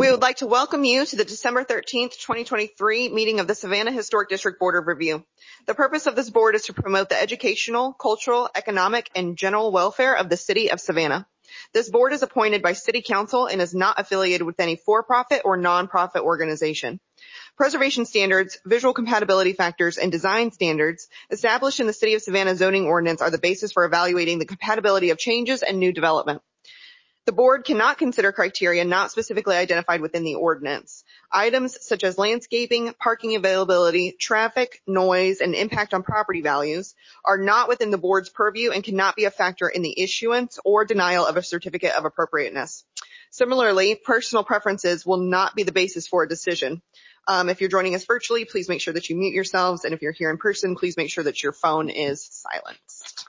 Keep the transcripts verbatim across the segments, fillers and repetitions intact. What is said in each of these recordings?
We would like to welcome you to the December thirteenth, twenty twenty-three meeting of the Savannah Historic District Board of Review. The purpose of this board is to promote the educational, cultural, economic, and general welfare of the city of Savannah. This board is appointed by City Council and is not affiliated with any for-profit or non-profit organization. Preservation standards, visual compatibility factors, and design standards established in the City of Savannah zoning ordinance are the basis for evaluating the compatibility of changes and new development. The board cannot consider criteria not specifically identified within the ordinance. Items such as landscaping, parking availability, traffic, noise, and impact on property values are not within the board's purview and cannot be a factor in the issuance or denial of a certificate of appropriateness. Similarly, personal preferences will not be the basis for a decision. Um, if you're joining us virtually, please make sure that you mute yourselves. And if you're here in person, please make sure that your phone is silenced.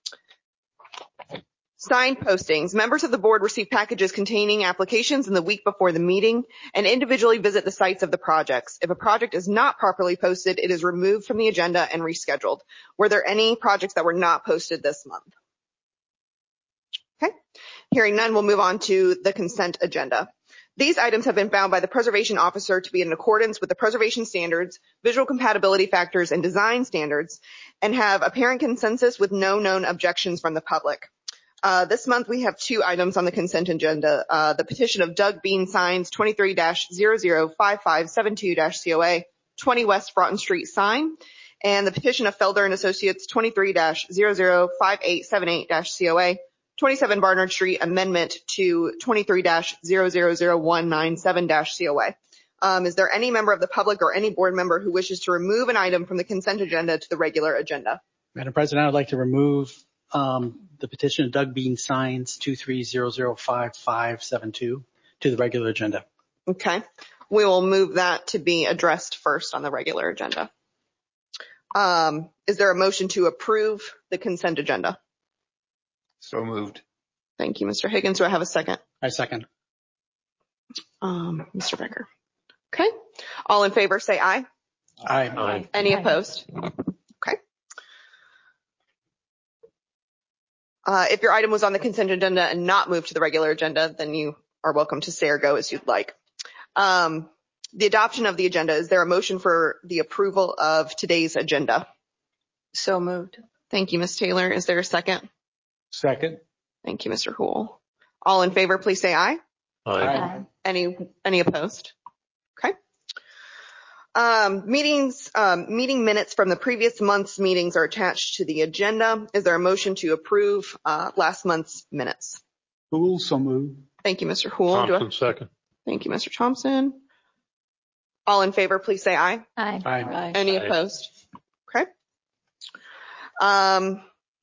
Signed postings. Members of the board receive packages containing applications in the week before the meeting and individually visit the sites of the projects. If a project is not properly posted, it is removed from the agenda and rescheduled. Were there any projects that were not posted this month? Okay. Hearing none, we'll move on to the consent agenda. These items have been found by the preservation officer to be in accordance with the preservation standards, visual compatibility factors, and design standards, and have apparent consensus with no known objections from the public. Uh, this month we have two items on the consent agenda. Uh, the petition of Doug Bean Signs twenty-three dash zero zero five five seven two dash C O A, twenty West Broughton Street sign, and the petition of Felder and Associates twenty-three dash zero zero five eight seven eight dash C O A, twenty-seven Barnard Street amendment to twenty-three dash zero zero zero one nine seven dash C O A. Um, is there any member of the public or any board member who wishes to remove an item from the consent agenda to the regular agenda? Madam President, I would like to remove um, the petition of Doug Bean Signs two three zero zero five five seven two to the regular agenda. Okay. We will move that to be addressed first on the regular agenda. Um, is there a motion to approve the consent agenda? So moved. Thank you, Mister Higgins. Do I have a second? I second. Um, Mister Becker. Okay. All in favor, say aye. Aye. Aye. Any Aye. opposed? Okay. Uh, if your item was on the consent agenda and not moved to the regular agenda, then you are welcome to say or go as you'd like. Um, the adoption of the agenda, is there a motion for the approval of today's agenda? So moved. Thank you, Miz Taylor. Is there a second? Second. Thank you, Mister Houle. All in favor, please say aye. Aye. Any, any opposed? Okay. Um, meetings, um, meeting minutes from the previous month's meetings are attached to the agenda. Is there a motion to approve, uh, last month's minutes? Who so moved? Thank you, Mister Houle. Do I- Thompson, second. Thank you, Mister Thompson. All in favor, please say aye. Aye. Aye. Any Aye. opposed? Okay. Um,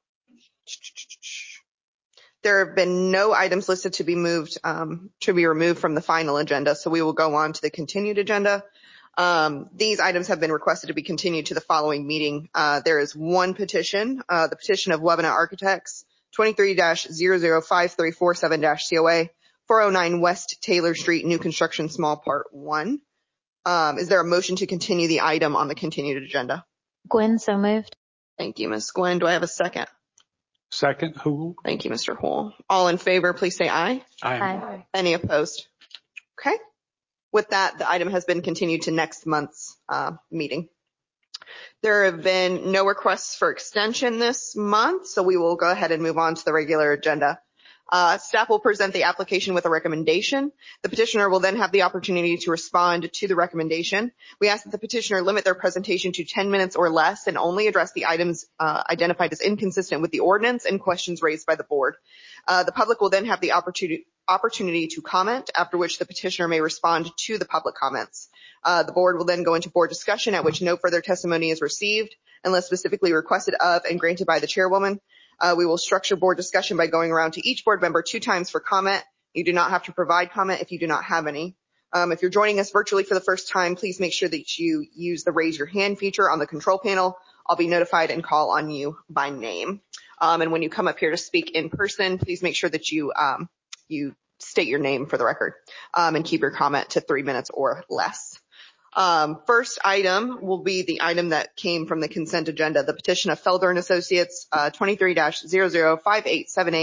there have been no items listed to be moved, um, to be removed from the final agenda, so we will go on to the continued agenda. Um, these items have been requested to be continued to the following meeting. Uh, there is one petition, uh, the petition of Webina Architects, twenty-three dash zero zero five three four seven dash C O A, four oh nine West Taylor Street, new construction, small part one. Um, is there a motion to continue the item on the continued agenda? Gwen, so moved. Thank you, Miz Gwen. Do I have a second? Second. Who? Thank you, Mister Houle. All in favor, please say aye. Aye. Aye. Any opposed? Okay. With that, the item has been continued to next month's uh, meeting. There have been no requests for extension this month, so we will go ahead and move on to the regular agenda. Uh, staff will present the application with a recommendation. The petitioner will then have the opportunity to respond to the recommendation. We ask that the petitioner limit their presentation to ten minutes or less and only address the items uh, identified as inconsistent with the ordinance and questions raised by the board. Uh, the public will then have the opportunity opportunity to comment, after which the petitioner may respond to the public comments. Uh, the board will then go into board discussion, at which no further testimony is received unless specifically requested of and granted by the chairwoman. Uh, we will structure board discussion by going around to each board member two times for comment. You do not have to provide comment if you do not have any. Um, if you're joining us virtually for the first time, please make sure that you use the raise your hand feature on the control panel. I'll be notified and call on you by name. Um, and when you come up here to speak in person, please make sure that you um, you state your name for the record, um, and keep your comment to three minutes or less. Um, first item will be the item that came from the consent agenda, the petition of Felder and Associates, uh, twenty-three dash zero zero five eight seven eight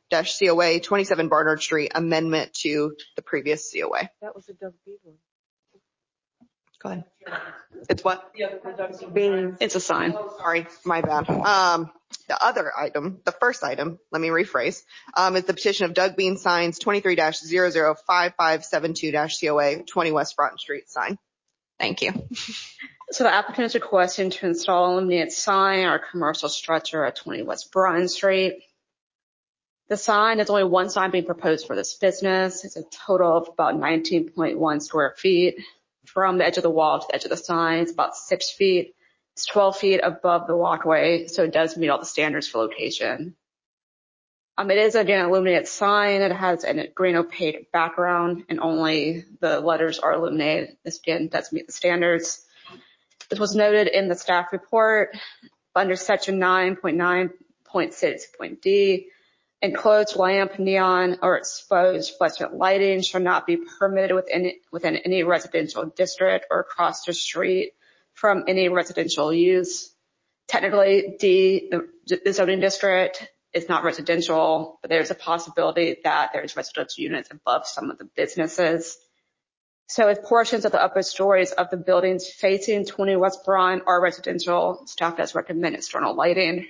C O A twenty-seven Barnard Street, amendment to the previous C O A. That was a Doug B one. Go ahead. It's what? It's a sign. Sorry, my bad. Um, the other item, the first item, let me rephrase, um, is the petition of Doug Bean Signs twenty-three dash zero zero five five seven two dash C O A twenty West Broughton Street sign. Thank you. So the applicant is requesting to install a illuminated sign or commercial structure at twenty West Broughton Street. The sign, there's only one sign being proposed for this business. It's a total of about nineteen point one square feet. From the edge of the wall to the edge of the sign, it's about six feet. It's twelve feet above the walkway, so it does meet all the standards for location. Um, it is, again, an illuminated sign. It has a green opaque background, and only the letters are illuminated. This, again, does meet the standards. This was noted in the staff report under section nine point nine point six point D. Enclosed lamp, neon, or exposed fluorescent lighting shall not be permitted within, within any residential district or across the street from any residential use. Technically, D, the, the zoning district is not residential, but there's a possibility that there's residential units above some of the businesses. So if portions of the upper stories of the buildings facing twenty West Broughton are residential, staff does recommend external lighting.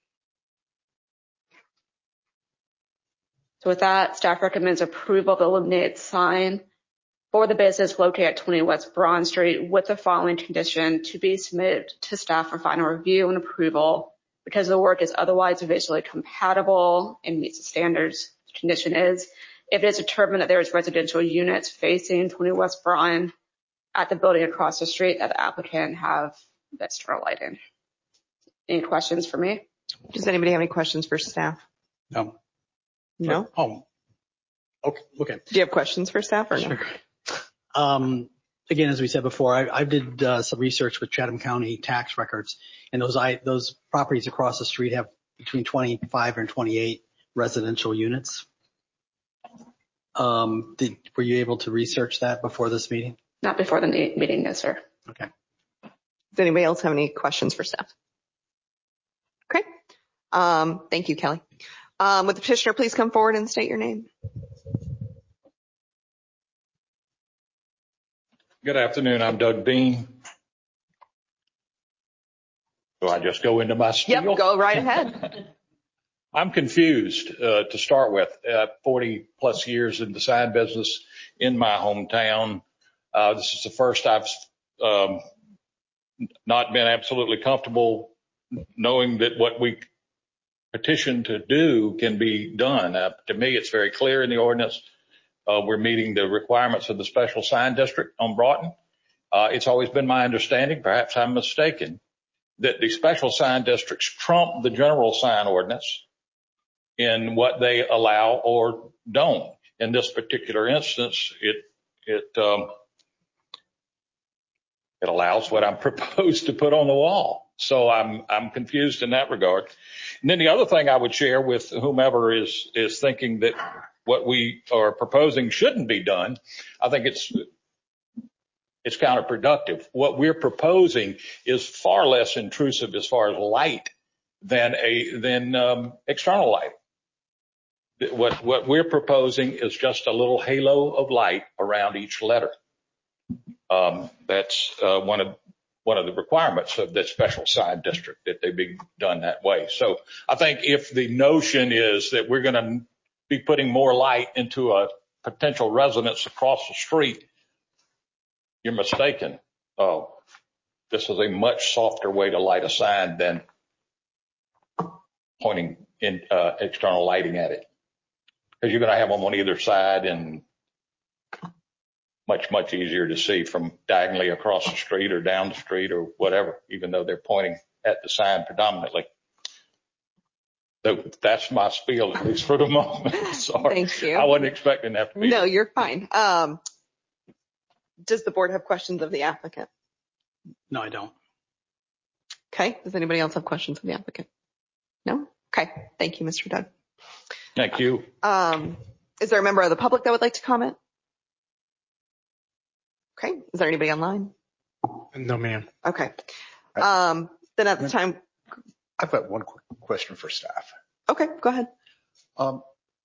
So with that, staff recommends approval of the illuminated sign for the business located at twenty West Broughton Street with the following condition: to be submitted to staff for final review and approval because the work is otherwise visually compatible and meets the standards. The condition is if it is determined that there is residential units facing twenty West Broughton at the building across the street, that the applicant have the external lighting. Any questions for me? Does anybody have any questions for staff? No. No? Oh, okay. Okay. Do you have questions for staff or no? Sure. Um, again, as we said before, I, I did uh, some research with Chatham County tax records, and those I, those properties across the street have between twenty-five and twenty-eight residential units. Um, did, were you able to research that before this meeting? Not before the meeting, no, sir. Okay. Does anybody else have any questions for staff? Okay. Um, thank you, Kelly. Um, would the petitioner please come forward and state your name? Good afternoon. I'm Doug Bean. Do I just go into my spiel? Yep, go right ahead. I'm confused uh, to start with. Uh, forty plus years in the sign business in my hometown. Uh, this is the first I've um, not been absolutely comfortable knowing that what we petition to do can be done. Uh, to me, it's very clear in the ordinance. Uh, we're meeting the requirements of the special sign district on Broughton. Uh, it's always been my understanding, perhaps I'm mistaken, that the special sign districts trump the general sign ordinance in what they allow or don't. In this particular instance, it it um, it allows what I'm proposed to put on the wall. So I'm I'm confused in that regard. And then the other thing I would share with whomever is is thinking that what we are proposing shouldn't be done, I think it's it's counterproductive. What we're proposing is far less intrusive as far as light than a than um, external light. What what we're proposing is just a little halo of light around each letter. Um, that's uh, one of one of the requirements of the special sign district, that they be done that way. So I think if the notion is that we're going to be putting more light into a potential residence across the street, you're mistaken. Oh, this is a much softer way to light a sign than pointing in uh, external lighting at it, because you're going to have them on either side and much, much easier to see from diagonally across the street or down the street or whatever, even though they're pointing at the sign predominantly. So that's my spiel, at least for the moment. Sorry. Thank you. I wasn't expecting that to be. No, you're fine. Um, does the board have questions of the applicant? No, I don't. Okay. Does anybody else have questions of the applicant? No? Okay. Thank you, Mister Doug. Thank you. Um, is there a member of the public that would like to comment? Okay. Is there anybody online? No, ma'am. Okay. Um, then at the time. I've got one quick question for staff. Okay, go ahead. Um,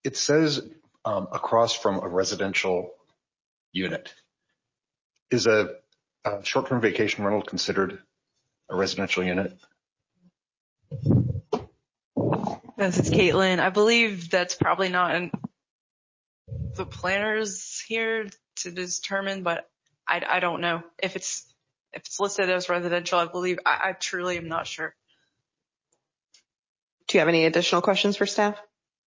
It says um, across from a residential unit. Is a, a short-term vacation rental considered a residential unit? This is Caitlin. I believe that's probably not in the planners here to determine, but I, I don't know if it's if it's listed as residential. I believe I, I truly am not sure. Do you have any additional questions for staff?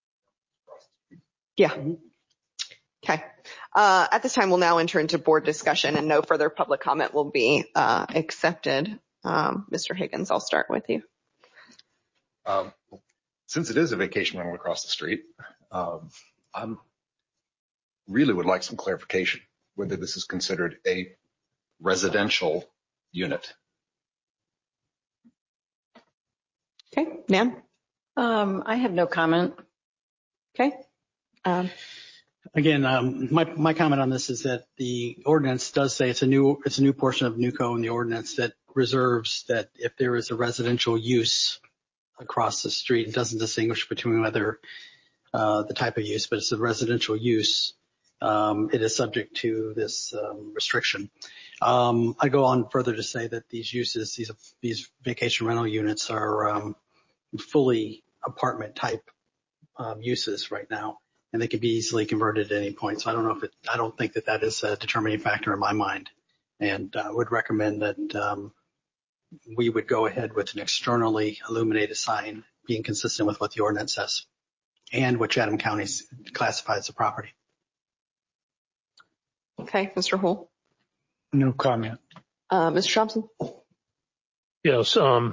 Yeah. Okay. Uh, at this time, we'll now enter into board discussion, and no further public comment will be uh, accepted. Um, Mister Higgins, I'll start with you. Um, since it is a vacation rental across the street, um, I'm really would like some clarification whether this is considered a residential unit. Okay, Nan? Um, I have no comment. Okay. Um, Again, um, my, my comment on this is that the ordinance does say it's a new, it's a new portion of NUCO in the ordinance that reserves that if there is a residential use across the street, it doesn't distinguish between whether uh, the type of use, but it's a residential use. Um, it is subject to this um, restriction. Um, I go on further to say that these uses, these these vacation rental units are um, fully apartment type um, uses right now, and they can be easily converted at any point. So I don't know if it, I don't think that that is a determining factor in my mind, and I uh, would recommend that um, we would go ahead with an externally illuminated sign, being consistent with what the ordinance says and what Chatham County classifies the property. okay, Mister Hull. No comment. Uh, Mister Thompson? Yes, um,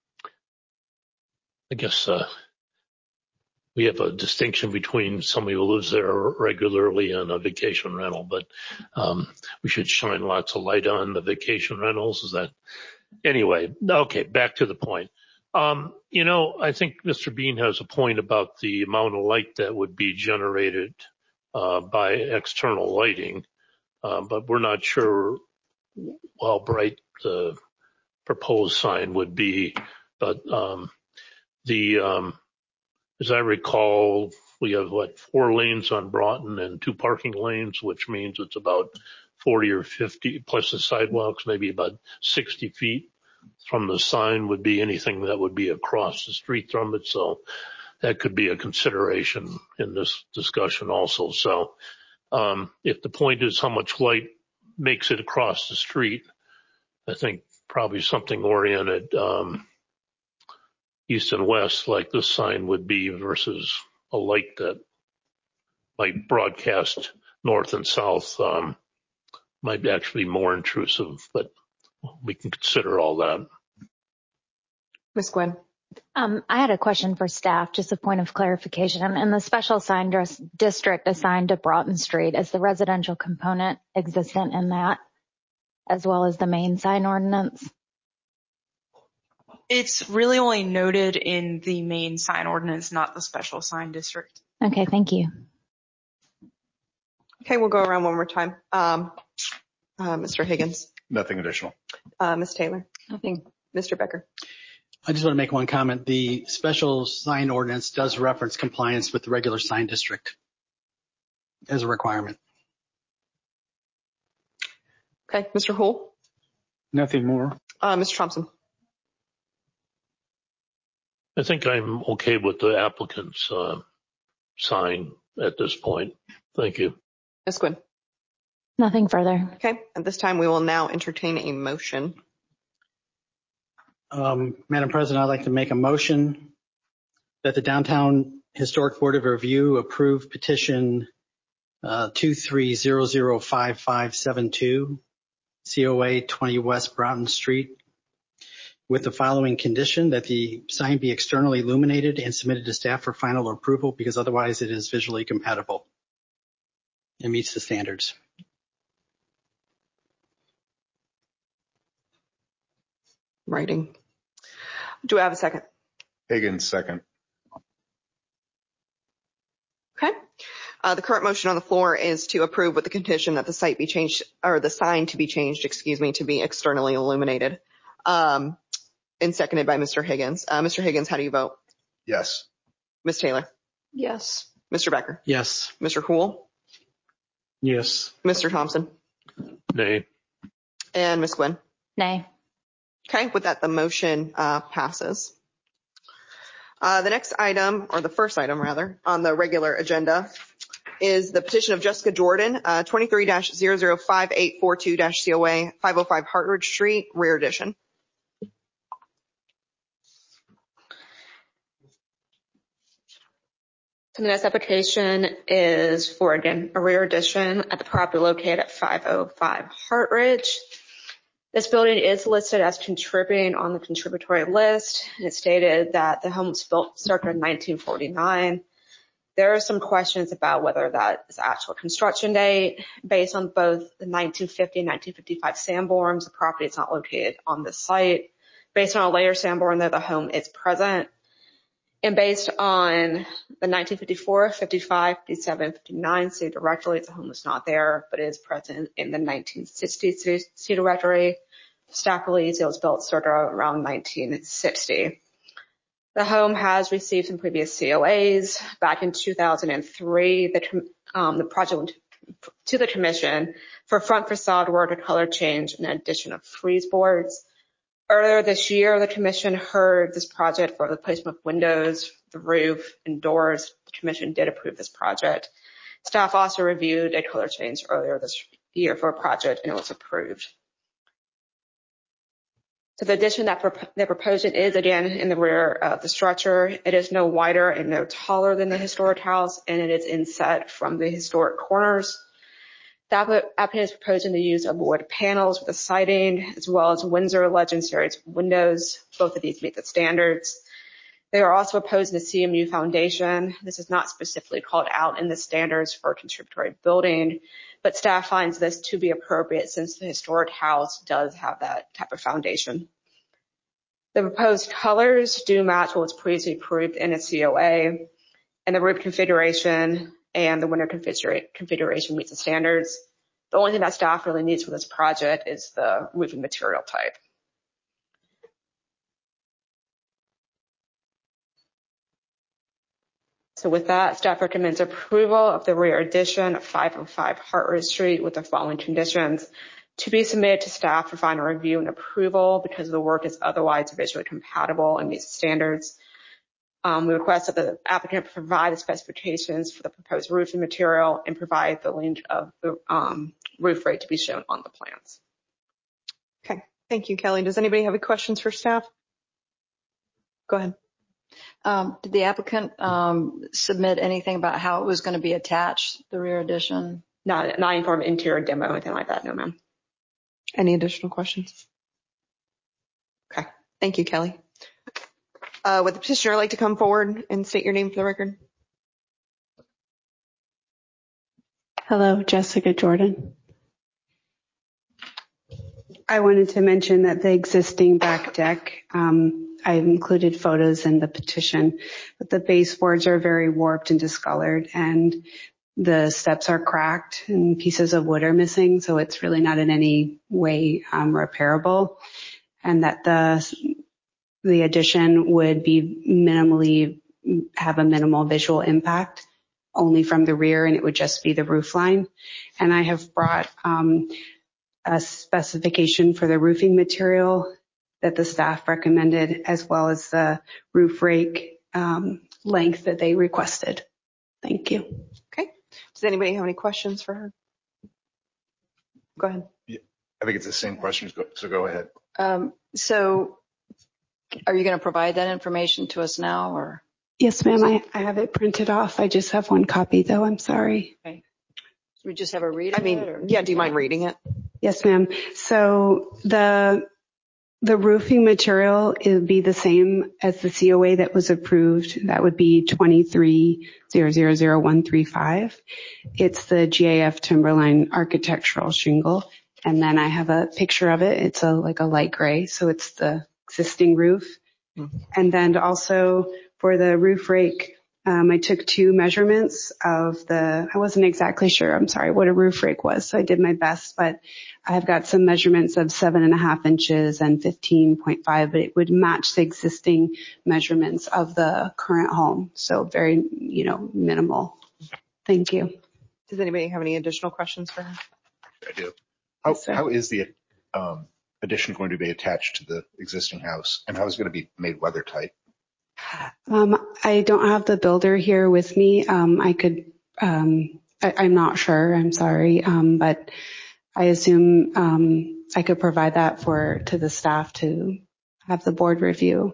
I guess uh, we have a distinction between somebody who lives there regularly and a vacation rental, but um, we should shine lots of light on the vacation rentals. Is that anyway? Okay, back to the point. Um, you know, I think Mister Bean has a point about the amount of light that would be generated uh, by external lighting, uh, but we're not sure how bright the proposed sign would be. But um, the um, as I recall, we have what four lanes on Broughton and two parking lanes, which means it's about forty or fifty plus the sidewalks, maybe about sixty feet from the sign would be anything that would be across the street from it. So that could be a consideration in this discussion also. So um, if the point is how much light makes it across the street, I think probably something oriented um, east and west like this sign would be versus a light that might broadcast north and south um, might actually be more intrusive, but we can consider all that. Miz Gwen? Um, I had a question for staff, just a point of clarification. In the special sign dis- district assigned to Broughton Street, is the residential component existent in that, as well as the main sign ordinance? It's really only noted in the main sign ordinance, not the special sign district. Okay, thank you. Okay, we'll go around one more time. Um, uh, Mister Higgins? Nothing additional. Uh, Miz Taylor? Nothing. Mister Becker? I just want to make one comment. The special sign ordinance does reference compliance with the regular sign district as a requirement. Okay, Mister Hull? Nothing more. Uh, Mister Thompson? I think I'm okay with the applicant's uh, sign at this point. Thank you. Miz Gwen? Nothing further. Okay, at this time, we will now entertain a motion. Um, Madam President, I'd like to make a motion that the Downtown Historic Board of Review approve petition uh, two three zero zero five five seven two, C O A twenty West Broughton Street, with the following condition: that the sign be externally illuminated and submitted to staff for final approval, because otherwise it is visually compatible. It meets the standards. Writing. Do I have a second? Higgins, second. Okay. Uh, the current motion on the floor is to approve with the condition that the site be changed, or the sign to be changed, excuse me, to be externally illuminated. Um, and seconded by Mister Higgins. Uh, Mister Higgins, how do you vote? Yes. Miz Taylor? Yes. Mister Becker, Yes. Mister Hool, Yes. Mister Thompson, Nay. and Miz Quinn. Nay. Okay, with that, the motion uh, passes. Uh, the next item, or the first item rather, on the regular agenda is the petition of Jessica Jordan, uh, twenty-three dash zero zero five eight four two dash C O A five oh five Hartridge Street, rear addition. So the next application is for, again, a rear addition at the property located at five oh five Hartridge. This building is listed as contributing on the contributory list. It stated that the home was built circa nineteen forty-nine. There are some questions about whether that is actual construction date. Based on both the nineteen fifty and nineteen fifty-five Sanborns, the property is not located on this site. Based on a later Sanborn, though, the home is present. And based on the nineteen fifty-four, fifty-five, fifty-seven, fifty-nine city directory, the home is not there, but it is present in the nineteen sixty city, city directory. Staff believes it was built circa around nineteen sixty. The home has received some previous C O As. Back in two thousand three, the, um, the project went to the commission for front facade work, a color change, and addition of frieze boards. Earlier this year, the commission heard this project for the placement of windows, the roof, and doors. The commission did approve this project. Staff also reviewed a color change earlier this year for a project, and it was approved. So the addition that they're proposing is, again, in the rear of the structure. It is no wider and no taller than the historic house, and it is inset from the historic corners. The applicant is proposing the use of wood panels with the siding, as well as Windsor Legend Series windows. Both of these meet the standards. They are also opposing the C M U foundation. This is not specifically called out in the standards for a contributory building, but staff finds this to be appropriate since the historic house does have that type of foundation. The proposed colors do match what was previously approved in a C O A, and the roof configuration and the window configuration meets the standards. The only thing that staff really needs for this project is the roofing material type. So with that, staff recommends approval of the rear addition of five oh five Hartridge Street with the following conditions: to be submitted to staff for final review and approval because the work is otherwise visually compatible and meets the standards. Um, we request that the applicant provide the specifications for the proposed roofing material and provide the link of the um, roof rate to be shown on the plans. Okay, thank you, Kelly. Does anybody have any questions for staff? Go ahead. Um, did the applicant um, submit anything about how it was going to be attached, the rear addition? Not, not any form of interior demo or anything like that, no, ma'am. Any additional questions? Okay, thank you, Kelly. Uh, would the petitioner like to come forward and state your name for the record? Hello, Jessica Jordan. I wanted to mention that the existing back deck, um, I've included photos in the petition, but the baseboards are very warped and discolored, and the steps are cracked and pieces of wood are missing, so it's really not in any way um, repairable, and that the the addition would be minimally have a minimal visual impact only from the rear, and it would just be the roof line. And I have brought um, a specification for the roofing material that the staff recommended, as well as the roof rake um, length that they requested. Thank you. Okay. Does anybody have any questions for her? Go ahead. Yeah, I think it's the same questions, so go ahead. Um, so are you going to provide that information to us now, or? Yes, ma'am. I, I have it printed off. I just have one copy, though. I'm sorry. Okay. Should we just have a read of I mean, it? Or? Yeah, do you mind reading it? Yes, ma'am. So the the roofing material would be the same as the C O A that was approved. That would be twenty-three zero zero zero one three five. It's the G A F Timberline architectural shingle. And then I have a picture of it. It's a like a light gray. So it's the existing roof. Mm-hmm. And then also for the roof rake, Um, I took two measurements of the, I wasn't exactly sure, I'm sorry, what a roof rake was, so I did my best, but I've got some measurements of seven and a half inches and fifteen point five, but it would match the existing measurements of the current home, so very, you know, minimal Thank you. Does anybody have any additional questions for her? I do. How, Yes, sir. how is the um, addition going to be attached to the existing house, and how is it going to be made weather tight? Um, I don't have the builder here with me. Um, I could, um, I, I'm not sure. I'm sorry. Um, but I assume um, I could provide that for to the staff to have the board review.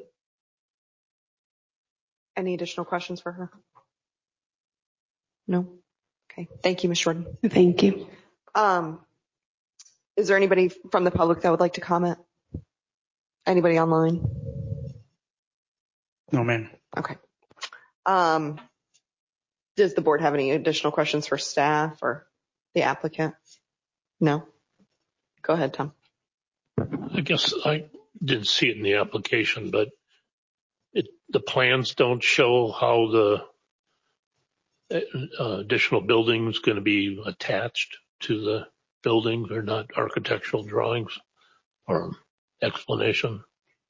Any additional questions for her? No? Okay. Thank you, Miz Jordan. Thank you. Um, is there anybody from the public that would like to comment? Anybody online? No, ma'am. Okay. Um, does the board have any additional questions for staff or the applicant? No? Go ahead, Tom. I guess I didn't see it in the application, but it, the plans don't show how the uh, additional building is going to be attached to the building. They're not architectural drawings or explanation.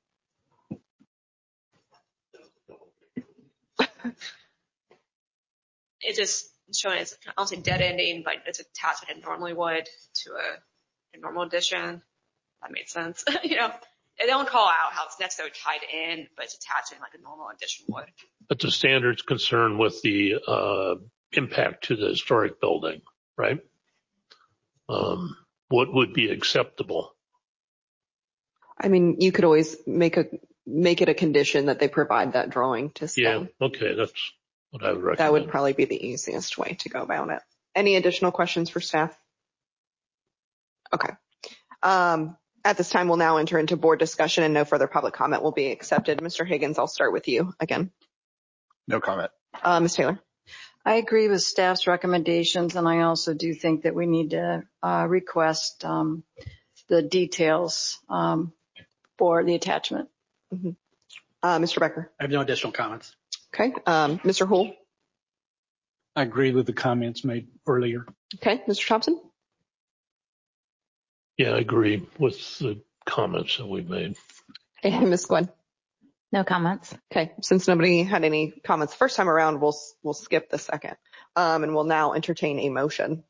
It's just showing it's, I don't say dead ending, but it's attached like it normally would to a, a normal addition. That made sense. You know, they don't call out how it's necessarily tied in, but it's attaching like a normal addition would. But the standard's concerned with the uh, impact to the historic building, right? Um, what would be acceptable? I mean, you could always make a make it a condition that they provide that drawing to stay. Yeah, okay, that's what I would recommend. That would probably be the easiest way to go about it. Any additional questions for staff? Okay. Um, at this time, we'll now enter into board discussion and no further public comment will be accepted. Mister Higgins, I'll start with you again. No comment. Uh, Miz Taylor. I agree with staff's recommendations, and I also do think that we need to uh, request um, the details um, for the attachment. Mm-hmm. Uh, Mister Becker. I have no additional comments. Okay. Um, Mister Houle. I agree with the comments made earlier. Okay. Mister Thompson. Yeah, I agree with the comments that we've made. Okay. Miz Gwen. No comments. Okay. Since nobody had any comments the first time around, we'll we'll skip the second, um, and we'll now entertain a motion.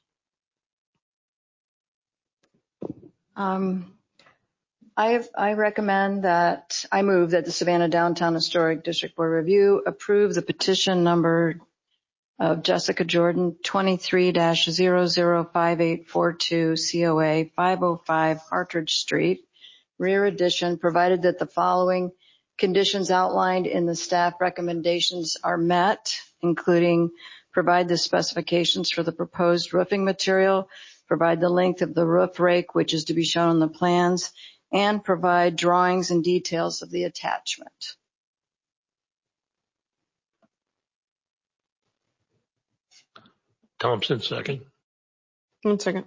Um, I have, I recommend that I move that the Savannah Downtown Historic District Board Review approve the petition number of Jessica Jordan twenty-three dash zero zero five eight four two C O A five oh five Hartridge Street, rear addition, provided that the following conditions outlined in the staff recommendations are met, including provide the specifications for the proposed roofing material, provide the length of the roof rake, which is to be shown on the plans, and provide drawings and details of the attachment. Thompson, second. One second.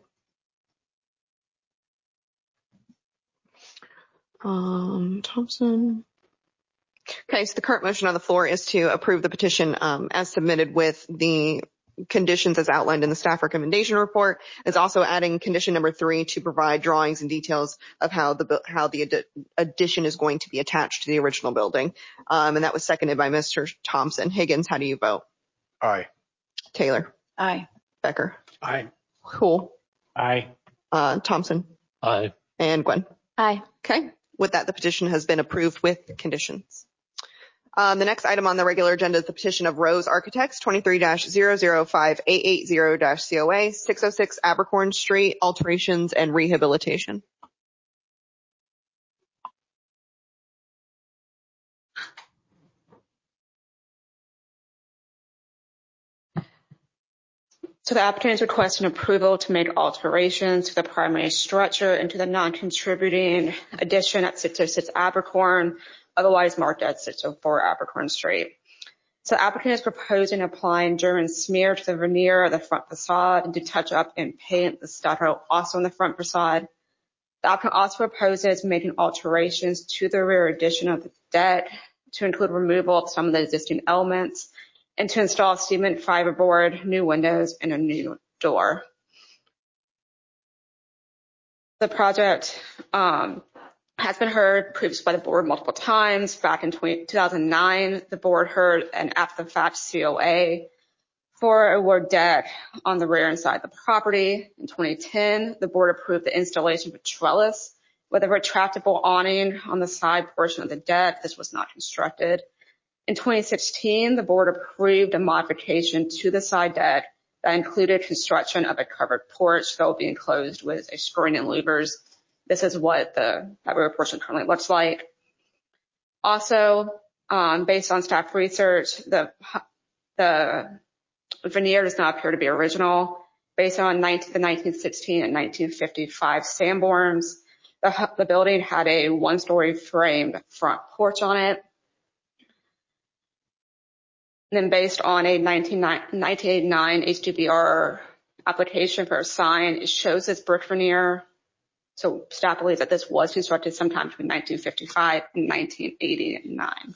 Um, Thompson. Okay, so the current motion on the floor is to approve the petition um, as submitted with the conditions as outlined in the staff recommendation report. It's also adding condition number three to provide drawings and details of how the how the ad- addition is going to be attached to the original building. Um, and that was seconded by Mister Thompson. Higgins, how do you vote? Aye. Taylor. Aye. Becker. Aye. Houle. Aye. Uh, Thompson. Aye. And Gwen. Aye. Okay. With that, the petition has been approved with conditions. Um, the next item on the regular agenda is the petition of Rose Architects, twenty-three dash zero zero five eight eight zero dash C O A, six oh six Abercorn Street, alterations and rehabilitation. So the applicant is requesting approval to make alterations to the primary structure and to the non-contributing addition at six oh six Abercorn, otherwise marked as six oh four Abercorn Street. So the applicant is proposing applying German smear to the veneer of the front facade and to touch up and paint the stucco also on the front facade. The applicant also proposes making alterations to the rear addition of the deck to include removal of some of the existing elements and to install cement fiberboard, new windows, and a new door. The project um, has been heard previously by the board multiple times. Back in two thousand nine, the board heard an after-the-fact C O A For a wood deck on the rear and side of the property. In twenty ten, the board approved the installation of a trellis with a retractable awning on the side portion of the deck. This was not constructed. In twenty sixteen, the board approved a modification to the side deck that included construction of a covered porch that will be enclosed with a screen and louvers. This is what the that rear portion currently looks like. Also, um, based on staff research, the the veneer does not appear to be original. Based on the nineteen sixteen and nineteen fifty-five Sanborns, the, the building had a one-story framed front porch on it. And then based on a nineteen eighty-nine H D B R application for a sign, it shows this brick veneer. So staff believes that this was constructed sometime between nineteen fifty-five and nineteen eighty-nine.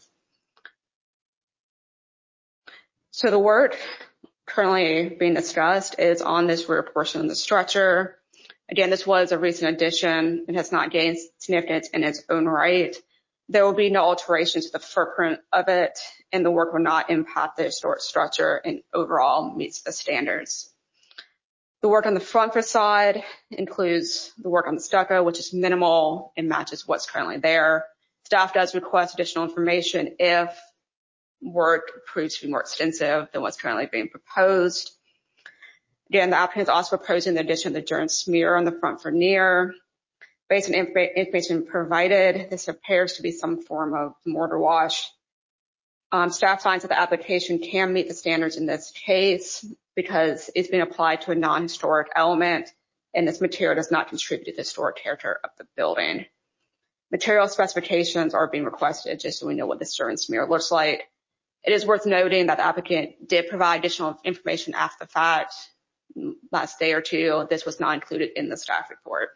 So the work currently being discussed is on this rear portion of the structure. Again, this was a recent addition. It has not gained significance in its own right. There will be no alterations to the footprint of it, and the work will not impact the historic structure and overall meets the standards. The work on the front facade includes the work on the stucco, which is minimal and matches what's currently there. Staff does request additional information if work proves to be more extensive than what's currently being proposed. Again, the applicant is also proposing the addition of the German smear on the front veneer. Based on information provided, this appears to be some form of mortar wash. Um, staff finds that the application can meet the standards in this case because it's being applied to a non-historic element, and this material does not contribute to the historic character of the building. Material specifications are being requested just so we know what the German smear looks like. It is worth noting that the applicant did provide additional information after the fact last day or two. This was not included in the staff report.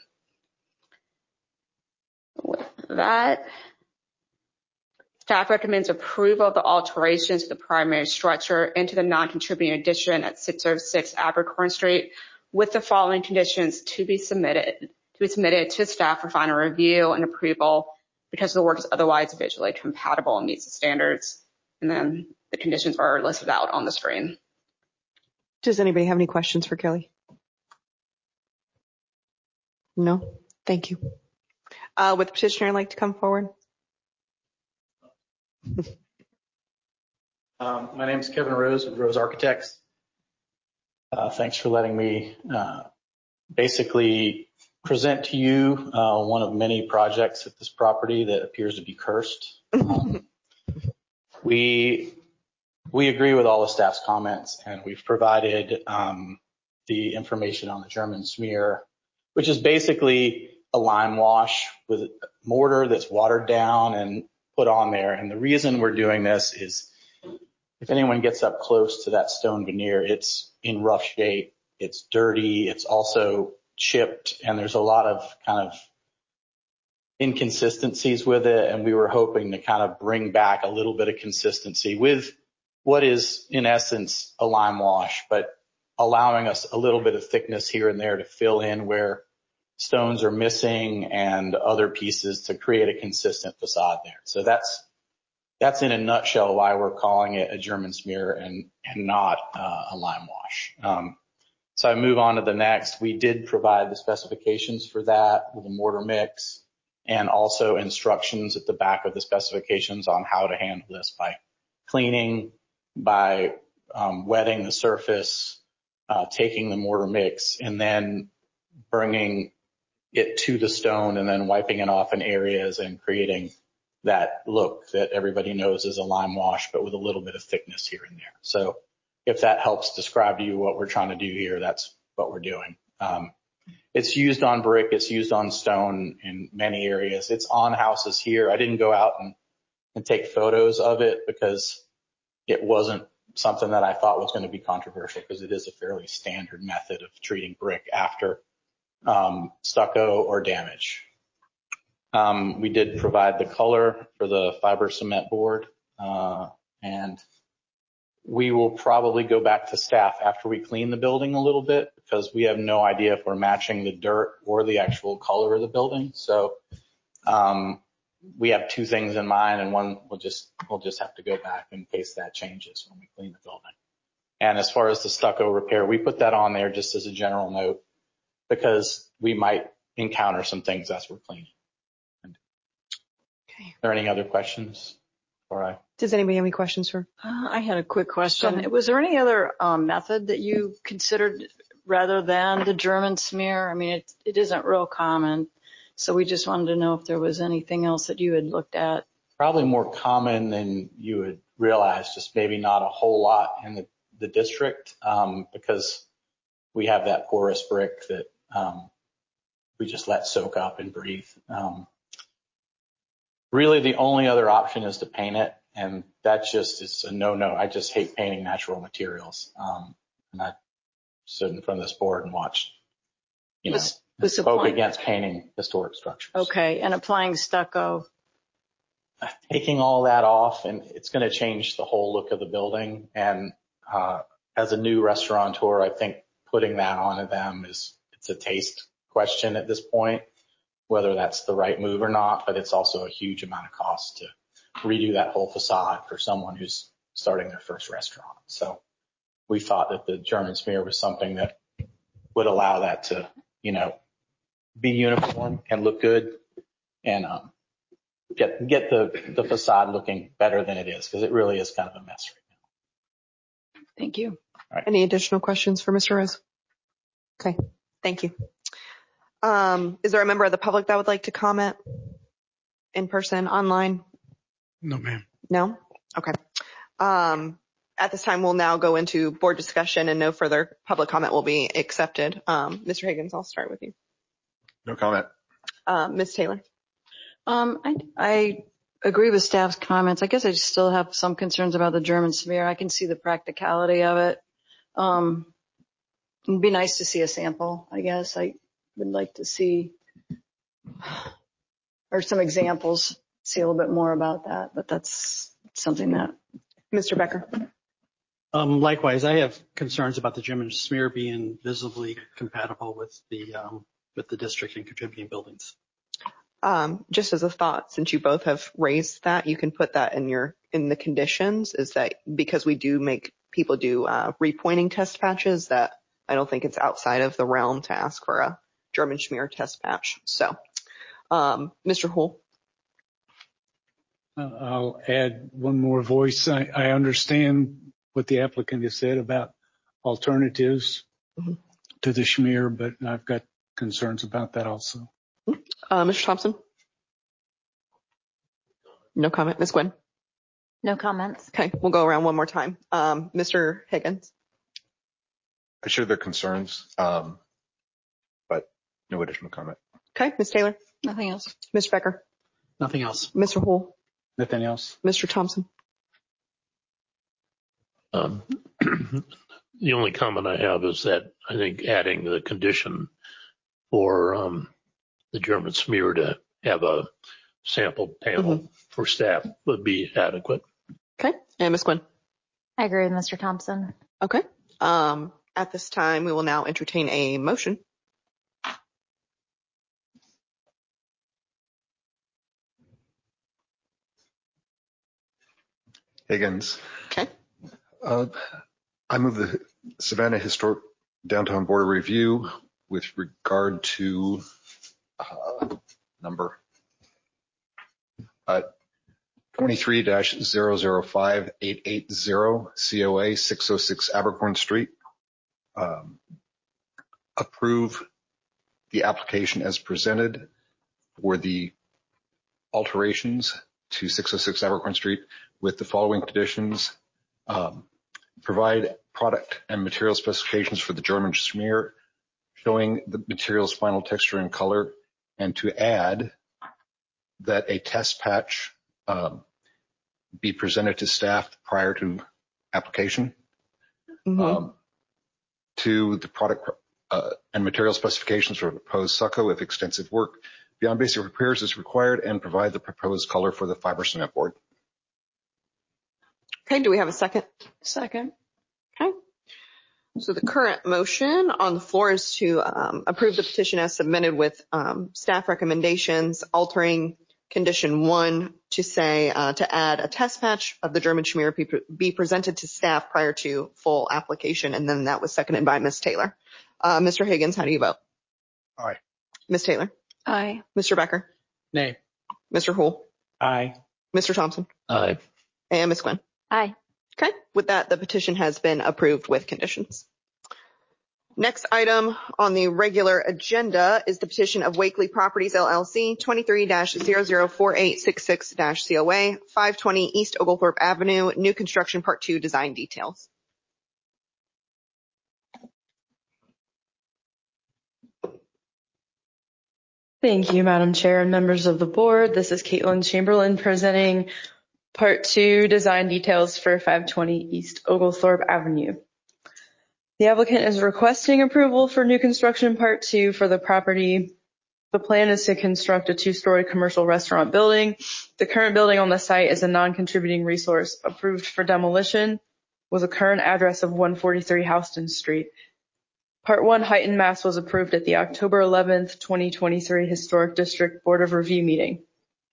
With that, staff recommends approval of the alterations to the primary structure into the non-contributing addition at six oh six Abercorn Street with the following conditions to be submitted to be submitted to staff for final review and approval because the work is otherwise visually compatible and meets the standards. And then the conditions are listed out on the screen. Does anybody have any questions for Kelly? No? Thank you. Uh, would the petitioner like to come forward? Um, my name is Kevin Rose with Rose Architects. Uh, thanks for letting me uh, basically present to you uh, one of many projects at this property that appears to be cursed. Um, we we agree with all the staff's comments, and we've provided um, the information on the German smear, which is basically a lime wash with mortar that's watered down and put on there. And the reason we're doing this is if anyone gets up close to that stone veneer, it's in rough shape, it's dirty, it's also chipped, and there's a lot of kind of inconsistencies with it. And we were hoping to kind of bring back a little bit of consistency with what is in essence a lime wash, but allowing us a little bit of thickness here and there to fill in where stones are missing and other pieces to create a consistent facade there. So that's that's in a nutshell why we're calling it a German smear and and not uh, a lime wash. Um, so I move on to the next. We did provide the specifications for that with a mortar mix and also instructions at the back of the specifications on how to handle this by cleaning, by um, wetting the surface, uh, taking the mortar mix, and then bringing it to the stone and then wiping it off in areas and creating that look that everybody knows is a lime wash, but with a little bit of thickness here and there. So if that helps describe to you what we're trying to do here, that's what we're doing. Um, it's used on brick. It's used on stone in many areas. It's on houses here. I didn't go out and, and take photos of it because it wasn't something that I thought was going to be controversial because it is a fairly standard method of treating brick after um, stucco or damage. Um, we did provide the color for the fiber cement board, uh, and we will probably go back to staff after we clean the building a little bit because we have no idea if we're matching the dirt or the actual color of the building. So um, we have two things in mind, and one we'll just we'll just have to go back in case that changes when we clean the building. And as far as the stucco repair, we put that on there just as a general note because we might encounter some things as we're cleaning. Okay. Are there any other questions? All right. Does anybody have any questions for? Uh, I had a quick question. Was there any other um, method that you considered rather than the German smear? I mean, it, it isn't real common. So we just wanted to know if there was anything else that you had looked at. Probably more common than you would realize, just maybe not a whole lot in the, the district um, because we have that porous brick that um, we just let soak up and breathe. Um, really, the only other option is to paint it, and that just is a no-no. I just hate painting natural materials. Um, and I stood in front of this board and watched, you know, Was, was spoke applying, against painting historic structures. okay, and applying stucco. Taking all that off, and it's going to change the whole look of the building. And uh, as a new restaurateur, I think putting that onto them is it's a taste question at this point, whether that's the right move or not. But it's also a huge amount of cost to redo that whole facade for someone who's starting their first restaurant. So we thought that the German smear was something that would allow that to, you know, be uniform and look good, and um, get get the, the facade looking better than it is, because it really is kind of a mess right now. Thank you. All right. Any additional questions for Mister Rose? Okay, thank you. Um, is there a member of the public that would like to comment in person, online? No, ma'am. No? Okay. Um, at this time, we'll now go into board discussion and no further public comment will be accepted. Um, Mister Higgins, I'll start with you. No comment. Uh, Miz Taylor. Um, I, I agree with staff's comments. I guess I still have some concerns about the German smear. I can see the practicality of it. Um, it'd be nice to see a sample, I guess. I would like to see, or some examples, see a little bit more about that, but that's something that. Mister Becker. Um, likewise, I have concerns about the German smear being visibly compatible with the, um, with the district and contributing buildings. Um, just as a thought, since you both have raised that, you can put that in your, in the conditions, is that because we do make people do, uh, repointing test patches, that I don't think it's outside of the realm to ask for a German smear test patch. So, um, Mister Hull. Uh, I'll add one more voice. I, I understand what the applicant has said about alternatives mm-hmm. to the schmear, but I've got concerns about that also. Uh, Mister Thompson? No comment. Miz Gwen? No comments. Okay, we'll go around one more time. Um, Mister Higgins? I share their concerns, um, but no additional comment. Okay, Miz Taylor? Nothing else. Mister Becker? Nothing else. Mister Hull? Nothing else. Mister Thompson? Um, the only comment I have is that I think adding the condition for um, the German smear to have a sample panel mm-hmm. for staff would be adequate. Okay. And Miz Gwen? I agree with Mister Thompson. Okay. Um, at this time, we will now entertain a motion. Higgins. Okay. Uh, I move the Savannah Historic Downtown Board of Review with regard to uh, number uh, twenty-three dash zero zero five eight eight zero C O A six oh six Abercorn Street. Um, approve the application as presented for the alterations to six oh six Abercorn Street with the following conditions. Um, provide product and material specifications for the German smear, showing the material's final texture and color, and to add that a test patch um, be presented to staff prior to application. Mm-hmm. Um, to the product uh, and material specifications for the proposed stucco if extensive work beyond basic repairs is required, and provide the proposed color for the fiber cement board. Okay, do we have a second? Second. Okay. So the current motion on the floor is to um, approve the petition as submitted with um, staff recommendations, altering condition one to say, uh, to add a test patch of the German Schmear be, be presented to staff prior to full application. And then that was seconded by Miz Taylor. Uh, Mister Higgins, how do you vote? Aye. Miz Taylor? Aye. Mister Becker? Nay. Mister Houle? Aye. Mister Thompson? Aye. And Miz Quinn? Aye. Okay. With that, the petition has been approved with conditions. Next item on the regular agenda is the petition of Wakely Properties L L C twenty-three dash zero zero four eight six six dash C O A, five twenty East Oglethorpe Avenue, new construction part two design details. Thank you, Madam Chair and members of the board. This is Caitlin Chamberlain presenting part two design details for five twenty East Oglethorpe Avenue. The applicant is requesting approval for new construction part two for the property. The plan is to construct a two-story commercial restaurant building. The current building on the site is a non-contributing resource approved for demolition with a current address of one forty-three Houston Street. Part one height and mass was approved at the October eleventh, twenty twenty-three Historic District Board of Review meeting.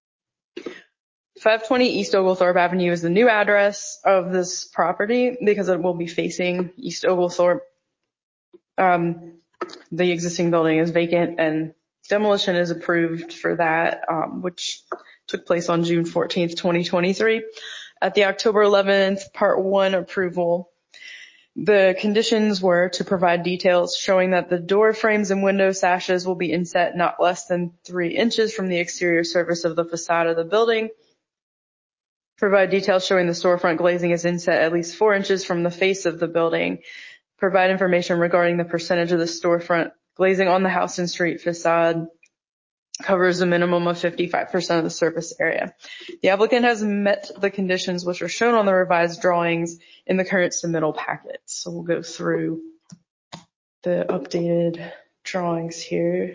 five twenty East Oglethorpe Avenue is the new address of this property because it will be facing East Oglethorpe. Um, the existing building is vacant and demolition is approved for that, um, which took place on June fourteenth, twenty twenty-three. At the October eleventh Part one approval, the conditions were to provide details showing that the door frames and window sashes will be inset not less than three inches from the exterior surface of the facade of the building. Provide details showing the storefront glazing is inset at least four inches from the face of the building. Provide information regarding the percentage of the storefront glazing on the Houston Street facade covers a minimum of fifty-five percent of the surface area. The applicant has met the conditions which are shown on the revised drawings in the current submittal packet. So we'll go through the updated drawings here.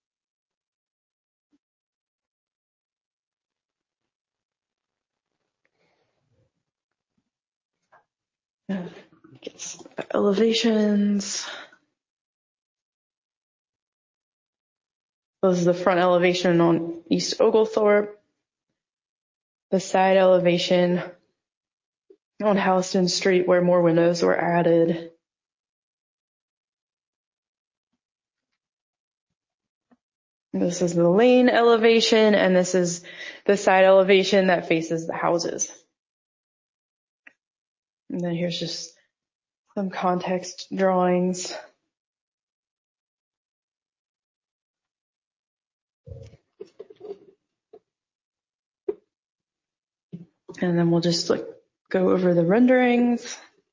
Get some elevations. This is the front elevation on East Oglethorpe. The side elevation on Houston Street where more windows were added. This is the lane elevation, and this is the side elevation that faces the houses. And then here's just some context drawings. And then we'll just like go over the renderings.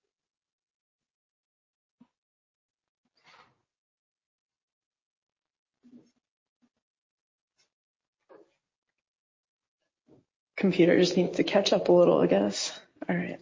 Computer just needs to catch up a little, I guess. All right.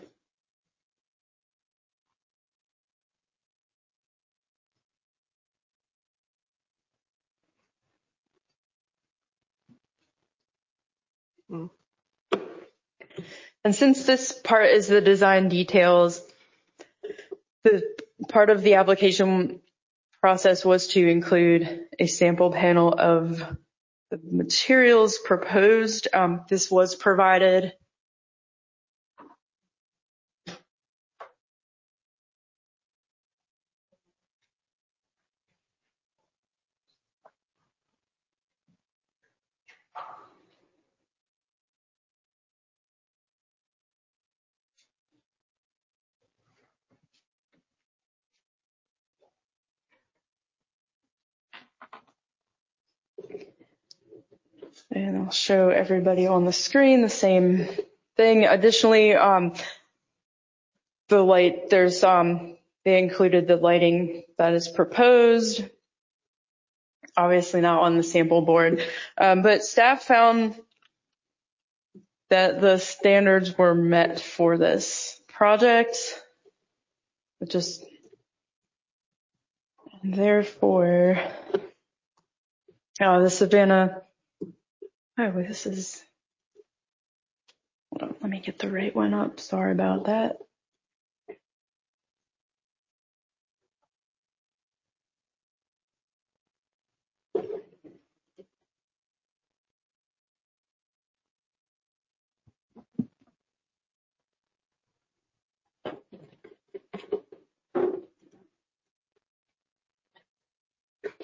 Hmm. And since this part is the design details, the part of the application process was to include a sample panel of the materials proposed. Um, this was provided. And I'll show everybody on the screen the same thing. Additionally, um, the light, there's, um, they included the lighting that is proposed. Obviously not on the sample board, um, but staff found that the standards were met for this project, which is therefore, oh, the Savannah, oh, this is, hold on, let me get the right one up. Sorry about that.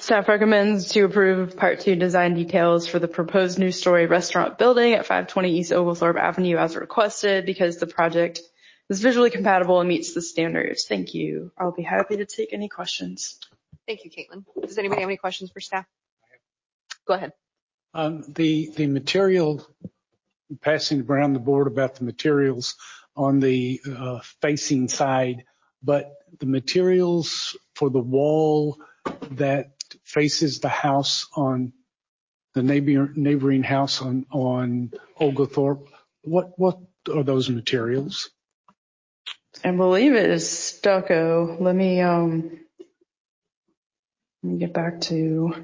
Staff recommends to approve Part two design details for the proposed new story restaurant building at five twenty East Oglethorpe Avenue as requested because the project is visually compatible and meets the standards. Thank you. I'll be happy to take any questions. Thank you, Caitlin. Does anybody have any questions for staff? Go ahead. Um, the the material, passing around the board about the materials on the uh, facing side, but the materials for the wall that faces the house on the neighbor, neighboring house on on Oglethorpe, what what are those materials? I believe it is stucco. Let me um let me get back to.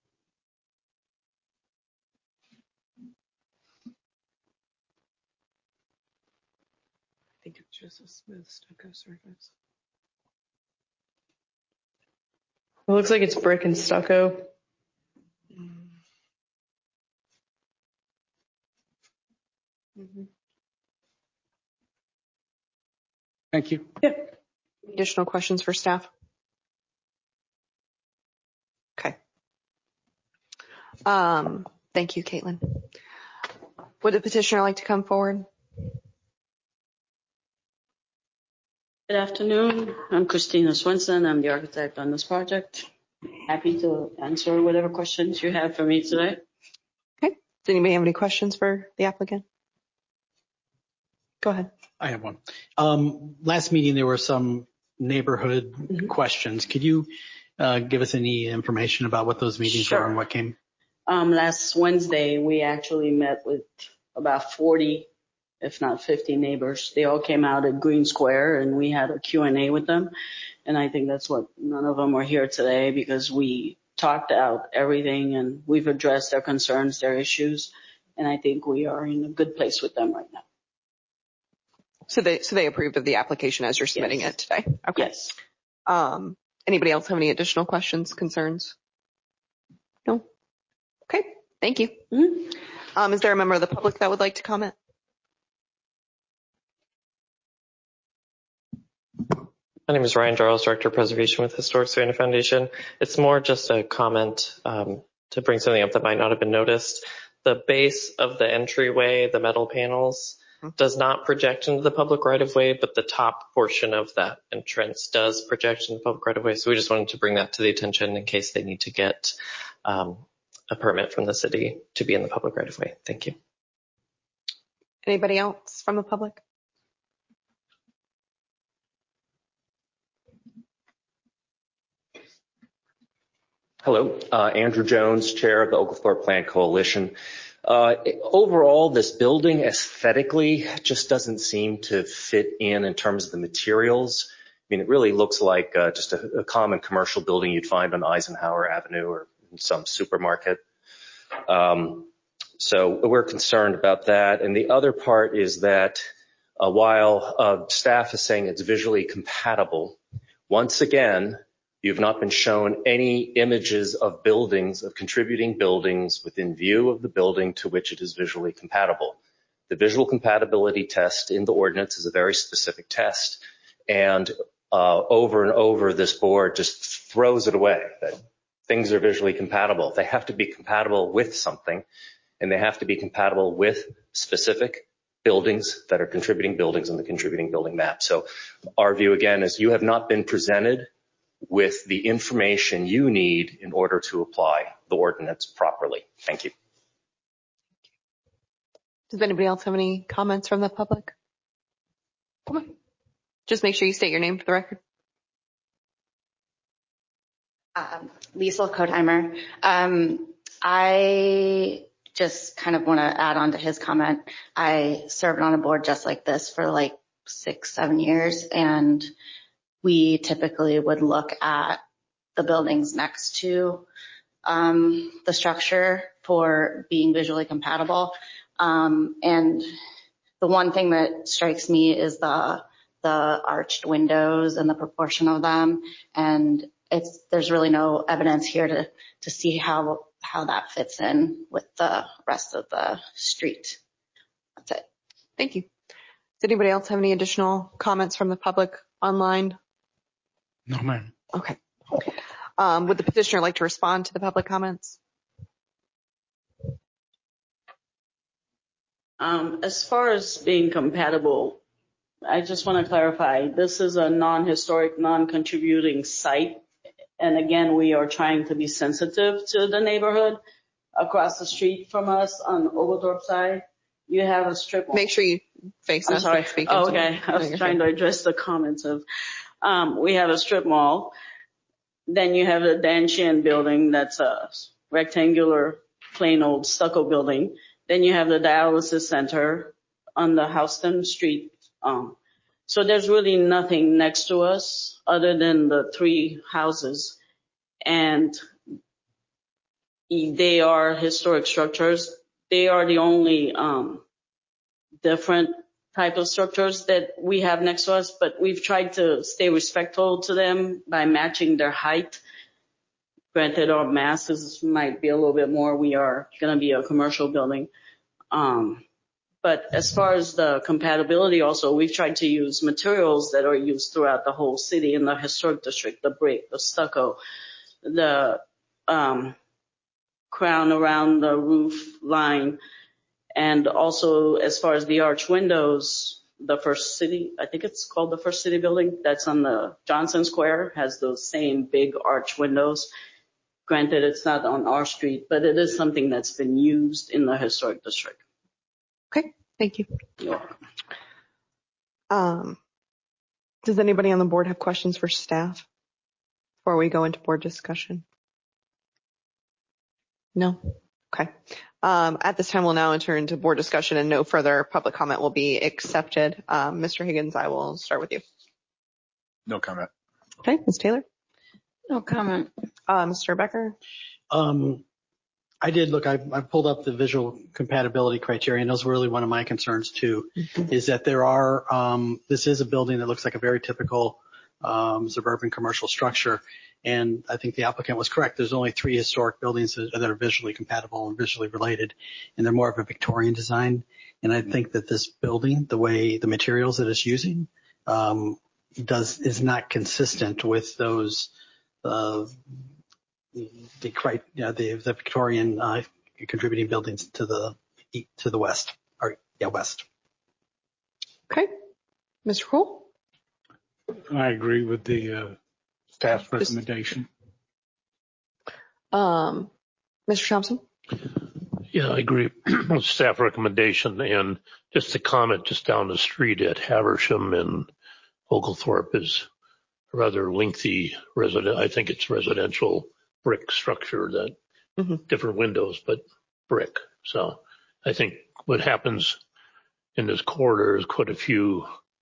I think it's just a smooth stucco surface. It looks like it's brick and stucco. Mm-hmm. Thank you. Yep. Additional questions for staff? Okay. Um, thank you, Caitlin. Would the petitioner like to come forward? Good afternoon. I'm Christina Swenson. I'm the architect on this project. Happy to answer whatever questions you have for me today. Okay. Does anybody have any questions for the applicant? Go ahead. I have one. Um, last meeting, there were some neighborhood mm-hmm. questions. Could you uh, give us any information about what those meetings Sure. are and what came? Um, last Wednesday, we actually met with about forty, if not fifty neighbors. They all came out at Green Square and we had a Q and A with them. And I think that's what none of them were here today because we talked out everything and we've addressed their concerns, their issues. And I think we are in a good place with them right now. So they, so they approved of the application as you're submitting Yes. it today? Okay. Yes. Um, anybody else have any additional questions, concerns? No? Okay. Thank you. Mm-hmm. Um, is there a member of the public that would like to comment? My name is Ryan Giles, Director of Preservation with Historic Savannah Foundation. It's more just a comment um, to bring something up that might not have been noticed. The base of the entryway, the metal panels, does not project into the public right-of-way, but the top portion of that entrance does project into the public right-of-way. So we just wanted to bring that to the attention in case they need to get um, a permit from the city to be in the public right-of-way. Thank you. Anybody else from the public? Hello, uh, Andrew Jones, Chair of the Oglethorpe Plan Coalition. Uh, overall, this building aesthetically just doesn't seem to fit in in terms of the materials. I mean, it really looks like uh, just a, a common commercial building you'd find on Eisenhower Avenue or in some supermarket. Um, so we're concerned about that. And the other part is that uh, while uh, staff is saying it's visually compatible, once again, you've not been shown any images of buildings, of contributing buildings within view of the building to which it is visually compatible. The visual compatibility test in the ordinance is a very specific test, and uh, over and over this board just throws it away, that things are visually compatible. They have to be compatible with something, and they have to be compatible with specific buildings that are contributing buildings on the contributing building map. So our view, again, is you have not been presented with the information you need in order to apply the ordinance properly. Thank you. Does anybody else have any comments from the public? Come on. Just make sure you state your name for the record. Um, Liesl Kodheimer. Um, I just kind of want to add on to his comment. I served on a board just like this for like six, seven years, and we typically would look at the buildings next to um, the structure for being visually compatible. Um, and the one thing that strikes me is the the arched windows and the proportion of them. And it's there's really no evidence here to to see how how that fits in with the rest of the street. That's it. Thank you. Does anybody else have any additional comments from the public online? No, ma'am. Okay. Um, would the petitioner like to respond to the public comments? Um, as far as being compatible, I just want to clarify, this is a non-historic, non-contributing site. And again, we are trying to be sensitive to the neighborhood. Across the street from us on Oglethorpe side, you have a strip mall. Make sure you face I'm us. sorry. Speak Oh, into okay. it. I was No, trying fine. to address the comments of, um, we have a strip mall. Then you have the Dan Shin building that's a rectangular, plain old stucco building. Then you have the dialysis center on the Houston Street. Um, so there's really nothing next to us other than the three houses. And they are historic structures. They are the only um, different type of structures that we have next to us, but we've tried to stay respectful to them by matching their height. Granted, our masses might be a little bit more. We are going to be a commercial building. Um, but as far as the compatibility also, we've tried to use materials that are used throughout the whole city in the historic district, the brick, the stucco, the um, crown around the roof line. And also as far as the arch windows, the First City, I think it's called the First City building that's on the Johnson Square, has those same big arch windows. Granted, it's not on our street, but it is something that's been used in the historic district. Okay, thank you. You're welcome. Um, does anybody on the board have questions for staff before we go into board discussion? No? Okay. Um, at this time, we'll now enter into board discussion and no further public comment will be accepted. Um, Mister Higgins, I will start with you. No comment. Okay, Miz Taylor? No comment. Uh, Mister Becker? Um, I did look, I, I pulled up the visual compatibility criteria, and those were really one of my concerns too, mm-hmm. is that there are, um, this is a building that looks like a very typical um, suburban commercial structure. And I think the applicant was correct. There's only three historic buildings that, that are visually compatible and visually related, and they're more of a Victorian design. And I think that this building, the way the materials that it's using, um, does is not consistent with those uh, the, you know, the the Victorian uh, contributing buildings to the to the west or yeah west. Okay, Mister Kroll. I agree with the uh, staff recommendation. Um, Mister Thompson. Yeah, I agree with staff recommendation, and just a comment just down the street at Haversham and Oglethorpe is a rather lengthy resident. I think it's residential brick structure that mm-hmm. different windows, but brick. So I think what happens in this corridor is quite a few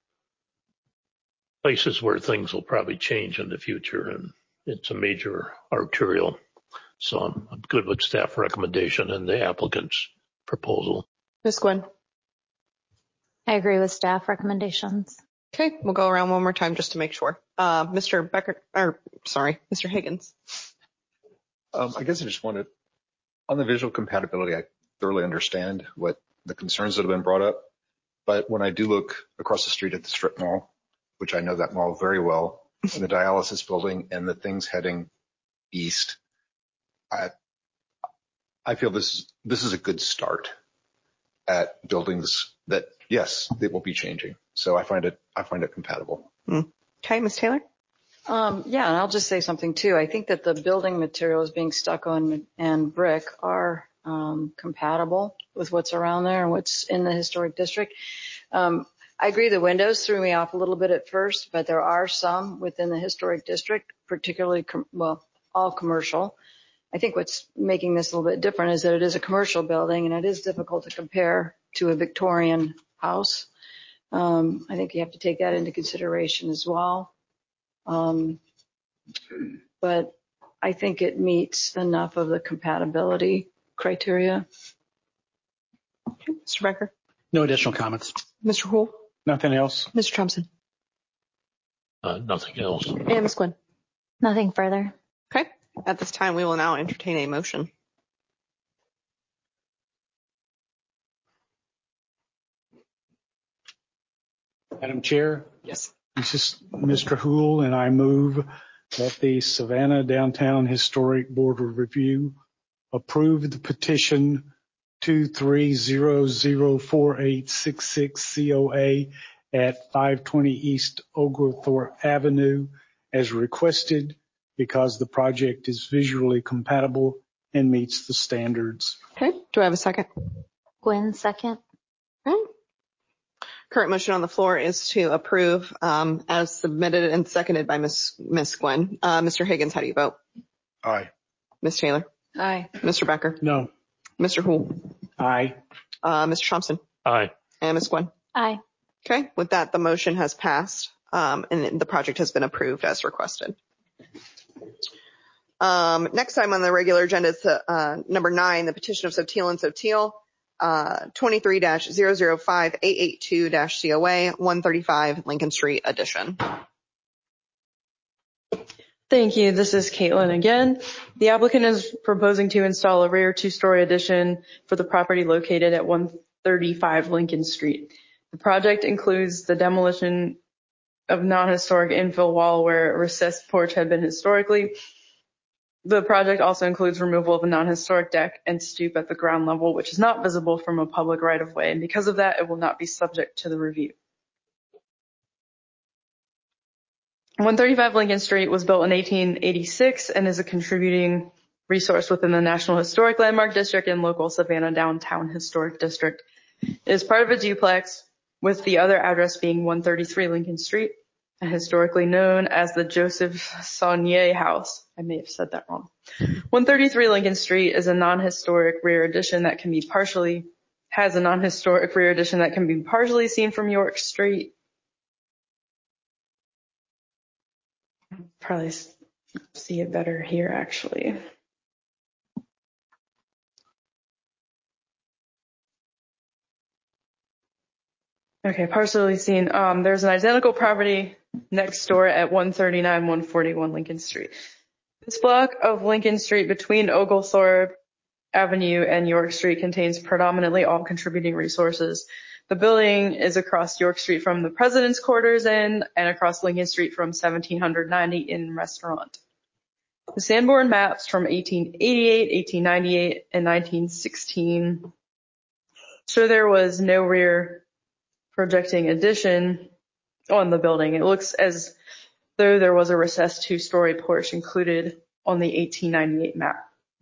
places where things will probably change in the future, and it's a major arterial. So I'm, I'm good with staff recommendation and the applicant's proposal. Miz Gwen. I agree with staff recommendations. Okay, we'll go around one more time just to make sure. Uh, Mister Becker, or sorry, Mister Higgins. Um, I guess I just wanted, on the visual compatibility, I thoroughly understand what the concerns that have been brought up. But when I do look across the street at the strip mall, which I know that mall very well, and the dialysis building and the things heading east, I, I feel this is, this is a good start at buildings that, yes, they will be changing. So I find it, I find it compatible. Mm. Okay, Miz Taylor. Um, yeah, and I'll just say something too. I think that the building materials being stucco and, and brick are um, compatible with what's around there and what's in the historic district. Um, I agree the windows threw me off a little bit at first, but there are some within the historic district, particularly, com- well, all commercial. I think what's making this a little bit different is that it is a commercial building and it is difficult to compare to a Victorian house. Um, I think you have to take that into consideration as well. Um, but I think it meets enough of the compatibility criteria. Okay, Mister Becker. No additional comments. Mister Houle. Nothing else. Mister Thompson. Uh, nothing else. And Miz Gwen. Nothing further. Okay. At this time, we will now entertain a motion. Madam Chair. Yes. This is Mister Houle, and I move that the Savannah Downtown Historic Board of Review approve the petition two three zero zero four eight six six C O A at five twenty East Oglethorpe Avenue as requested because the project is visually compatible and meets the standards. Okay. Do I have a second? Gwen, second. Okay. Current motion on the floor is to approve um, as submitted and seconded by Miz Miz Gwen. Uh, Mister Higgins, how do you vote? Aye. Miz Taylor? Aye. Mister Becker? No. Mister Houle? Aye. Uh, Mister Thompson? Aye. And Miz Gwen? Aye. Okay. With that, the motion has passed um, and the project has been approved as requested. Um, next time on the regular agenda is uh, number nine, the petition of Sotil and Sotil, uh, twenty-three dash zero zero five eight eight two dash C O A, one thirty-five Lincoln Street addition. Thank you. This is Caitlin again. The applicant is proposing to install a rear two-story addition for the property located at one thirty-five Lincoln Street. The project includes the demolition of non-historic infill wall where a recessed porch had been historically. The project also includes removal of a non-historic deck and stoop at the ground level, which is not visible from a public right-of-way, and because of that, it will not be subject to the review. one thirty-five Lincoln Street was built in eighteen eighty-six and is a contributing resource within the National Historic Landmark District and local Savannah Downtown Historic District. It is part of a duplex, with the other address being one thirty-three Lincoln Street, and historically known as the Joseph Saunier House. I may have said that wrong. one thirty-three Lincoln Street is a non-historic rear addition that can be partially, has a non-historic rear addition that can be partially seen from York Street. Probably see it better here, actually. Okay, partially seen. Um, there's an identical property next door at one thirty-nine, one forty-one Lincoln Street. This block of Lincoln Street between Oglethorpe Avenue and York Street contains predominantly all contributing resources. The building is across York Street from the President's Quarters Inn and across Lincoln Street from seventeen ninety Inn Restaurant. The Sanborn maps from eighteen eighty-eight, eighteen ninety-eight, and nineteen sixteen show there was no rear projecting addition on the building. It looks as though there was a recessed two-story porch included on the eighteen ninety-eight map.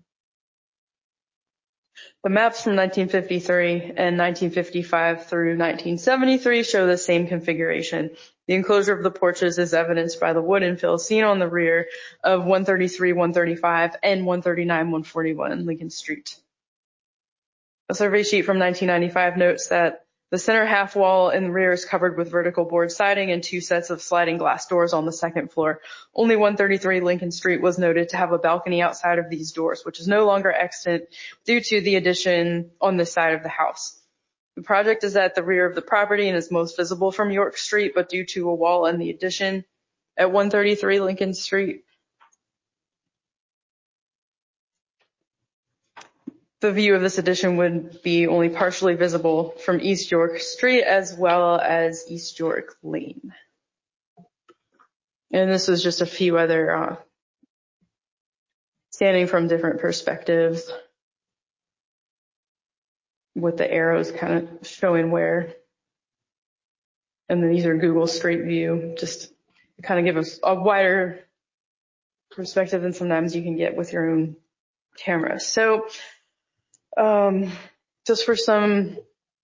The maps from nineteen fifty-three and nineteen fifty-five through nineteen seventy-three show the same configuration. The enclosure of the porches is evidenced by the wood infill seen on the rear of one thirty-three, one thirty-five, and one thirty-nine, one forty-one Lincoln Street. A survey sheet from nineteen ninety-five notes that the center half wall in the rear is covered with vertical board siding and two sets of sliding glass doors on the second floor. Only one thirty-three Lincoln Street was noted to have a balcony outside of these doors, which is no longer extant due to the addition on this side of the house. The project is at the rear of the property and is most visible from York Street, but due to a wall in the addition at one thirty-three Lincoln Street, the view of this addition would be only partially visible from East York Street as well as East York Lane. And this is just a few other uh, standing from different perspectives with the arrows kind of showing where. And then these are Google Street View, just to kind of give us a wider perspective than sometimes you can get with your own camera. So Um, just for some,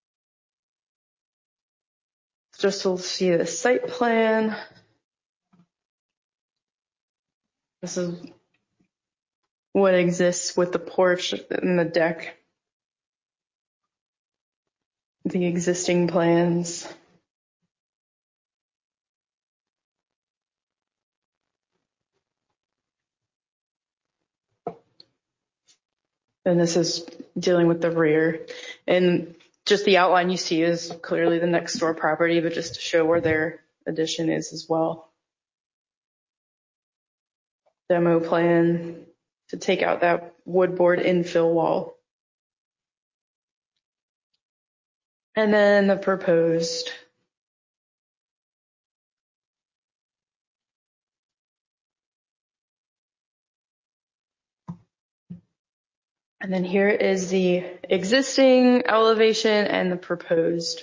just to see the site plan. This is what exists with the porch and the deck. The existing plans. And this is dealing with the rear. And just the outline you see is clearly the next door property, but just to show where their addition is as well. Demo plan to take out that wood board infill wall. And then the proposed. And then here is the existing elevation and the proposed.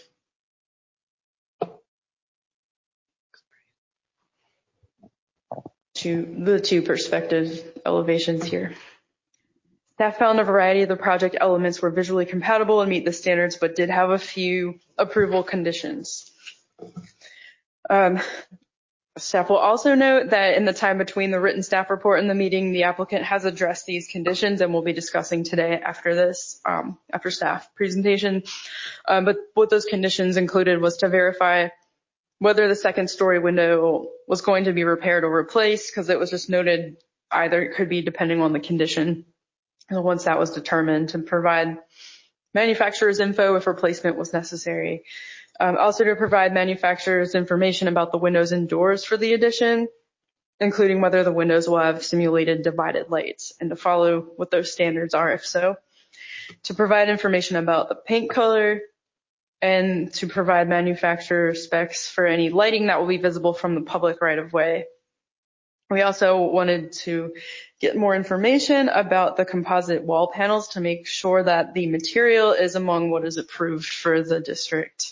Two, the two perspective elevations here. Staff found a variety of the project elements were visually compatible and meet the standards, but did have a few approval conditions. Um, staff will also note that in the time between the written staff report and the meeting, the applicant has addressed these conditions and we'll be discussing today after this, um, after staff presentation. Um, but what those conditions included was to verify whether the second story window was going to be repaired or replaced, because it was just noted either it could be depending on the condition. And once that was determined, to provide manufacturer's info if replacement was necessary. Um, also to provide manufacturer's information about the windows and doors for the addition, including whether the windows will have simulated divided lights, and to follow what those standards are if so. To provide information about the paint color, and to provide manufacturer specs for any lighting that will be visible from the public right of way. We also wanted to get more information about the composite wall panels to make sure that the material is among what is approved for the district.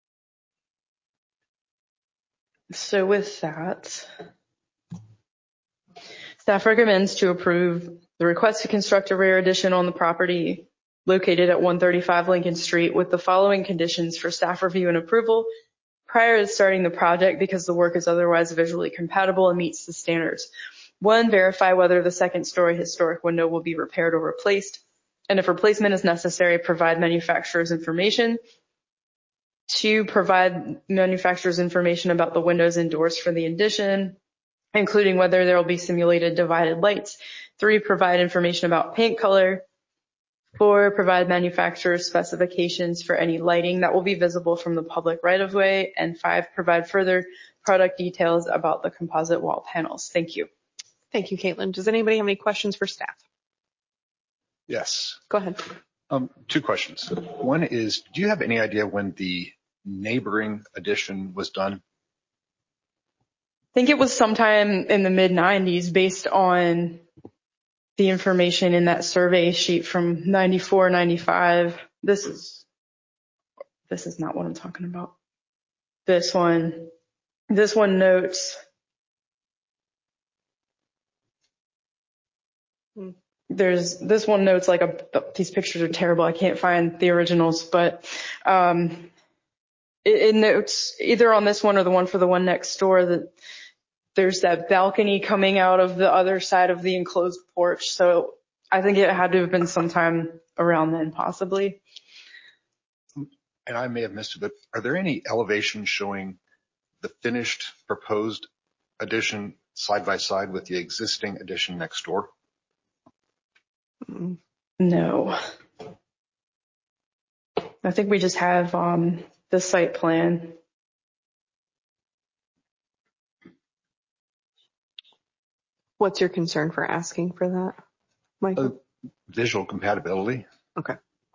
So with that, staff recommends to approve the request to construct a rear addition on the property located at one thirty-five Lincoln Street with the following conditions for staff review and approval prior to starting the project, because the work is otherwise visually compatible and meets the standards. One, verify whether the second story historic window will be repaired or replaced. And if replacement is necessary, provide manufacturer's information. Two, provide manufacturer's information about the windows and doors for the addition, including whether there will be simulated divided lights. Three, provide information about paint color. Four, provide manufacturer specifications for any lighting that will be visible from the public right-of-way. And five, provide further product details about the composite wall panels. Thank you. Thank you, Caitlin. Does anybody have any questions for staff? Yes. Go ahead. Um, two questions. One is, do you have any idea when the neighboring addition was done? I think it was sometime in the mid nineties based on the information in that survey sheet from ninety-four, ninety-five. This is, this is not what I'm talking about. This one, this one notes, there's, this one notes like a, these pictures are terrible. I can't find the originals, but, um, it, it notes either on this one or the one for the one next door that there's that balcony coming out of the other side of the enclosed porch. So I think it had to have been sometime around then, possibly. And I may have missed it, but are there any elevations showing the finished proposed addition side by side with the existing addition next door? No. I think we just have um, the site plan. What's your concern for asking for that, Michael? Uh, visual compatibility. Okay.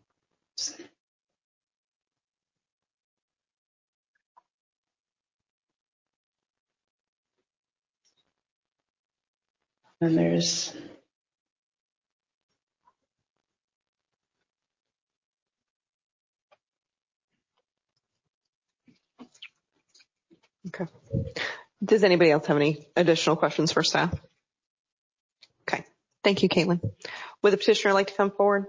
And there's Okay. Does anybody else have any additional questions for staff? Okay. Thank you, Caitlin. Would the petitioner like to come forward?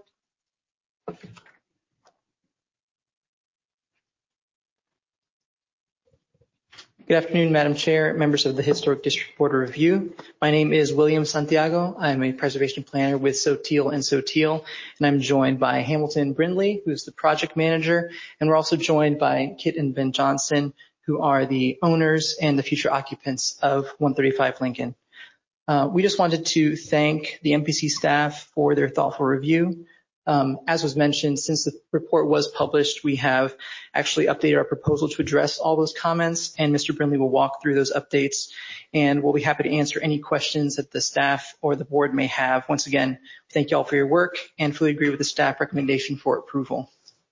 Good afternoon, Madam Chair, members of the Historic District Board of Review. My name is William Santiago. I'm a preservation planner with Sotil and Sotil, and I'm joined by Hamilton Brindley, who's the project manager, and we're also joined by Kit and Ben Johnson, who are the owners and the future occupants of one thirty-five Lincoln. Uh, we just wanted to thank the M P C staff for their thoughtful review. Um, as was mentioned, since the report was published, we have actually updated our proposal to address all those comments, and Mister Brindley will walk through those updates, and we'll be happy to answer any questions that the staff or the board may have. Once again, thank you all for your work and fully agree with the staff recommendation for approval.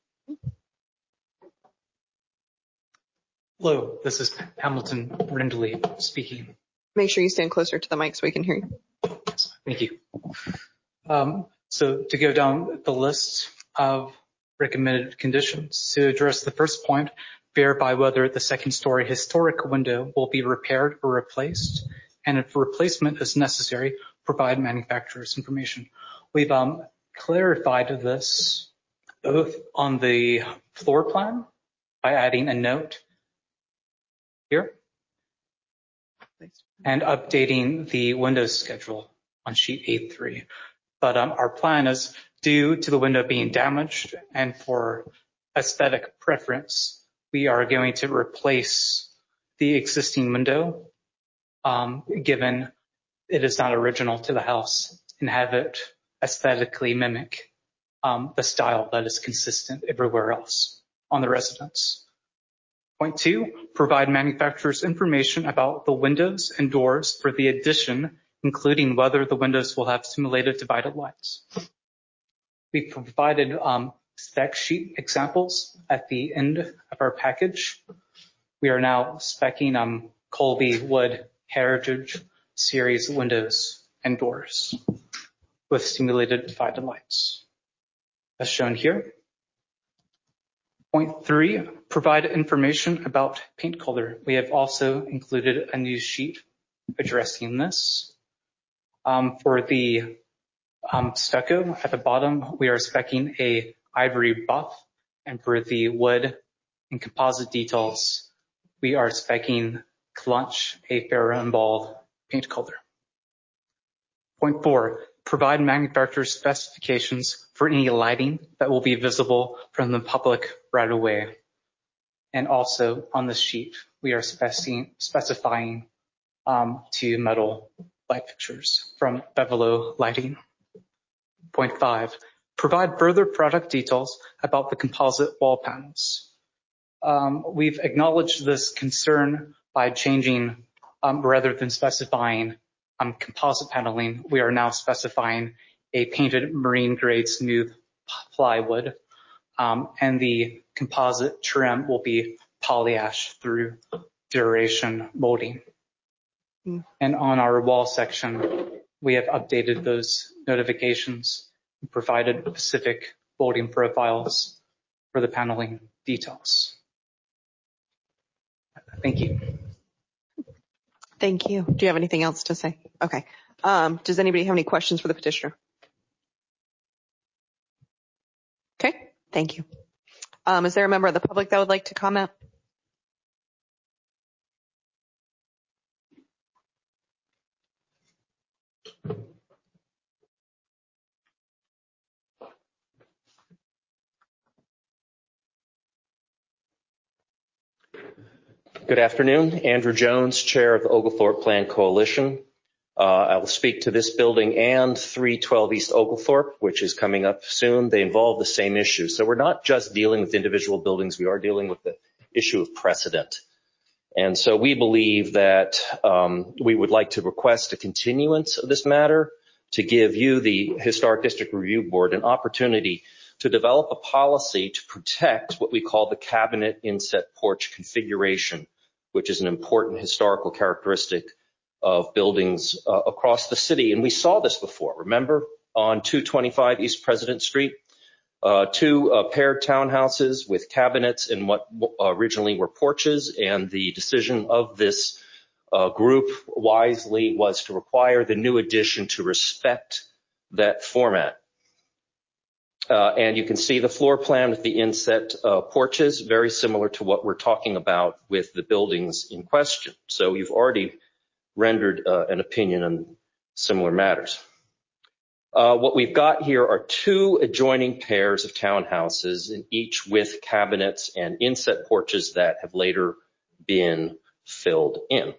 Hello, this is Hamilton Brindley speaking. Make sure you stand closer to the mic so we can hear you. Thank you. Um, So to go down the list of recommended conditions, to address the first point, verify whether the second story historic window will be repaired or replaced, and if replacement is necessary, provide manufacturer's information. We've um, clarified this both on the floor plan by adding a note here and updating the windows schedule on sheet A three. But um, our plan is, due to the window being damaged and for aesthetic preference, we are going to replace the existing window, um, given it is not original to the house, and have it aesthetically mimic um, the style that is consistent everywhere else on the residence. Point two, provide manufacturer's information about the windows and doors for the addition, including whether the windows will have simulated divided lights. We provided um, spec sheet examples at the end of our package. We are now speccing um, Colby Wood Heritage Series windows and doors with simulated divided lights, as shown here. Point three, provide information about paint color. We have also included a news sheet addressing this. Um, for the um, stucco at the bottom, we are speccing a ivory buff, and for the wood and composite details, we are speccing clunch, a Farrow and Ball paint color. Point four, provide manufacturer specifications for any lighting that will be visible from the public right away. And also on the sheet, we are specifying, specifying um, two metal light fixtures from Bevelo Lighting. Point five, provide further product details about the composite wall panels. Um, we've acknowledged this concern by changing, um, rather than specifying um, composite paneling, we are now specifying a painted marine grade smooth plywood, um, and the composite trim will be polyash through duration molding. Mm. And on our wall section, we have updated those notifications and provided specific molding profiles for the paneling details. Thank you. Thank you. Do you have anything else to say? Okay. Um, does anybody have any questions for the petitioner? Okay. Thank you. Um, is there a member of the public that would like to comment? Good afternoon. Andrew Jones, Chair of the Oglethorpe Plan Coalition. Uh, I will speak to this building and three twelve East Oglethorpe, which is coming up soon. They involve the same issue. So we're not just dealing with individual buildings. We are dealing with the issue of precedent. And so we believe that um, we would like to request a continuance of this matter to give you, the Historic District Review Board, an opportunity to develop a policy to protect what we call the cabinet inset porch configuration, which is an important historical characteristic of buildings uh, across the city. And we saw this before. Remember, on two twenty-five East President Street, uh, two uh, paired townhouses with cabinets in what originally were porches, and the decision of this uh, group wisely was to require the new addition to respect that format. Uh, and you can see the floor plan with the inset uh, porches, very similar to what we're talking about with the buildings in question. So you've already rendered uh, an opinion on similar matters. Uh, what we've got here are two adjoining pairs of townhouses, and each with cabinets and inset porches that have later been filled in.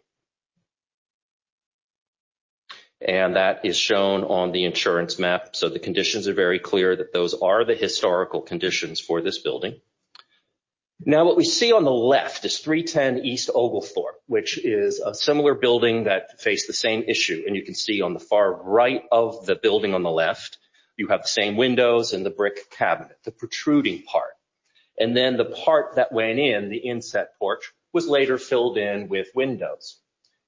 And that is shown on the insurance map. So the conditions are very clear that those are the historical conditions for this building. Now what we see on the left is three ten East Oglethorpe, which is a similar building that faced the same issue. And you can see on the far right of the building on the left, you have the same windows and the brick cabinet, the protruding part. And then the part that went in, the inset porch, was later filled in with windows.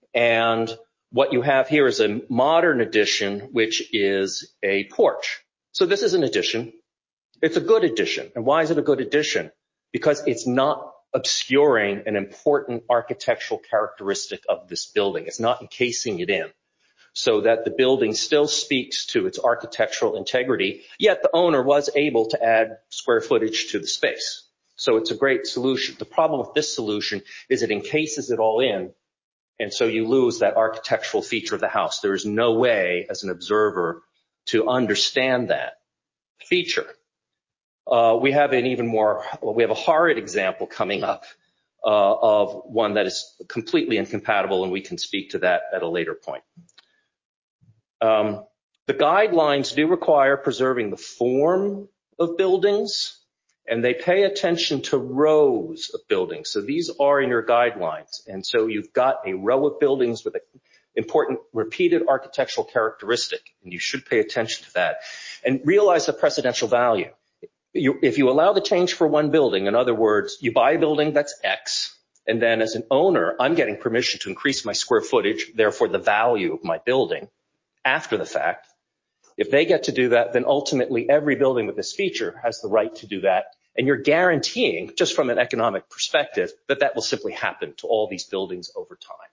And what you have here is a modern addition, which is a porch. So this is an addition. It's a good addition. And why is it a good addition? Because it's not obscuring an important architectural characteristic of this building. It's not encasing it in, so that the building still speaks to its architectural integrity, yet the owner was able to add square footage to the space. So it's a great solution. The problem with this solution is it encases it all in, and so you lose that architectural feature of the house. There is no way as an observer to understand that feature. Uh, we have an even more, well, we have a horrid example coming up uh, of one that is completely incompatible, and we can speak to that at a later point. Um, the guidelines do require preserving the form of buildings, and they pay attention to rows of buildings. So these are in your guidelines. And so you've got a row of buildings with an important repeated architectural characteristic, and you should pay attention to that. And realize the precedential value. You, if you allow the change for one building, in other words, you buy a building that's X, and then as an owner, I'm getting permission to increase my square footage, therefore the value of my building after the fact. If they get to do that, then ultimately every building with this feature has the right to do that. And you're guaranteeing, just from an economic perspective, that that will simply happen to all these buildings over time.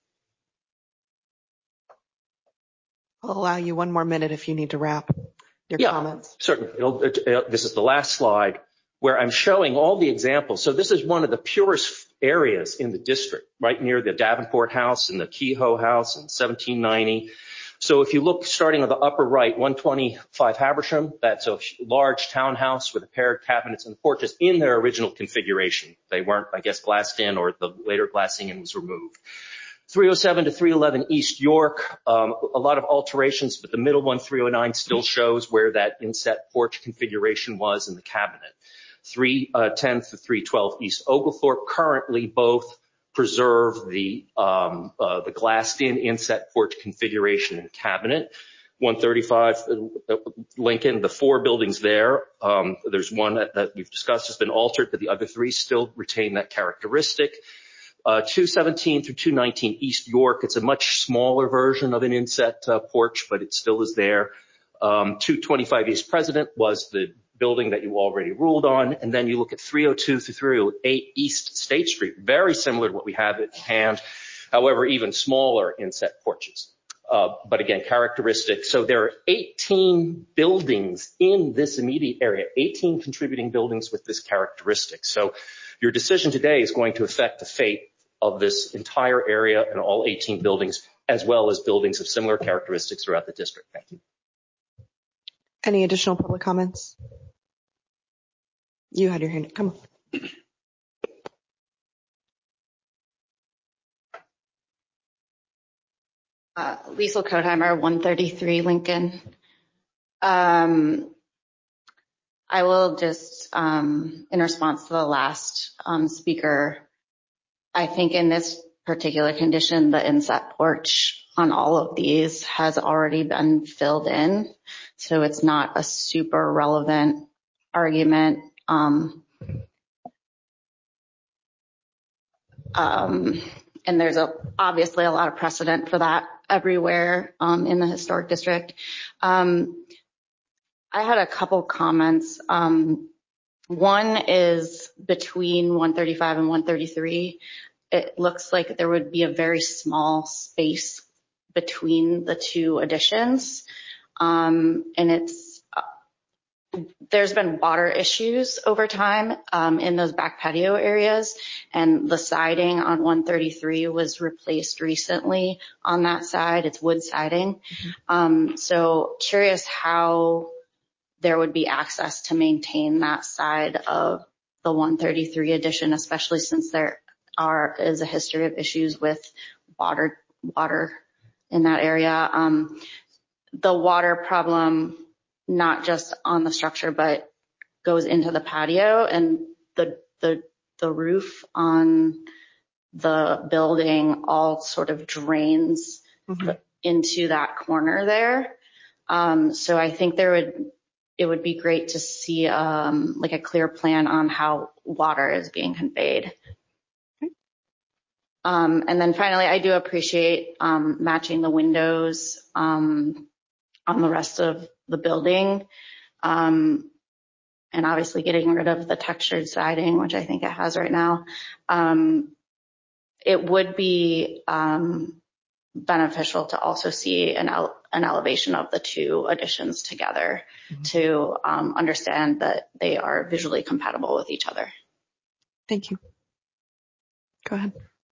I'll allow you one more minute if you need to wrap your yeah, comments. Certainly. It'll, it, it, this is the last slide where I'm showing all the examples. So this is one of the purest areas in the district, right near the Davenport House and the Kehoe House in seventeen ninety. So if you look starting on the upper right, one twenty-five Habersham, that's a large townhouse with a pair of cabinets and porches in their original configuration. They weren't, I guess, glassed in, or the later glassing in was removed. three oh seven to three eleven East York, um, a lot of alterations, but the middle one, three oh nine, still shows where that inset porch configuration was in the cabinet. three ten to three twelve East Oglethorpe, currently both preserve the um, uh, the glassed-in inset porch configuration and cabinet. one thirty-five uh, Lincoln, the four buildings there, um, there's one that, that we've discussed has been altered, but the other three still retain that characteristic. Uh, two seventeen through two nineteen East York, it's a much smaller version of an inset uh, porch, but it still is there. Um, two twenty-five East President was the building that you already ruled on. And then you look at three oh two through three oh eight East State Street, very similar to what we have at hand, however, even smaller inset porches. Uh, but again, characteristic. So there are eighteen buildings in this immediate area, eighteen contributing buildings with this characteristic. So your decision today is going to affect the fate of this entire area and all eighteen buildings, as well as buildings of similar characteristics throughout the district. Thank you. Any additional public comments? You had your hand up. Come on. Uh, Liesl Kotheimer, one thirty-three Lincoln. Um, I will just, um, in response to the last um, speaker, I think in this particular condition, the inset porch on all of these has already been filled in. So it's not a super relevant argument. Um, um, and there's a, obviously a lot of precedent for that everywhere um, in the historic district. Um, I had a couple comments. Um, one is between one thirty-five and one thirty-three. It looks like there would be a very small space between the two additions. Um, and it's, uh, there's been water issues over time um, in those back patio areas, and the siding on one thirty-three was replaced recently on that side. It's wood siding. Mm-hmm. Um, so curious how there would be access to maintain that side of the one thirty-three addition, especially since there are is a history of issues with water water in that area. Um, the water problem, not just on the structure, but goes into the patio, and the the the roof on the building all sort of drains mm-hmm. into that corner there. Um, so I think there would it would be great to see um, like a clear plan on how water is being conveyed. Um, and then finally, I do appreciate um, matching the windows um, on the rest of the building. Um, and obviously getting rid of the textured siding, which I think it has right now. Um, it would be um, beneficial to also see an, ele- an elevation of the two additions together mm-hmm. to um, understand that they are visually compatible with each other. Thank you. Go ahead.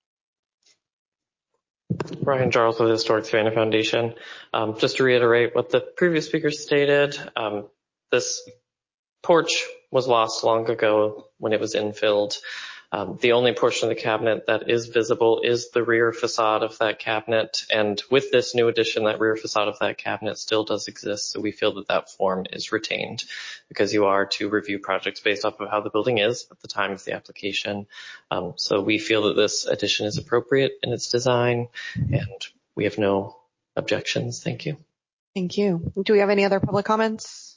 Brian Charles with Historic Savannah Foundation. Um, just to reiterate what the previous speaker stated, um, this porch was lost long ago when it was infilled. Um, the only portion of the cabinet that is visible is the rear facade of that cabinet. And with this new addition, that rear facade of that cabinet still does exist. So we feel that that form is retained because you are to review projects based off of how the building is at the time of the application. Um, so we feel that this addition is appropriate in its design and we have no objections. Thank you. Thank you. Do we have any other public comments?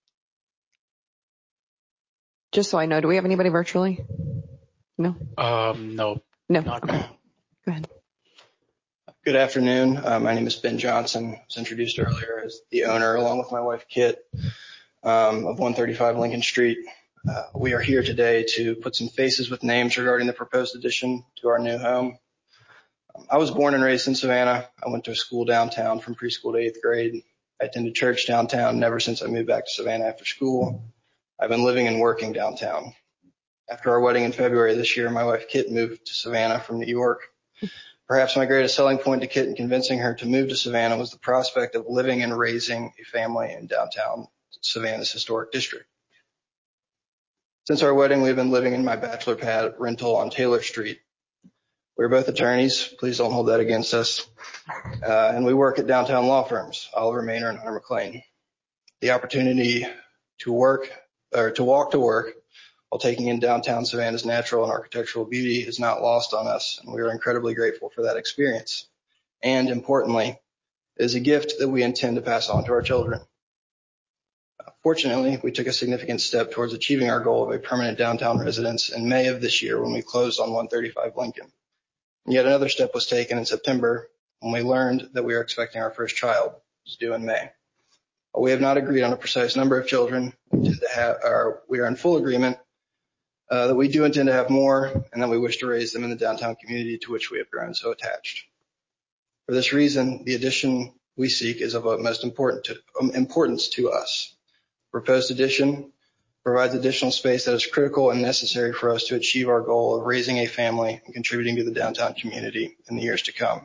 Just so I know, do we have anybody virtually? No? Um, no. No. Not okay. Go ahead. Good afternoon. Uh, my name is Ben Johnson. I was introduced earlier as the owner, along with my wife, Kit, um, of one thirty-five Lincoln Street. Uh, we are here today to put some faces with names regarding the proposed addition to our new home. Um, I was born and raised in Savannah. I went to a school downtown from preschool to eighth grade. I attended church downtown, and ever since I moved back to Savannah after school, I've been living and working downtown. After our wedding in February this year, my wife Kit moved to Savannah from New York. Perhaps my greatest selling point to Kit in convincing her to move to Savannah was the prospect of living and raising a family in downtown Savannah's historic district. Since our wedding, we've been living in my bachelor pad rental on Taylor Street. We're both attorneys. Please don't hold that against us. Uh, and we work at downtown law firms, Oliver Maynor and Hunter McLean. The opportunity to work or to walk to work while taking in downtown Savannah's natural and architectural beauty is not lost on us, and we are incredibly grateful for that experience. And importantly, it is a gift that we intend to pass on to our children. Fortunately, we took a significant step towards achieving our goal of a permanent downtown residence in May of this year when we closed on one thirty-five Lincoln. And yet another step was taken in September when we learned that we are expecting our first child, which is due in May. While we have not agreed on a precise number of children, we, intend to have, or we are in full agreement Uh, that we do intend to have more and that we wish to raise them in the downtown community to which we have grown so attached. For this reason, the addition we seek is of utmost important to, um, importance to us. The proposed addition provides additional space that is critical and necessary for us to achieve our goal of raising a family and contributing to the downtown community in the years to come.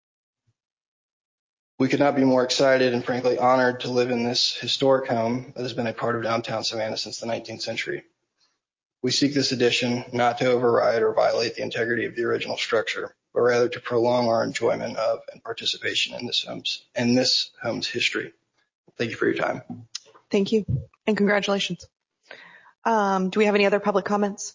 We could not be more excited and frankly honored to live in this historic home that has been a part of downtown Savannah since the nineteenth century. We seek this addition not to override or violate the integrity of the original structure, but rather to prolong our enjoyment of and participation in this home's, in this home's history. Thank you for your time. Thank you, and congratulations. Um, do we have any other public comments?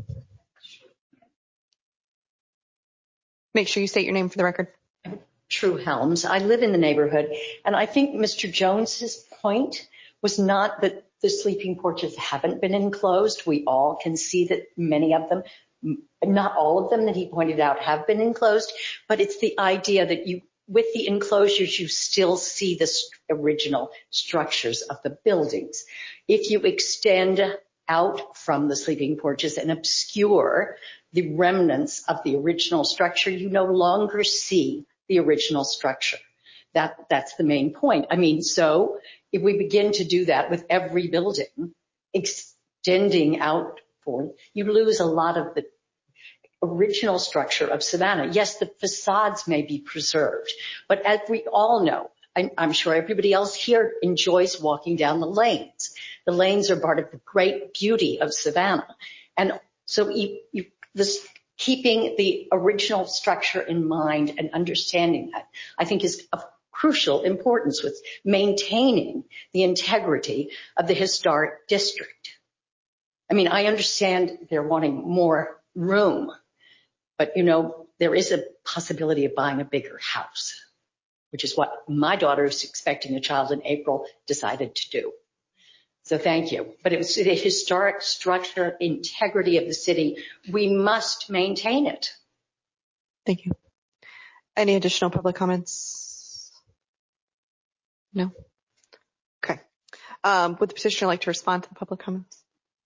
Make sure you state your name for the record. True Helms. I live in the neighborhood, and I think Mister Jones's point was not that the sleeping porches haven't been enclosed. We all can see that many of them, not all of them that he pointed out have been enclosed, but it's the idea that you, with the enclosures, you still see the original structures of the buildings. If you extend out from the sleeping porches and obscure the remnants of the original structure, you no longer see the original structure. That, that's the main point. I mean, so if we begin to do that with every building, extending out forward, you lose a lot of the original structure of Savannah. Yes, the facades may be preserved, but as we all know, I, I'm sure everybody else here enjoys walking down the lanes. The lanes are part of the great beauty of Savannah. And so you, you, this, keeping the original structure in mind and understanding that, I think, is of crucial importance with maintaining the integrity of the historic district. I mean, I understand they're wanting more room, but, you know, there is a possibility of buying a bigger house, which is what my daughter, who's expecting a child in April, decided to do. So thank you. But it was the historic structure, integrity of the city. We must maintain it. Thank you. Any additional public comments? No? Okay. Um, would the petitioner like to respond to the public comments?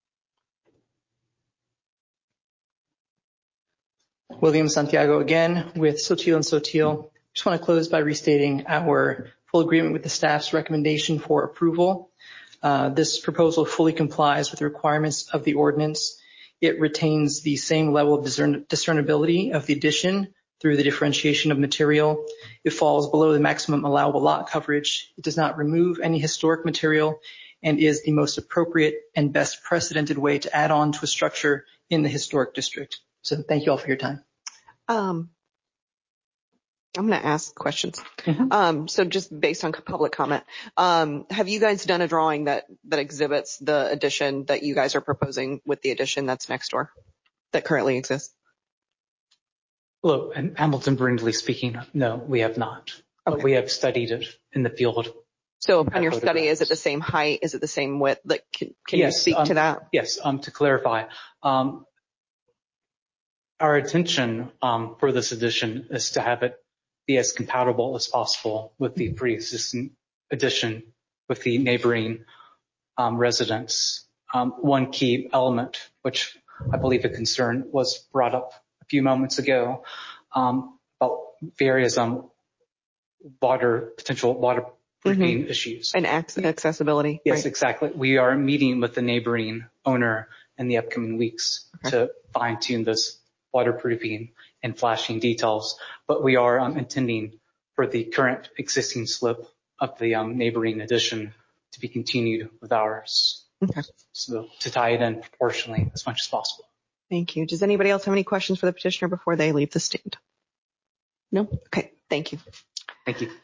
William Santiago again with Sotil and Sotil. Just want to close by restating our full agreement with the staff's recommendation for approval. Uh, this proposal fully complies with the requirements of the ordinance. It retains the same level of discern- discernibility of the addition through the differentiation of material. It falls below the maximum allowable lot coverage. It does not remove any historic material and is the most appropriate and best precedented way to add on to a structure in the historic district. So thank you all for your time. Um, I'm going to ask questions. Mm-hmm. Um, so just based on public comment, um, have you guys done a drawing that, that exhibits the addition that you guys are proposing with the addition that's next door that currently exists? Hello, and Hamilton Brindley speaking. No, we have not. Okay. But we have studied it in the field. So upon your study, is it the same height? Is it the same width? Like, can, can yes, you speak um, to that? Yes, um, to clarify, um, our intention um, for this addition is to have it be as compatible as possible with the pre-existing addition with the neighboring um, residents. Um, one key element, which I believe a concern was brought up a few moments ago, um, about various um, water, potential water proofing mm-hmm. issues. And ac- accessibility. Yes, right. exactly. We are meeting with the neighboring owner in the upcoming weeks okay. to fine tune this waterproofing and flashing details, but we are um, intending for the current existing slip of the um, neighboring addition to be continued with ours. Okay. So to tie it in proportionally as much as possible. Thank you. Does anybody else have any questions for the petitioner before they leave the stand? No? Okay. Thank you. Thank you.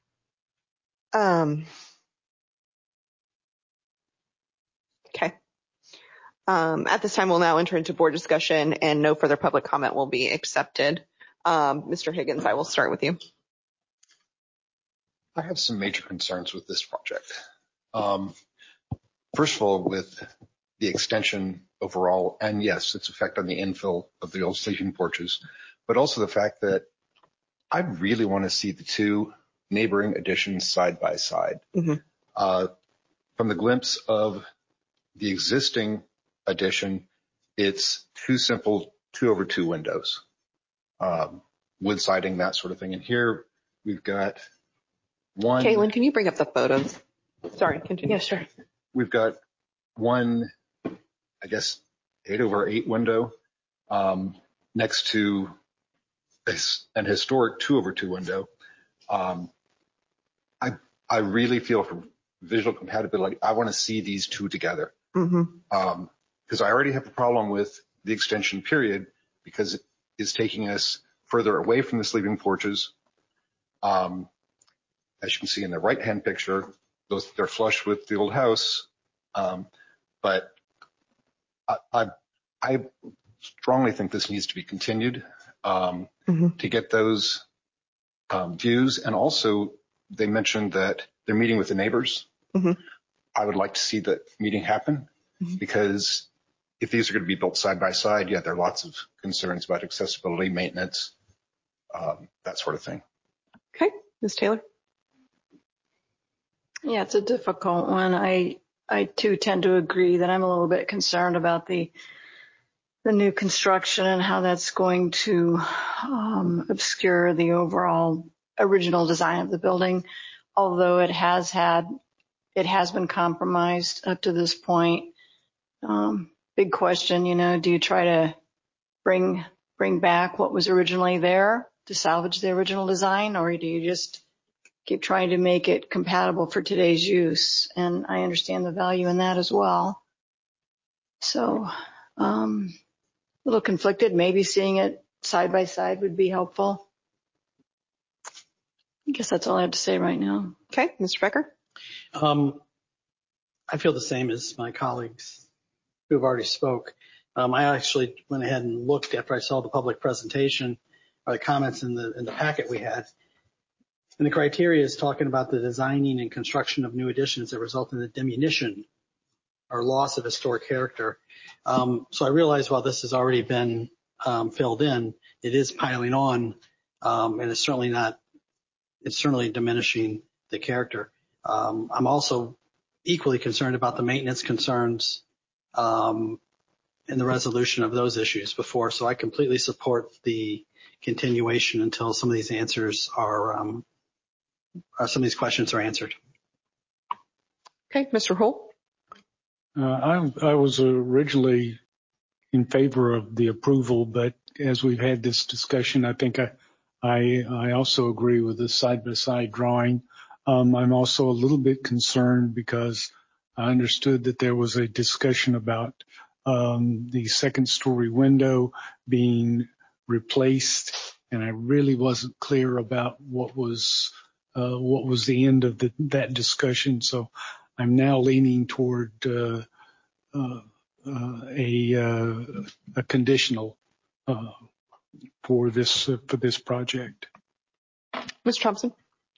Um, okay. Um, at this time, we'll now enter into board discussion and no further public comment will be accepted. Um, Mister Higgins, I will start with you. I have some major concerns with this project. Um, first of all, with the extension overall, and yes, its effect on the infill of the old sleeping porches, but also the fact that I really want to see the two neighboring additions side by side. Mm-hmm. Uh, from the glimpse of the existing addition, it's two simple two over two windows, um, wood siding, that sort of thing. And here we've got one. Caitlin, can you bring up the photos? Sorry, continue. Yeah, sure. We've got one, I guess, eight over eight window um, next to an historic two over two window. Um, I I really feel for visual compatibility, I want to see these two together. Mm-hmm. Um, because I already have a problem with the extension period because it is taking us further away from the sleeping porches. Um, as you can see in the right-hand picture, those they're flush with the old house. Um, but I, I, I strongly think this needs to be continued um, mm-hmm. to get those um, views. And also, they mentioned that they're meeting with the neighbors. Mm-hmm. I would like to see that meeting happen mm-hmm. because if these are going to be built side by side, yeah, there are lots of concerns about accessibility, maintenance, um, that sort of thing. Okay, Miz Taylor. Yeah, it's a difficult one. I I too tend to agree that I'm a little bit concerned about the the new construction and how that's going to um, obscure the overall original design of the building. Although it has had it has been compromised up to this point. Um, big question, you know, do you try to bring bring back what was originally there to salvage the original design, or do you just keep trying to make it compatible for today's use? And I understand the value in that as well. So um, a little conflicted. Maybe seeing it side by side would be helpful. I guess that's all I have to say right now. Okay, Mister Becker. Um, I feel the same as my colleagues who have already spoke. Um, I actually went ahead and looked after I saw the public presentation or the comments in the in the packet we had. And the criteria is talking about the designing and construction of new additions that result in the diminution or loss of historic character. Um, so I realize while this has already been um, filled in, it is piling on, um, and it's certainly not, it's certainly diminishing the character. Um, I'm also equally concerned about the maintenance concerns um, and the resolution of those issues before. So I completely support the continuation until some of these answers are, um, or some of these questions are answered. Okay, Mister Hull. Uh, I, I was originally in favor of the approval, but as we've had this discussion, I think I, I, I also agree with the side-by-side drawing. Um, I'm also a little bit concerned because I understood that there was a discussion about um, the second story window being replaced, and I really wasn't clear about what was uh, what was the end of the, that discussion. So I'm now leaning toward uh, uh, uh, a uh, a conditional uh, for this uh, for this project. Mister Thompson.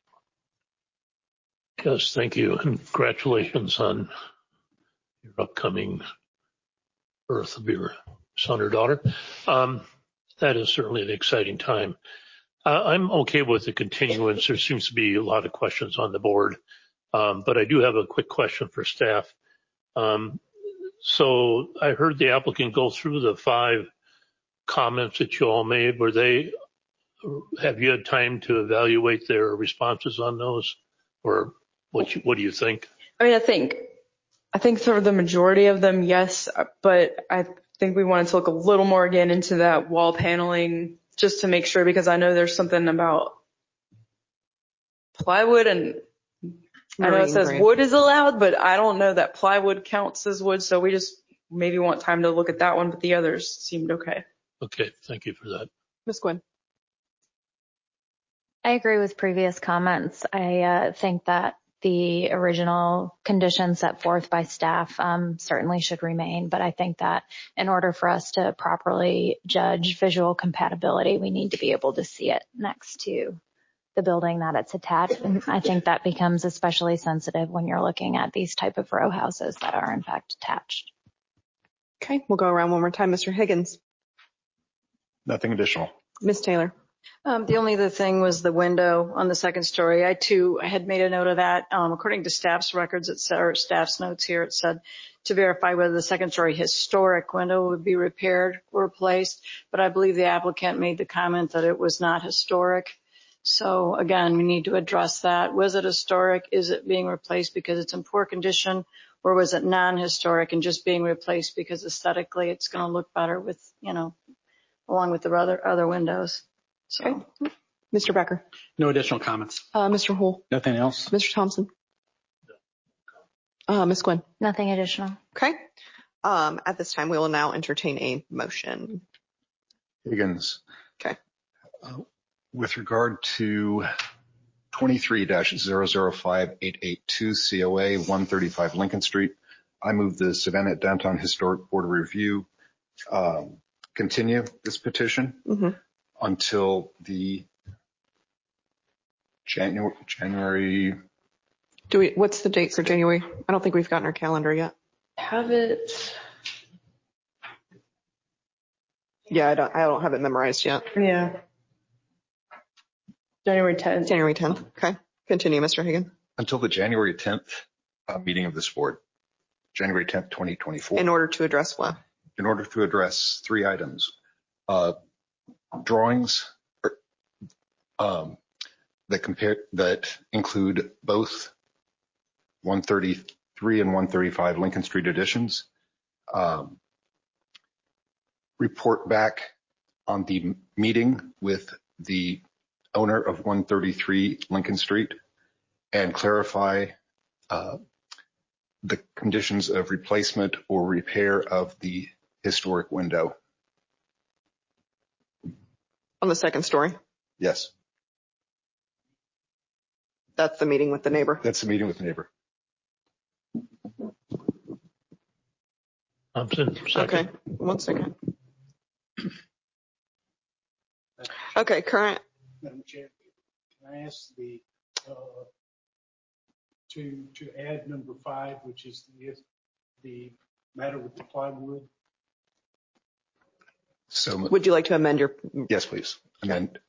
Yes, thank you, and congratulations on your upcoming birth of your son or daughter. Um, that is certainly an exciting time. Uh, I'm okay with the continuance. There seems to be a lot of questions on the board, um, but I do have a quick question for staff. Um, so I heard the applicant go through the five comments that you all made. Were they, have you had time to evaluate their responses on those, or what you, what do you think? I mean, I think, I think for the majority of them, yes, but I think we wanted to look a little more again into that wall paneling just to make sure, because I know there's something about plywood, and I know it says wood is allowed, but I don't know that plywood counts as wood. So we just maybe want time to look at that one, but the others seemed okay. Okay, thank you for that. Miz Gwynn. I agree with previous comments. I uh, think that the original conditions set forth by staff um, certainly should remain, but I think that in order for us to properly judge visual compatibility, we need to be able to see it next to the building that it's attached. And I think that becomes especially sensitive when you're looking at these type of row houses that are in fact attached. Okay, we'll go around one more time. Mister Higgins. Nothing additional. Miz Taylor. Um, the only other thing was the window on the second story. I too I had made a note of that. Um, according to staff's records, it said, or staff's notes here, it said to verify whether the second story historic window would be repaired or replaced. But I believe the applicant made the comment that it was not historic. So again, we need to address that. Was it historic? Is it being replaced because it's in poor condition? Or was it non-historic and just being replaced because aesthetically it's going to look better with, you know, along with the other, other windows? So. Okay. Mister Becker. No additional comments. Uh, Mister Hull. Nothing else. Mister Thompson. Uh, Miz Gwynn. Nothing additional. Okay. Um, at this time, we will now entertain a motion. Higgins. Okay. Uh, with regard to twenty-three dash zero zero five eight eight two C O A one thirty-five Lincoln Street, I move the Savannah Downtown Historic Board of Review um, continue this petition mm-hmm. until the January, January. Do we, what's the date for January? I don't think we've gotten our calendar yet. Have it. Yeah, I don't, I don't have it memorized yet. Yeah. January tenth. January tenth. Okay. Continue, Mister Higgins. Until the January tenth uh, meeting of this board, January tenth, twenty twenty-four. In order to address what? In order to address three items. Uh, drawings um, that compare that include both one thirty-three and one thirty-five Lincoln Street additions. Um, report back on the meeting with the owner of one thirty-three Lincoln Street and clarify uh, the conditions of replacement or repair of the historic window. On the second story? Yes. That's the meeting with the neighbor? That's the meeting with the neighbor. Thompson, second. Okay, one second. Okay, current. Madam Chair, can I ask the uh, to to add number five, which is the the matter with the plywood? So would you like to amend your? Yes, please. Amend.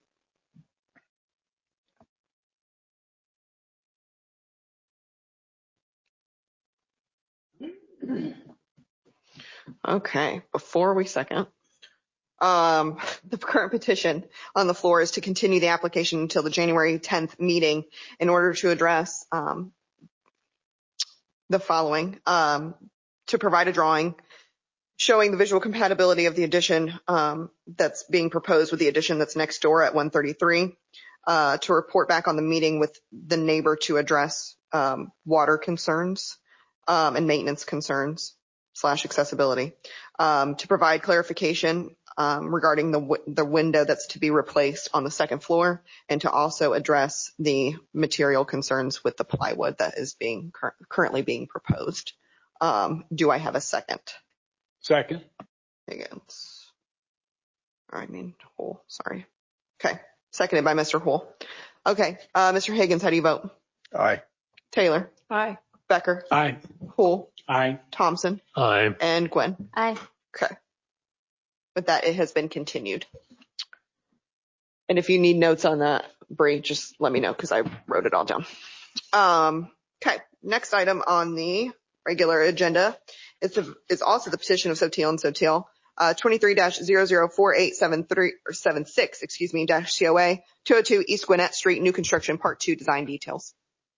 Okay, before we second, um, the current petition on the floor is to continue the application until the January tenth meeting in order to address um, the following, um, to provide a drawing showing the visual compatibility of the addition um, that's being proposed with the addition that's next door at one thirty-three, uh, to report back on the meeting with the neighbor to address um, water concerns um, and maintenance concerns slash accessibility, um, to provide clarification um, regarding the w- the window that's to be replaced on the second floor, and to also address the material concerns with the plywood that is being cur- currently being proposed. Um, do I have a second? Second. Higgins. Or I mean, Hull, sorry. Okay. Seconded by Mister Hull. Okay. Uh, Mister Higgins, how do you vote? Aye. Taylor. Aye. Becker. Aye. Hull. Aye. Thompson. Aye. And Gwen. Aye. Okay. With that, it has been continued. And if you need notes on that, Bree, just let me know because I wrote it all down. Um, okay. Next item on the regular agenda is, the, is also the petition of Sotil and Sotil, uh, twenty-three dash zero zero four eight seven three or seven six, excuse me, dash C O A, two oh two East Gwinnett Street, new construction, part two, design details.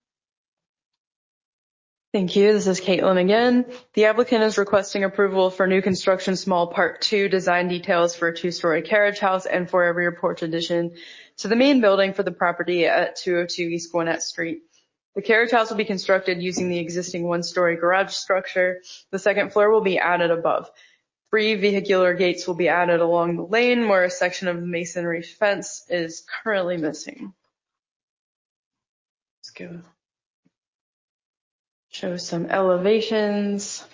Thank you. This is Caitlin again. The applicant is requesting approval for new construction small part two design details for a two-story carriage house and for a rear porch addition to the main building for the property at two oh two East Gwinnett Street. The carriage house will be constructed using the existing one-story garage structure. The second floor will be added above. Three vehicular gates will be added along the lane where a section of the masonry fence is currently missing. Let's go. Show some elevations.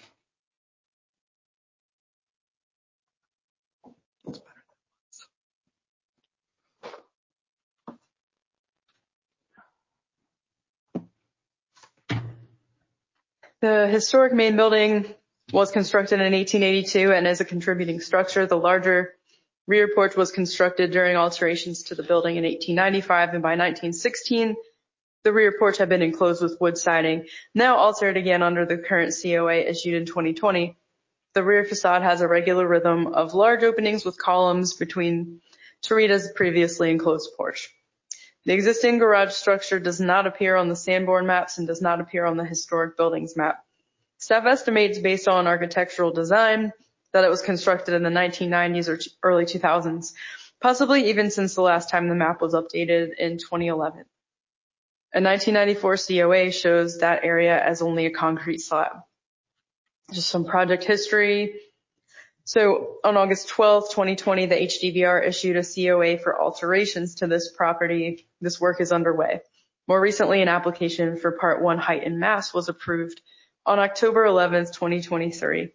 The historic main building was constructed in eighteen eighty-two and is a contributing structure. The larger rear porch was constructed during alterations to the building in eighteen ninety-five, and by nineteen sixteen, the rear porch had been enclosed with wood siding, now altered again under the current C O A issued in twenty twenty. The rear facade has a regular rhythm of large openings with columns between to read as previously enclosed porch. The existing garage structure does not appear on the Sanborn maps and does not appear on the historic buildings map. Staff estimates based on architectural design that it was constructed in the nineteen nineties or early two thousands, possibly even since the last time the map was updated in twenty eleven. A nineteen ninety-four C O A shows that area as only a concrete slab. Just some project history. So on August twelfth, twenty twenty, the H D V R issued a C O A for alterations to this property. This work is underway. More recently, an application for Part one height and mass was approved on October eleventh, twenty twenty-three,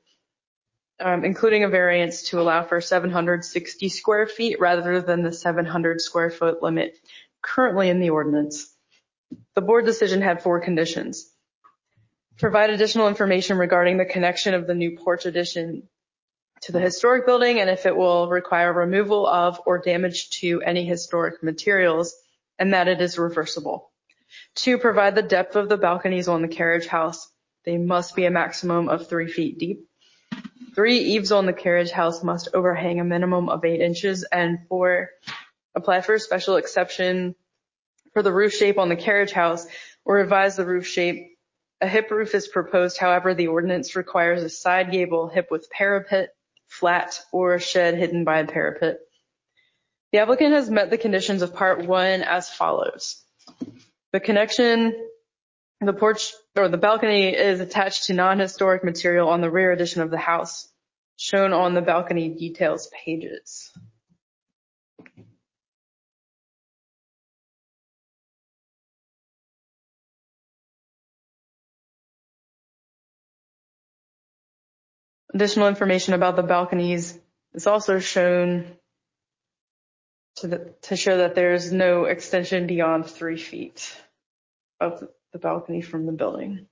um, including a variance to allow for seven hundred sixty square feet rather than the seven hundred square foot limit currently in the ordinance. The board decision had four conditions. Provide additional information regarding the connection of the new porch addition to the historic building and if it will require removal of or damage to any historic materials and that it is reversible. Two, provide the depth of the balconies on the carriage house. They must be a maximum of three feet deep. Three, eaves on the carriage house must overhang a minimum of eight inches. And four, apply for a special exception for the roof shape on the carriage house or revise the roof shape. A hip roof is proposed. However, the ordinance requires a side gable hip with parapet, flat, or a shed hidden by a parapet. The applicant has met the conditions of part one as follows. The connection, the porch or the balcony is attached to non-historic material on the rear addition of the house, shown on the balcony details pages. Additional information about the balconies is also shown to, the, to show that there is no extension beyond three feet of the balcony from the building.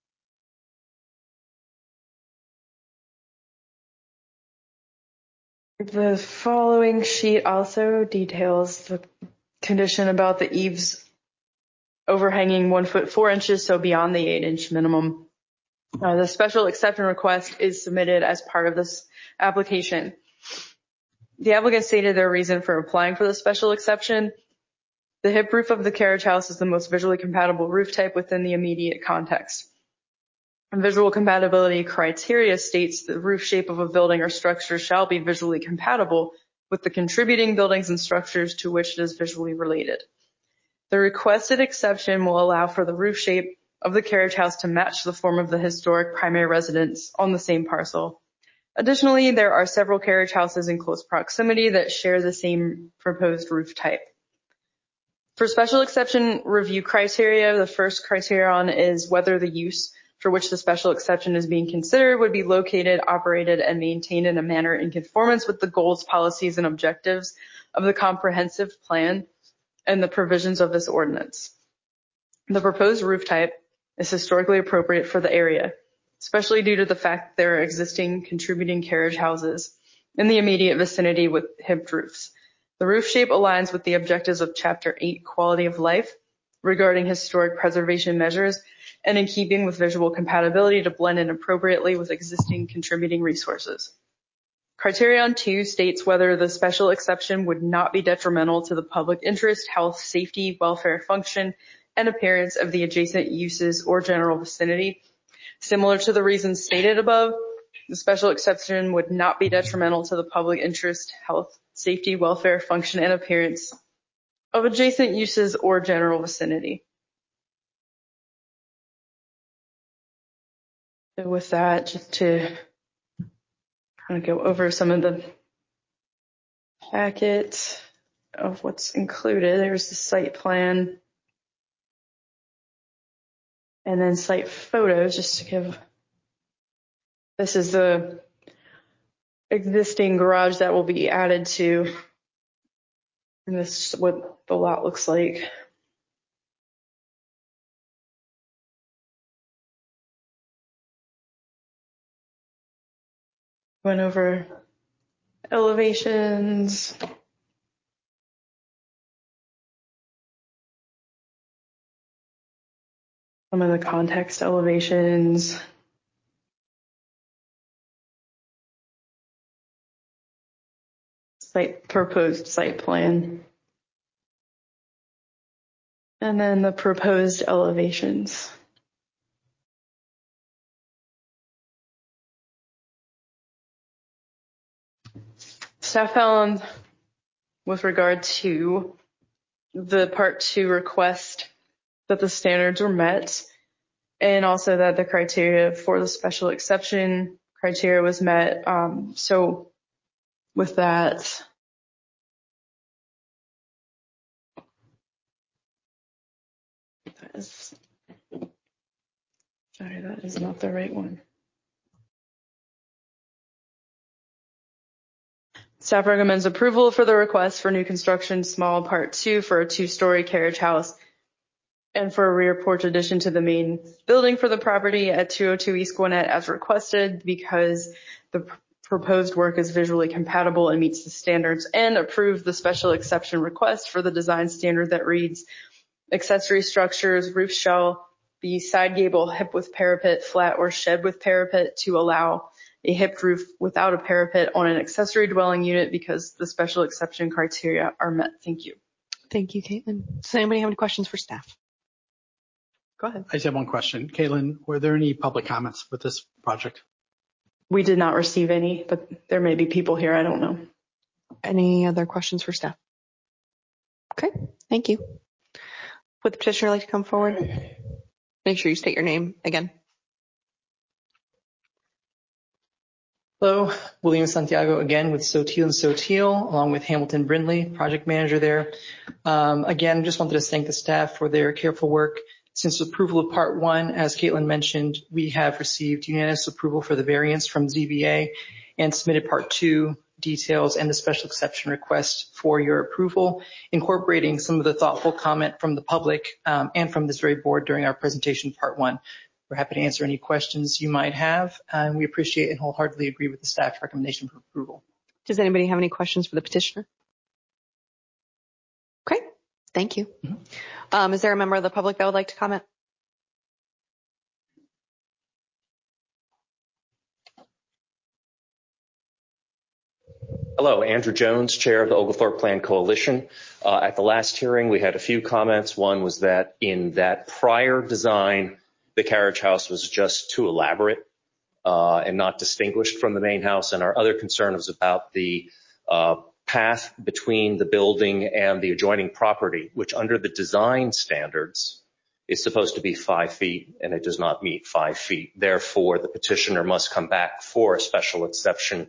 The following sheet also details the condition about the eaves overhanging one foot four inches, so beyond the eight inch minimum. Uh, the special exception request is submitted as part of this application. The applicant stated their reason for applying for the special exception. The hip roof of the carriage house is the most visually compatible roof type within the immediate context. And visual compatibility criteria states the roof shape of a building or structure shall be visually compatible with the contributing buildings and structures to which it is visually related. The requested exception will allow for the roof shape of the carriage house to match the form of the historic primary residence on the same parcel. Additionally, there are several carriage houses in close proximity that share the same proposed roof type. For special exception review criteria, the first criterion is whether the use for which the special exception is being considered would be located, operated, and maintained in a manner in conformance with the goals, policies, and objectives of the comprehensive plan and the provisions of this ordinance. The proposed roof type is historically appropriate for the area, especially due to the fact that there are existing contributing carriage houses in the immediate vicinity with hipped roofs. The roof shape aligns with the objectives of Chapter eight, Quality of Life, regarding historic preservation measures, and in keeping with visual compatibility to blend in appropriately with existing contributing resources. Criterion two states whether the special exception would not be detrimental to the public interest, health, safety, welfare, function, and appearance of the adjacent uses or general vicinity. Similar to the reasons stated above, the special exception would not be detrimental to the public interest, health, safety, welfare, function, and appearance of adjacent uses or general vicinity. So with that, just to kind of go over some of the packets of what's included, there's the site plan and then site photos, just to give, this is the existing garage that will be added to, and this is what the lot looks like. Went over elevations. Some of the context elevations. Site proposed site plan. And then the proposed elevations. Staff found, with regard to the part two request, that the standards were met, and also that the criteria for the special exception criteria was met. Um, so with that, that is, sorry, that is not the right one. Staff recommends approval for the request for new construction, small part two, for a two-story carriage house and for a rear porch addition to the main building for the property at two oh two East Gwinnett as requested, because the pr- proposed work is visually compatible and meets the standards, and approve the special exception request for the design standard that reads: accessory structures, roof shall be side gable, hip with parapet, flat, or shed with parapet to allow a hipped roof without a parapet on an accessory dwelling unit because the special exception criteria are met. Thank you. Thank you, Caitlin. Does anybody have any questions for staff? Go ahead. I just have one question. Caitlin, were there any public comments with this project? We did not receive any, but there may be people here. I don't know. Any other questions for staff? Okay, thank you. Would the petitioner like to come forward? Make sure you state your name again. Hello, William Santiago again with Sotil and Sotil, along with Hamilton Brindley, project manager there. Um, again, just wanted to thank the staff for their careful work. Since approval of part one, as Caitlin mentioned, we have received unanimous approval for the variance from Z B A and submitted part two details and the special exception request for your approval, incorporating some of the thoughtful comment from the public um, and from this very board during our presentation part one. We're happy to answer any questions you might have, and we appreciate and wholeheartedly agree with the staff recommendation for approval. Does anybody have any questions for the petitioner? Okay, thank you. Mm-hmm. Um, is there a member of the public that would like to comment? Hello, Andrew Jones, Chair of the Oglethorpe Plan Coalition. Uh, at the last hearing, we had a few comments. One was that in that prior design, the carriage house was just too elaborate uh, and not distinguished from the main house. And our other concern was about the uh, path between the building and the adjoining property, which under the design standards is supposed to be five feet, and it does not meet five feet. Therefore, the petitioner must come back for a special exception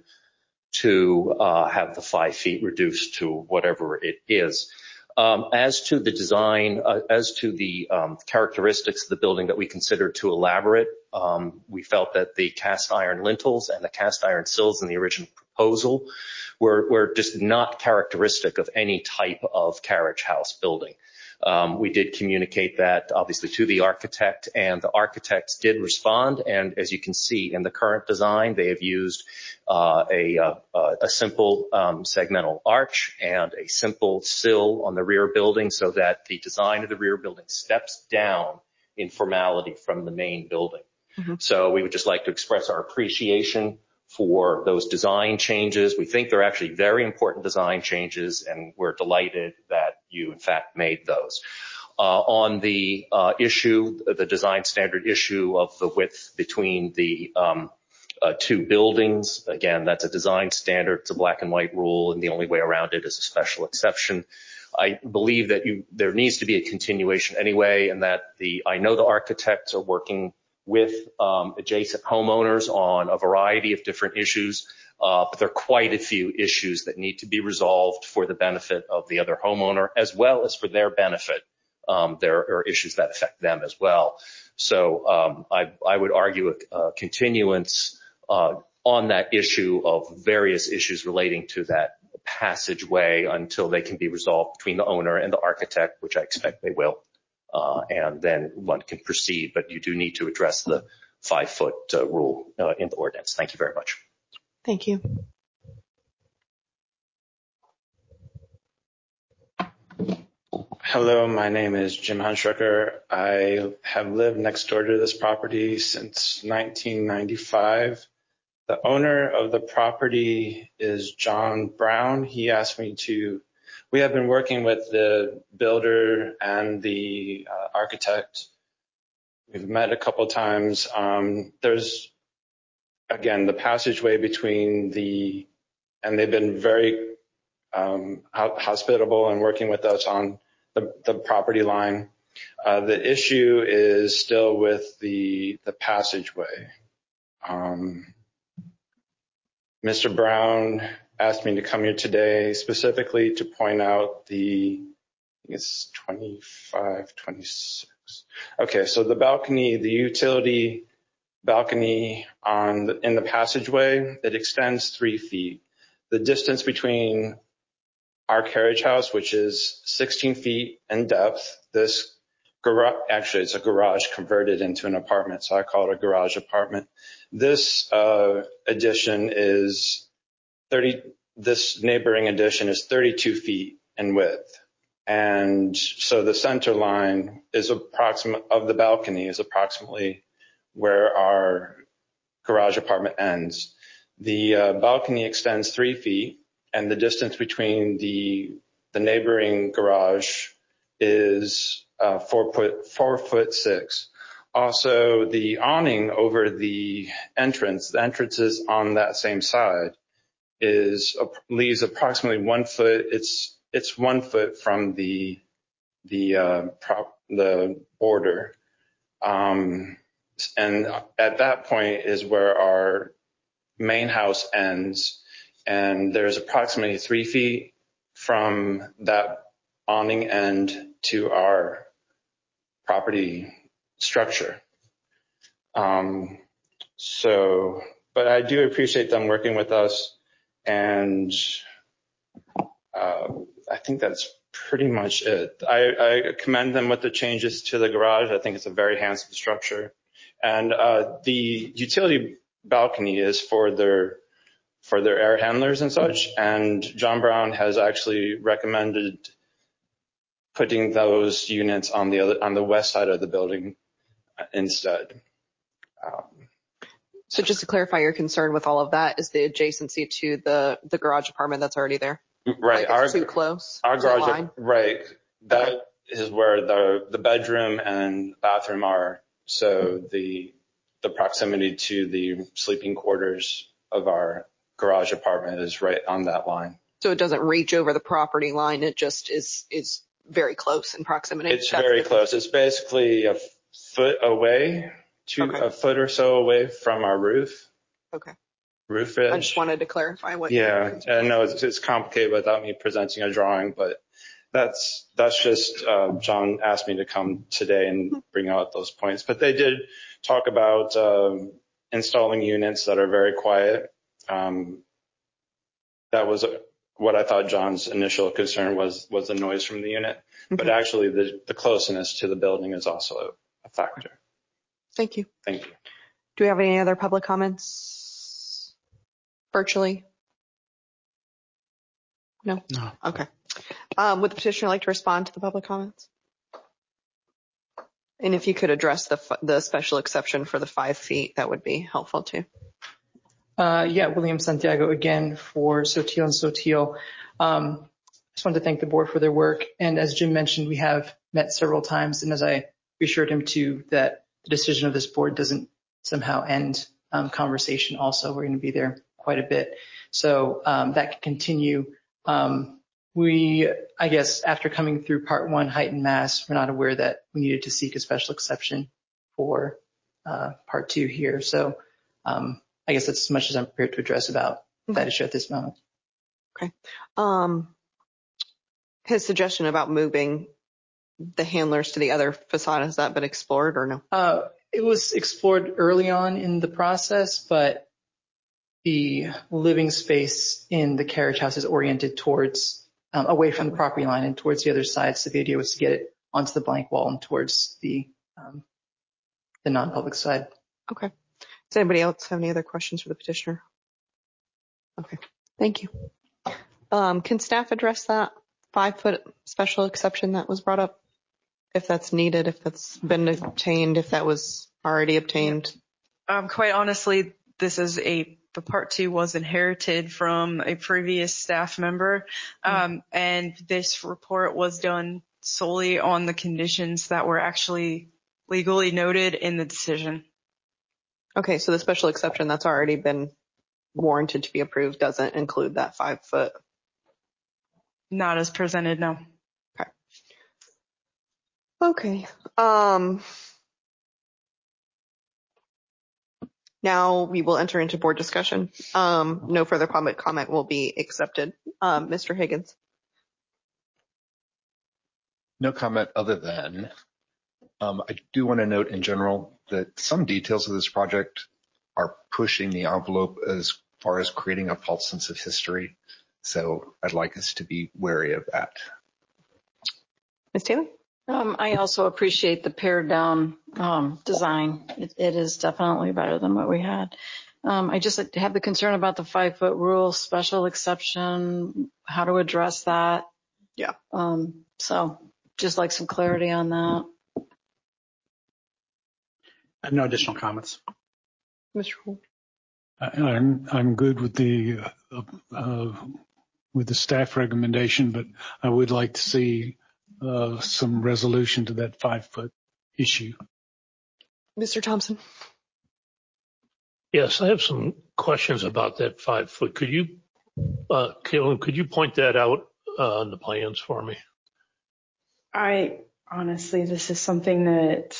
to uh, have the five feet reduced to whatever it is. Um, as to the design, uh, as to the um, characteristics of the building that we considered too elaborate, um, we felt that the cast iron lintels and the cast iron sills in the original proposal were, were just not characteristic of any type of carriage house building. Um, we did communicate that obviously to the architect, and the architects did respond. And as you can see in the current design, they have used uh, a, a, a simple um, segmental arch and a simple sill on the rear building so that the design of the rear building steps down in formality from the main building. Mm-hmm. So we would just like to express our appreciation for those design changes. We think they're actually very important design changes, and we're delighted that you, in fact, made those. Uh, on the uh, issue, the design standard issue of the width between the um, uh, two buildings, again, that's a design standard. It's a black and white rule, and the only way around it is a special exception. I believe that you, there needs to be a continuation anyway, and that the, I know the architects are working with um, adjacent homeowners on a variety of different issues, uh, but there are quite a few issues that need to be resolved for the benefit of the other homeowner as well as for their benefit. Um, there are issues that affect them as well. So um, I, I would argue a, a continuance uh, on that issue of various issues relating to that passageway until they can be resolved between the owner and the architect, which I expect they will. Uh, and then one can proceed, but you do need to address the five foot uh, rule uh, in the ordinance. Thank you very much. Thank you. Hello, my name is Jim Hunschrecker. I have lived next door to this property since nineteen ninety-five. The owner of the property is John Brown. He asked me to We have been working with the builder and the uh, architect. We've met a couple times. Um, there's, again, the passageway between the, and they've been very um, hospitable and working with us on the, the property line. Uh, the issue is still with the, the passageway. Um, Mister Brown asked me to come here today specifically to point out the, I think it's twenty-five, twenty-six. Okay, so the balcony, the utility balcony on the, in the passageway, it extends three feet. The distance between our carriage house, which is sixteen feet in depth, this garage, actually it's a garage converted into an apartment, so I call it a garage apartment. This uh, addition is thirty, this neighboring addition is thirty-two feet in width. And so the center line is approximate of the balcony is approximately where our garage apartment ends. The uh, balcony extends three feet and the distance between the, the neighboring garage is uh, four foot, four foot six. Also, the awning over the entrance, the entrance is on that same side, is uh, leaves approximately one foot. It's it's one foot from the the uh, prop, the border, um, and at that point is where our main house ends, and there's approximately three feet from that awning end to our property structure. Um, so, but I do appreciate them working with us, and uh, I think that's pretty much it. I, I commend them with the changes to the garage. I think it's a very handsome structure, and uh, the utility balcony is for their for their air handlers and such. And John Brown has actually recommended putting those units on the other on the west side of the building instead. Um, So just to clarify, your concern with all of that is the adjacency to the, the garage apartment that's already there? Right. Like our, it's too close? Our to the garage, line? right. That okay. is where the, the bedroom and bathroom are. So the, the proximity to the sleeping quarters of our garage apartment is right on that line. So it doesn't reach over the property line. It just is, is very close in proximity. It's That's very the, close. It's basically a foot away to okay. a foot or so away from our roof. Okay. Roof edge. I just wanted to clarify what. Yeah. I know it's, it's complicated without me presenting a drawing, but that's, that's just, uh, John asked me to come today and bring out those points, but they did talk about, um, installing units that are very quiet. Um, that was what I thought John's initial concern was, was the noise from the unit, okay. but actually the, the closeness to the building is also a factor. Thank you. Thank you. Do we have any other public comments virtually? No? No. Okay. Um, would the petitioner like to respond to the public comments? And if you could address the, the special exception for the five feet, that would be helpful too. Uh, yeah, William Santiago again for Sotil and Sotil. Um, I just wanted to thank the board for their work. And as Jim mentioned, we have met several times. And as I reassured him too, that the decision of this board doesn't somehow end um, conversation also. We're going to be there quite a bit. So um, that can continue. Um, we, I guess, after coming through part one, height and mass, we're not aware that we needed to seek a special exception for uh, part two here. So um, I guess that's as much as I'm prepared to address about okay. that issue at this moment. Okay. Um, his suggestion about moving the handlers to the other facade, has that been explored or no? Uh, it was explored early on in the process, but the living space in the carriage house is oriented towards, um, away from the property line and towards the other side. So the idea was to get it onto the blank wall and towards the, um, the non-public side. Okay. Does anybody else have any other questions for the petitioner? Okay. Thank you. Um, can staff address that five foot special exception that was brought up? If that's needed, if that's been obtained, if that was already obtained? Um, quite honestly, this is a, the part two was inherited from a previous staff member. Um, and this report was done solely on the conditions that were actually legally noted in the decision. Okay. So the special exception that's already been warranted to be approved doesn't include that five foot. Not as presented, no. Okay. Okay. Um, now we will enter into board discussion. Um, no further public comment will be accepted. Um, Mister Higgins. No comment other than um, I do want to note in general that some details of this project are pushing the envelope as far as creating a false sense of history. So I'd like us to be wary of that. Miz Taylor? Um, I also appreciate the pared down um, design. It, it is definitely better than what we had. Um, I just have the concern about the five foot rule, special exception, how to address that. Yeah. Um, so just like some clarity on that. I have no additional comments. Mister Hull? I'm I'm good with the uh, uh, with the staff recommendation, but I would like to see uh, some resolution to that five foot issue. Mister Thompson? Yes, I have some questions about that five foot. Could you, uh, Caitlin, could you point that out uh, on the plans for me? I honestly, this is something that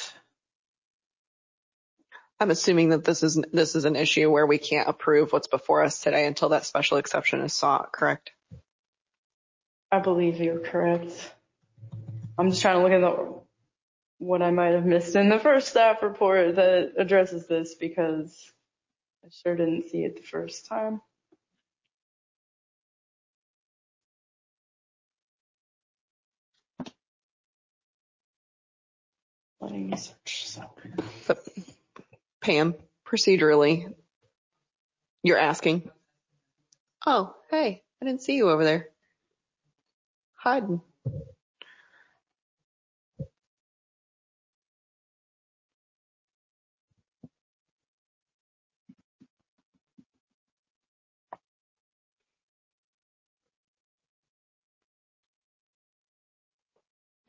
I'm assuming that this is this is an issue where we can't approve what's before us today until that special exception is sought, correct? I believe you're correct. I'm just trying to look at the, what I might have missed in the first staff report that addresses this because I sure didn't see it the first time. Letting me search. So. But Pam, procedurally, you're asking. Oh, hey, I didn't see you over there. Hiding.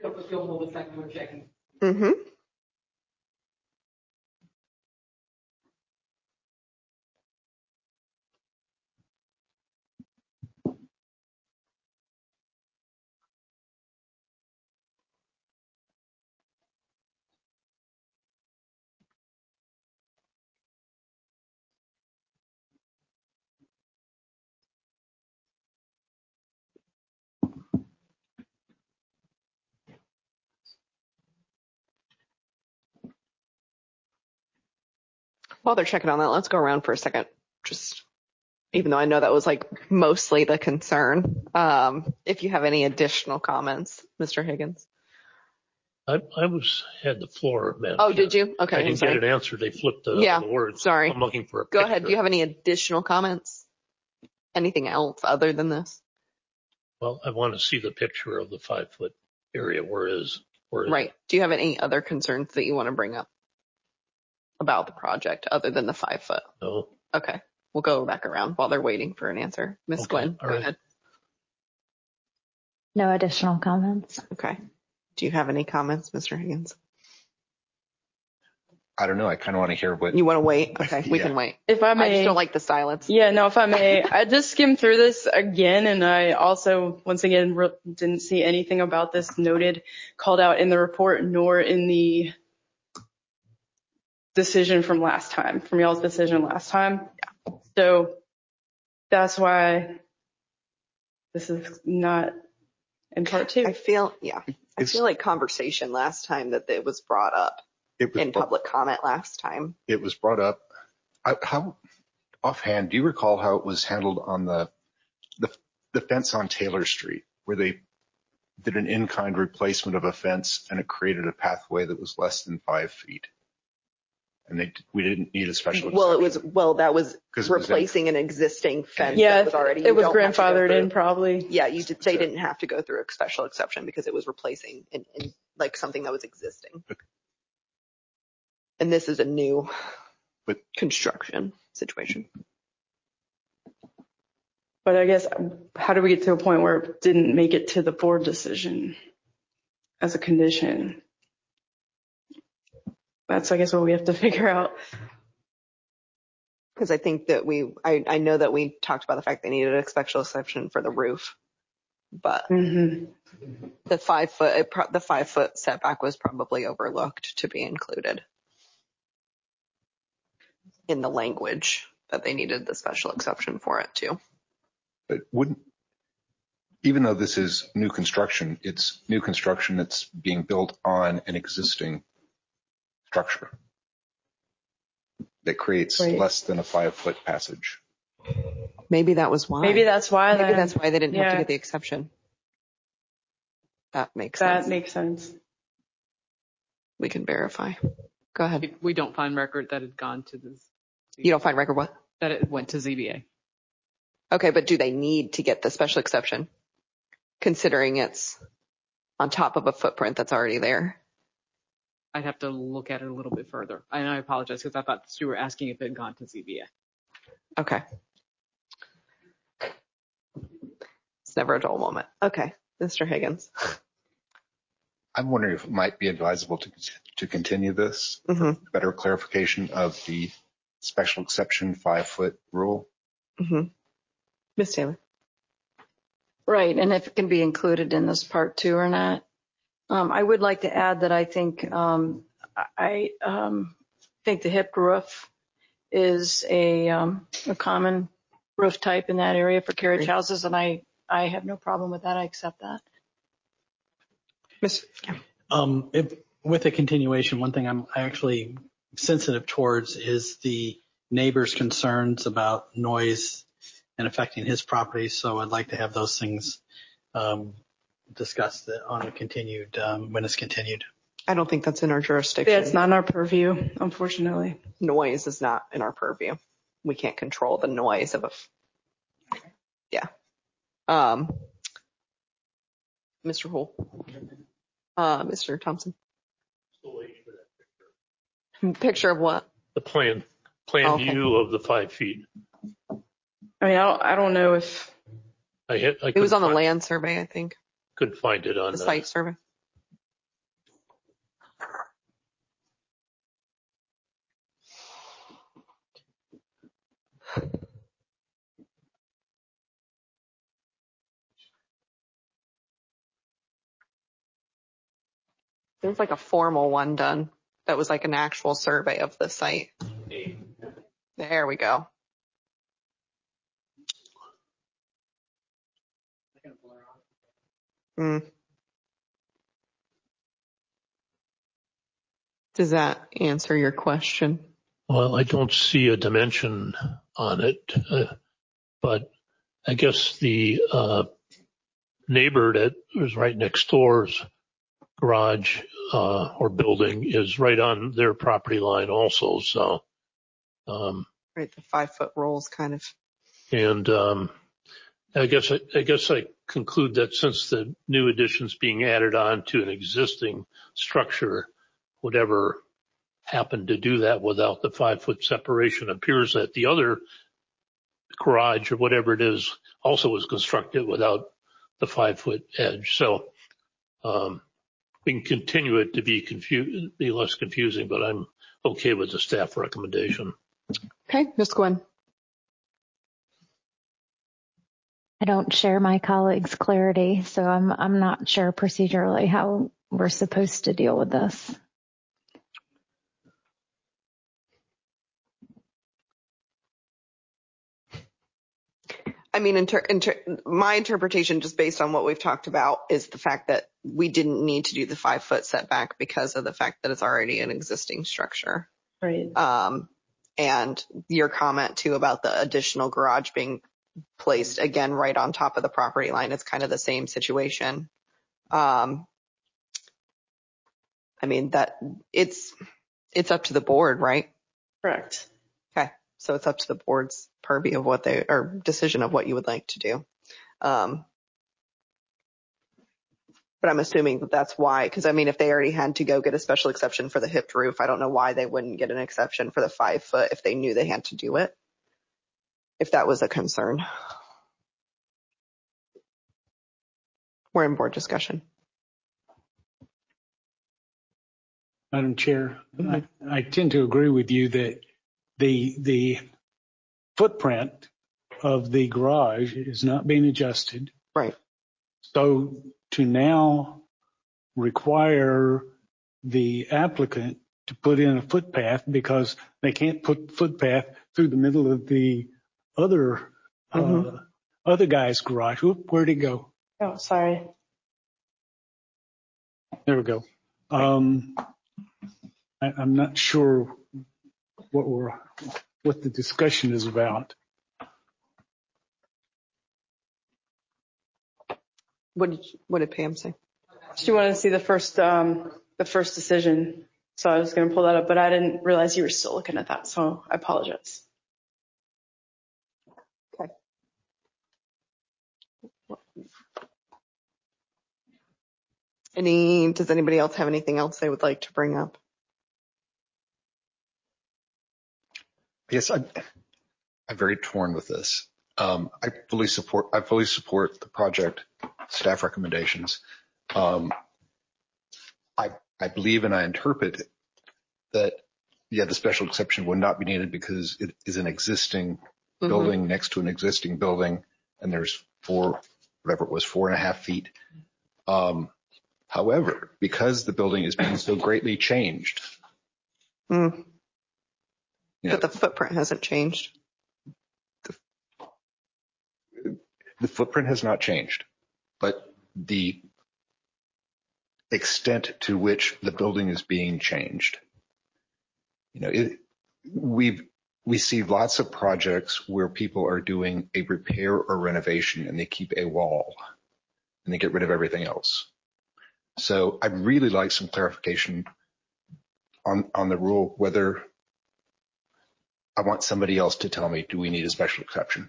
If you'll hold a second, we're checking. Mm-hmm. While they're checking on that, let's go around for a second. Just, even though I know that was like mostly the concern. Um, if you have any additional comments, Mister Higgins. I, I was had the floor, man. Oh, did you? Okay. I I'm didn't sorry. get an answer. They flipped the, Yeah, the words. Sorry. I'm looking for a Go picture. ahead. Do you have any additional comments? Anything else other than this? Well, I want to see the picture of the five foot area. Where is, where is Right. Do you have any other concerns that you want to bring up about the project other than the five foot? No. Okay. We'll go back around while they're waiting for an answer. Miss Okay, Gwen, all go right. ahead. No additional comments. Okay. Do you have any comments, Mister Higgins? I don't know. I kind of want to hear what You want to wait? Okay, we Yeah. can wait. If I I may. just don't like the silence. Yeah, no, if I may, I just skimmed through this again, and I also, once again, re- didn't see anything about this noted, called out in the report, nor in the decision from last time, from y'all's decision last time. So that's why this is not in part two. I feel, yeah, I feel like conversation last time that it was brought up it was in brought, public comment last time. it was brought up. I, how offhand do you recall how it was handled on the the, the fence on Taylor Street, where they did an in-kind replacement of a fence and it created a pathway that was less than five feet, and they we didn't need a special. Well, it was well that was 'Cause it was replacing an existing fence. Yeah, that was already. it you was don't have to go grandfathered through- in probably. Yeah, you did. They didn't have to go through a special exception because it was replacing in, in like something that was existing. And this is a new but, construction situation. But I guess, how do we get to a point where it didn't make it to the board decision as a condition? That's, I guess, what we have to figure out. Because I think that we, I, I know that we talked about the fact they needed a special exception for the roof, but mm-hmm. the five foot, it pro- the five foot setback was probably overlooked to be included in the language that they needed the special exception for it too. But wouldn't, even though this is new construction, it's new construction that's being built on an existing structure that creates Right. less than a five foot passage. Maybe that was why. Maybe that's why. Maybe then, that's why they didn't have to yeah, get the exception. That makes That sense. makes sense. We can verify. Go ahead. We don't find record that had gone to the. You don't find record what? That it went to Z B A. Okay, but do they need to get the special exception, considering it's on top of a footprint that's already there? I'd have to look at it a little bit further. And I apologize because I thought you were asking if it had gone to Z B A. Okay. It's never a dull moment. Okay, Mister Higgins. I'm wondering if it might be advisable to to continue this Mm-hmm. for better clarification of the special exception five foot rule. Mm-hmm. Miz Taylor. Right, and if it can be included in this part two or not. Um, I would like to add that I think um, I um, think the hip roof is a um, a common roof type in that area for carriage houses, and I I have no problem with that. I accept that. Miss Um, if, with a continuation, one thing I'm actually sensitive towards is the neighbor's concerns about noise and affecting his property. So I'd like to have those things um, discussed on a continued, um, when it's continued. I don't think that's in our jurisdiction. Yeah, it's not in our purview, unfortunately. Noise is not in our purview. We can't control the noise of a. F- yeah. Um. Mister Hull. Uh, Mister Thompson. Picture of what? The plan, plan Okay. view of the five feet. I mean, I don't, I don't know if I hit, I It was couldn't on the find- land survey, I think. Couldn't find it on The the, site survey. There's like a formal one done that was like an actual survey of the site. There we go. Mm. Does that answer your question? Well, I don't see a dimension on it, uh, but I guess the uh, neighbor that was right next door's garage uh, or building is right on their property line also. So, um, right, the five foot rules kind of. And um, I guess I, I guess I conclude that since the new addition's being added on to an existing structure, whatever happened to do that without the five foot separation, appears that the other garage or whatever it is also was constructed without the five foot edge. So um, we can continue it to be confused, be less confusing, but I'm okay with the staff recommendation. Okay, Miz Quinn. I don't share my colleagues' clarity, so I'm I'm not sure procedurally how we're supposed to deal with this. I mean, inter- inter- my interpretation, just based on what we've talked about, is the fact that we didn't need to do the five foot setback because of the fact that it's already an existing structure. Right. Um, and your comment too about the additional garage being placed again right on top of the property line. It's kind of the same situation. Um, I mean that it's it's up to the board, right? Correct. Okay, so it's up to the board's purview of what they or decision of what you would like to do. Um, but I'm assuming that that's why, because I mean, if they already had to go get a special exception for the hipped roof, I don't know why they wouldn't get an exception for the five foot if they knew they had to do it. If that was a concern. We're in board discussion. Madam Chair, I, I tend to agree with you that the the footprint of the garage is not being adjusted. Right. So to now require the applicant to put in a footpath because they can't put footpath through the middle of the other mm-hmm. uh, other guy's garage. Whoop, where'd it go? Oh, sorry. There we go. Um, I, I'm not sure what we're what the discussion is about. What did what did Pam say? She wanted to see the first um, the first decision, so I was going to pull that up, but I didn't realize you were still looking at that, so I apologize. Okay. Any? Does anybody else have anything else they would like to bring up? Yes, I'm, I'm very torn with this. Um, I fully support. I fully support the project staff recommendations. Um, I I believe and I interpret that yeah, the special exception would not be needed because it is an existing mm-hmm. building next to an existing building, and there's four, whatever it was, four and a half feet. Um, however, because the building is being so greatly changed. Mm. You but know, the footprint hasn't changed. The, the footprint has not changed, but the extent to which the building is being changed. You know, it, we've, we see lots of projects where people are doing a repair or renovation and they keep a wall and they get rid of everything else. So I'd really like some clarification on, on the rule, whether I want somebody else to tell me, do we need a special exception?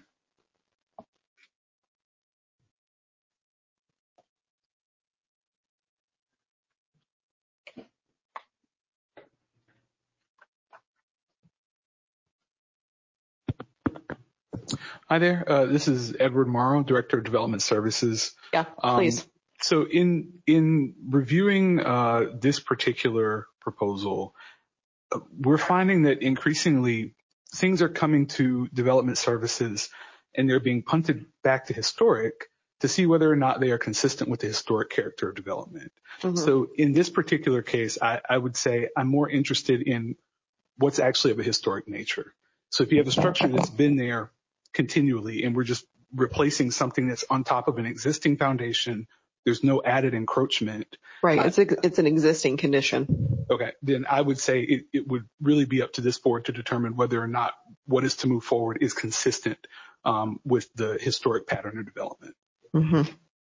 Hi there. Uh, this is Edward Morrow, Director of Development Services. Yeah, please. Um, so in in reviewing uh, this particular proposal, uh, we're finding that increasingly things are coming to development services and they're being punted back to historic to see whether or not they are consistent with the historic character of development. Mhm. So in this particular case, I, I would say I'm more interested in what's actually of a historic nature. So if you have a structure that's been there continually and we're just replacing something that's on top of an existing foundation, there's no added encroachment. Right. I- It's a, it's an existing condition. Okay, then I would say it, it would really be up to this board to determine whether or not what is to move forward is consistent um, with the historic pattern of development. Mm-hmm.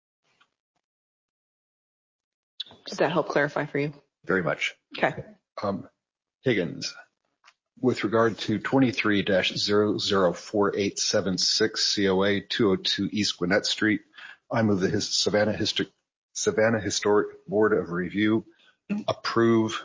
Does that help clarify for you? Very much. Okay. Um, Higgins, with regard to twenty-three dash zero zero four eight seven six C O A two oh two East Gwinnett Street, I move the his Savannah, Histor- Savannah Historic Board of Review approve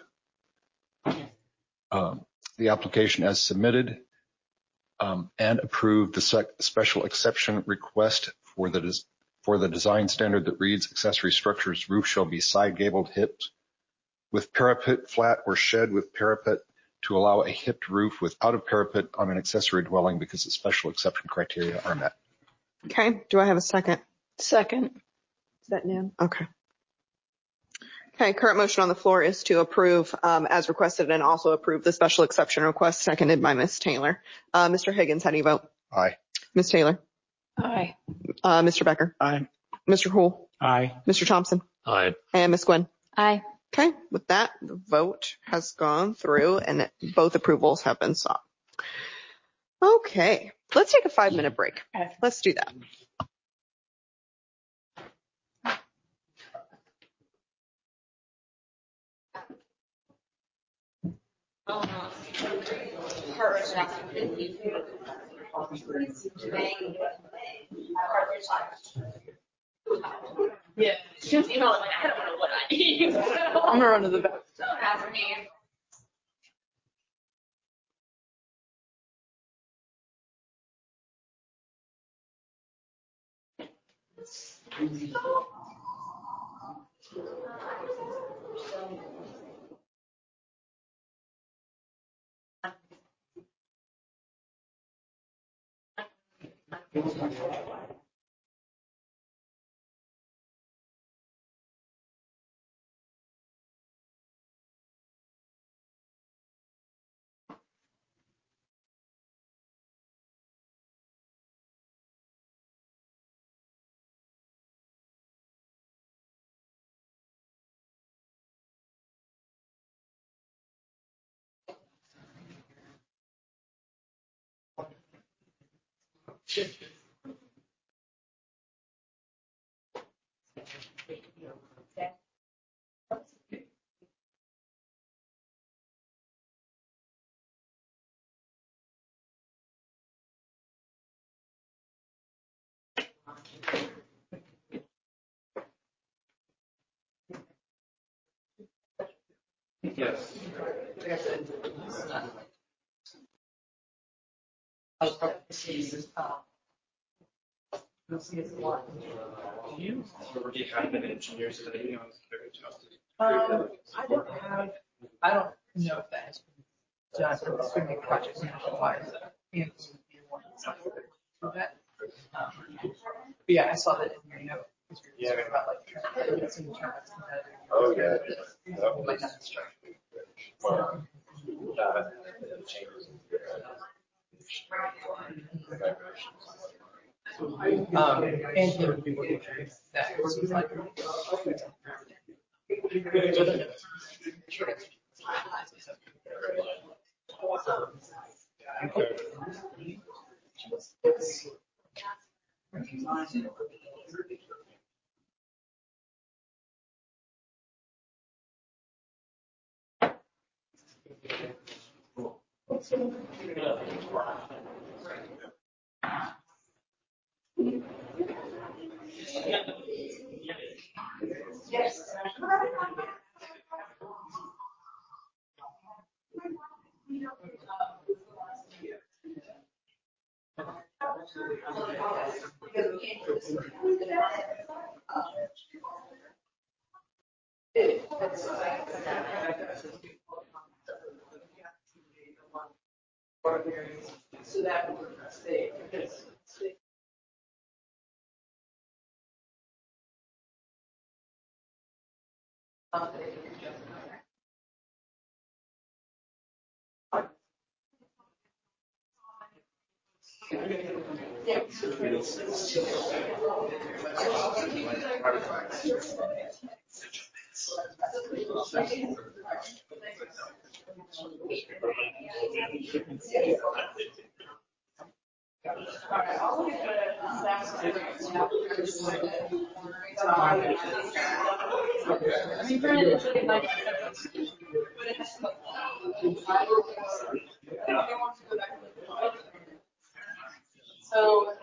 um, the application as submitted um, and approve the sec- special exception request for the des- for the design standard that reads accessory structures roof shall be side gabled hipped with parapet flat or shed with parapet to allow a hipped roof without a parapet on an accessory dwelling because the special exception criteria are met. Okay. Do I have a second? Second. Is that Nan? Okay. Okay. Current motion on the floor is to approve um, as requested and also approve the special exception request, seconded by Miz Taylor. Uh, Mister Higgins, how do you vote? Aye. Miz Taylor? Aye. Uh, Mister Becker? Aye. Mister Houle? Aye. Mister Thompson? Aye. And Miz Gwynn? Aye. Okay. With that, the vote has gone through and both approvals have been sought. Okay. Let's take a five minute break. Let's do that. Yeah. She was emailing like, I don't know what I need. I'm gonna run to the back. Ask me. Yes. You already have an engineer study on Um, I don't have, I don't know if that has been done for this big project nationwide. And for that. Um, but yeah, I saw that in your note. Yeah. About like, it's in terms of Oh, yeah. Like that structure. Well, uh, chambers. Um, and he would be working through that. So it's like, Yes. So that would stay. So,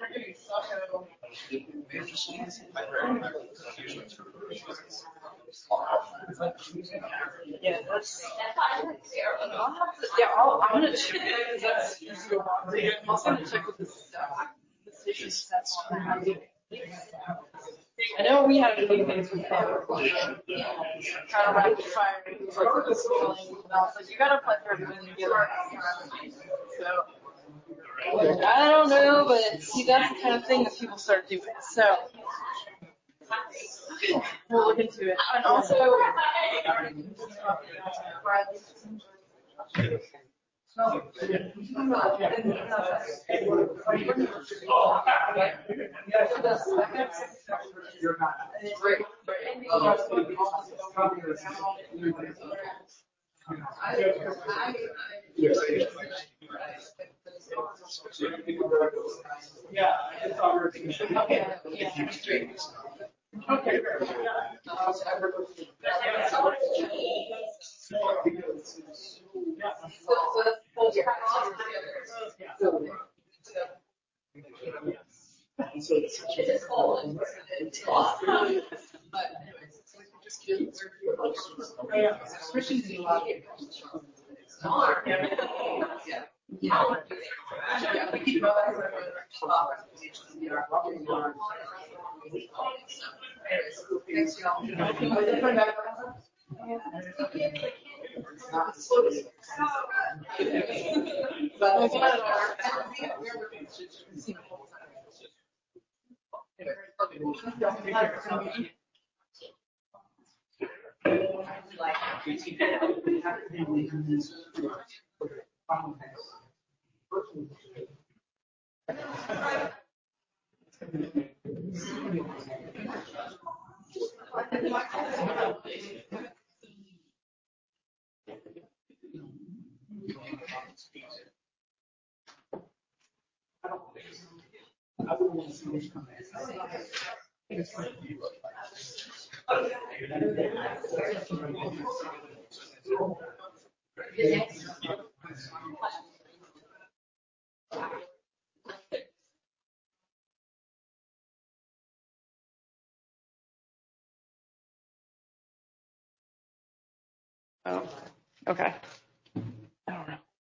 yeah, that's. I'll have to, yeah, I'll, I'm gonna check it because that's. I'm also gonna check with this. Uh, the station that's on that. I know we had a few things with them. Kind of rapid fire. Like, you gotta apply for everything to get it. So. I don't know, but see, that's the kind of thing that people start doing. So we'll look into it. And also, yeah, it's already. Okay. Okay. Oh, okay. I don't know.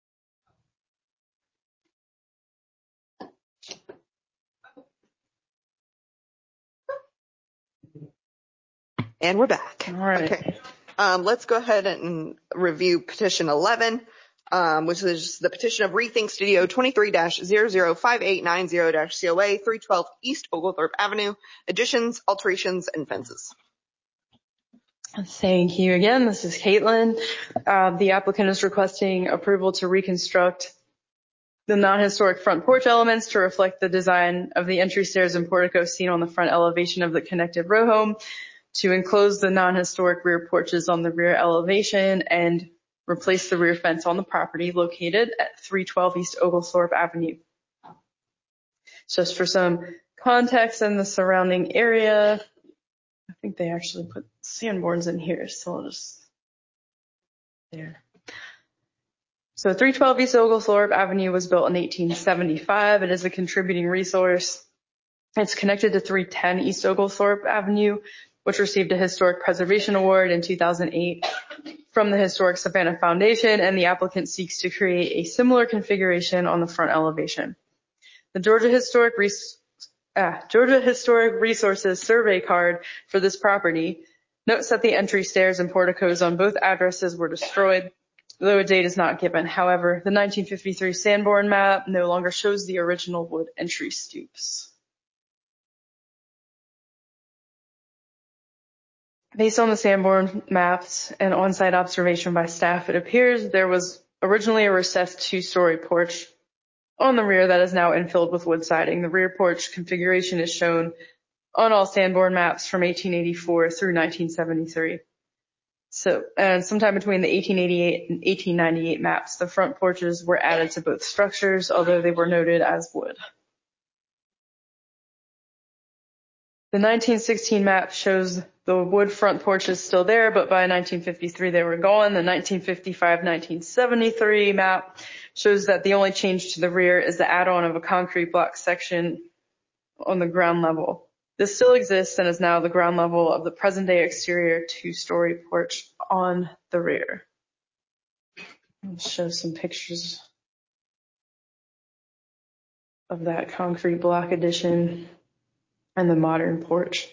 And we're back. All right. Okay. Um, let's go ahead and review petition eleven, um, which is the petition of Rethink Studio twenty-three dash zero zero five eight nine zero dash C O A three twelve East Oglethorpe Avenue, additions, alterations, and fences. Thank you again. This is Caitlin. Uh, the applicant is requesting approval to reconstruct the non-historic front porch elements to reflect the design of the entry stairs and portico seen on the front elevation of the connected row home, to enclose the non-historic rear porches on the rear elevation and replace the rear fence on the property located at three twelve East Oglethorpe Avenue. Just for some context in the surrounding area, I think they actually put sandboards in here, so I'll just there. So three twelve East Oglethorpe Avenue was built in eighteen seventy-five. It is a contributing resource. It's connected to three ten East Oglethorpe Avenue, which received a Historic Preservation Award in two thousand eight from the Historic Savannah Foundation, and the applicant seeks to create a similar configuration on the front elevation. The Georgia Historic Res- ah, Georgia Historic Resources survey card for this property notes that the entry stairs and porticos on both addresses were destroyed, though a date is not given. However, the nineteen fifty-three Sanborn map no longer shows the original wood entry stoops. Based on the Sanborn maps and on-site observation by staff, it appears there was originally a recessed two-story porch on the rear that is now infilled with wood siding. The rear porch configuration is shown on all Sanborn maps from eighteen eighty-four through nineteen seventy-three. So, and sometime between the eighteen eighty-eight and eighteen ninety-eight maps, the front porches were added to both structures, although they were noted as wood. The nineteen sixteen map shows the wood front porches still there, but by nineteen fifty-three they were gone. The nineteen fifty-five nineteen seventy-three map shows that the only change to the rear is the add-on of a concrete block section on the ground level. This still exists and is now the ground level of the present-day exterior two-story porch on the rear. I'll show some pictures of that concrete block addition and the modern porch.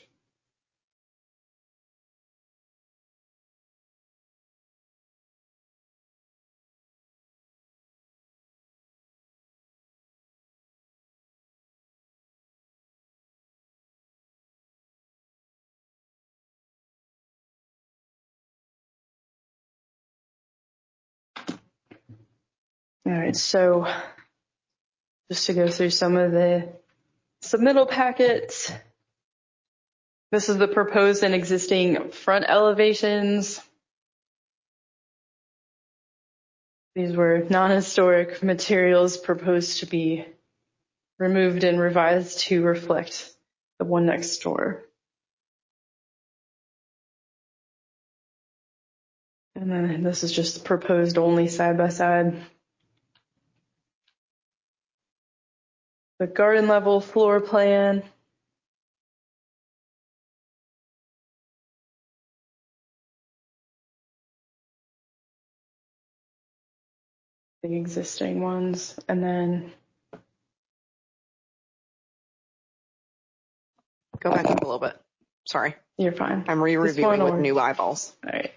All right, so just to go through some of the submittal packets. This is the proposed and existing front elevations. These were non-historic materials proposed to be removed and revised to reflect the one next door. And then this is just proposed only side by side. The garden level floor plan. The existing ones, and then go back up a little bit. Sorry. You're fine. I'm re-reviewing with new eyeballs. All right.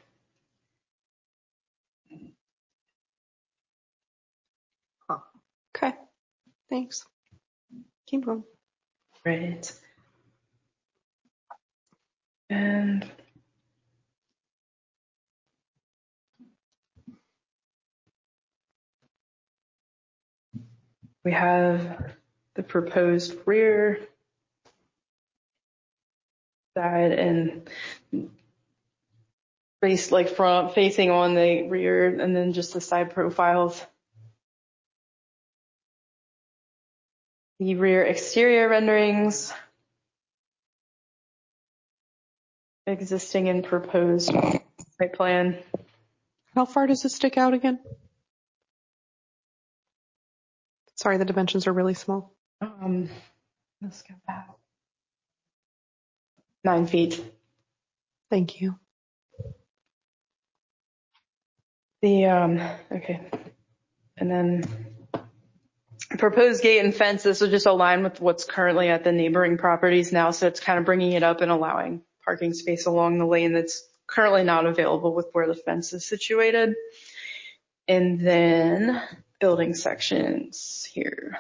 Huh. Okay. Thanks. Keep going. Right. And we have the proposed rear side and face like front facing on the rear, and then just the side profiles. The rear exterior renderings, existing and proposed site plan. How far does this stick out again? Sorry, the dimensions are really small. Um, let's go back. Nine feet. Thank you. The, um, okay. And then proposed gate and fence, this will just align with what's currently at the neighboring properties now. So it's kind of bringing it up and allowing parking space along the lane that's currently not available with where the fence is situated. And then building sections here.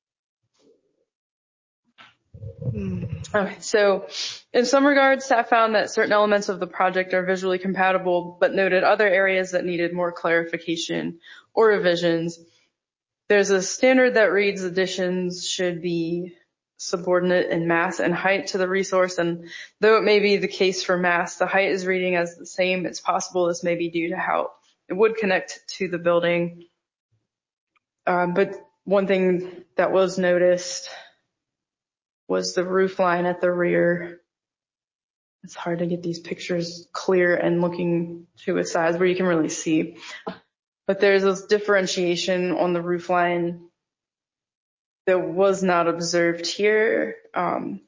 Okay, so in some regards, staff found that certain elements of the project are visually compatible, but noted other areas that needed more clarification or revisions. There's a standard that reads additions should be subordinate in mass and height to the resource, and though it may be the case for mass, the height is reading as the same. It's possible this may be due to how it would connect to the building. Um, but one thing that was noticed was the roof line at the rear. It's hard to get these pictures clear and looking to a size where you can really see. But there's this differentiation on the roof line that was not observed here. Um,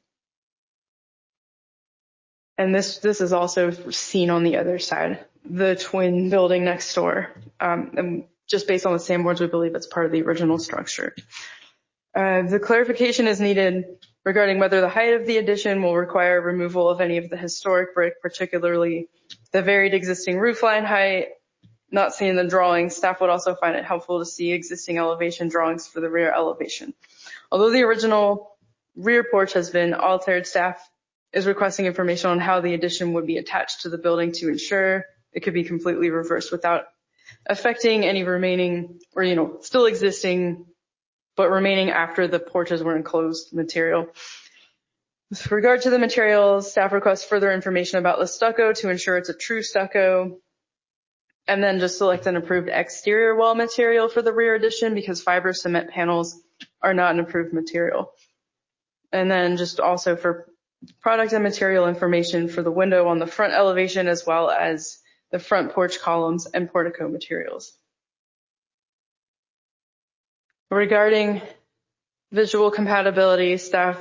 and this, this is also seen on the other side, the twin building next door. Um, and just based on the Sanborns, we believe it's part of the original structure. Uh, the clarification is needed regarding whether the height of the addition will require removal of any of the historic brick, particularly the varied existing roof line height. Not seeing the drawings, staff would also find it helpful to see existing elevation drawings for the rear elevation. Although the original rear porch has been altered, staff is requesting information on how the addition would be attached to the building to ensure it could be completely reversed without affecting any remaining or, you know, still existing, but remaining after the porches were enclosed material. With regard to the materials, staff requests further information about the stucco to ensure it's a true stucco. And then just select an approved exterior wall material for the rear addition because fiber cement panels are not an approved material. And then just also for product and material information for the window on the front elevation as well as the front porch columns and portico materials. Regarding visual compatibility, staff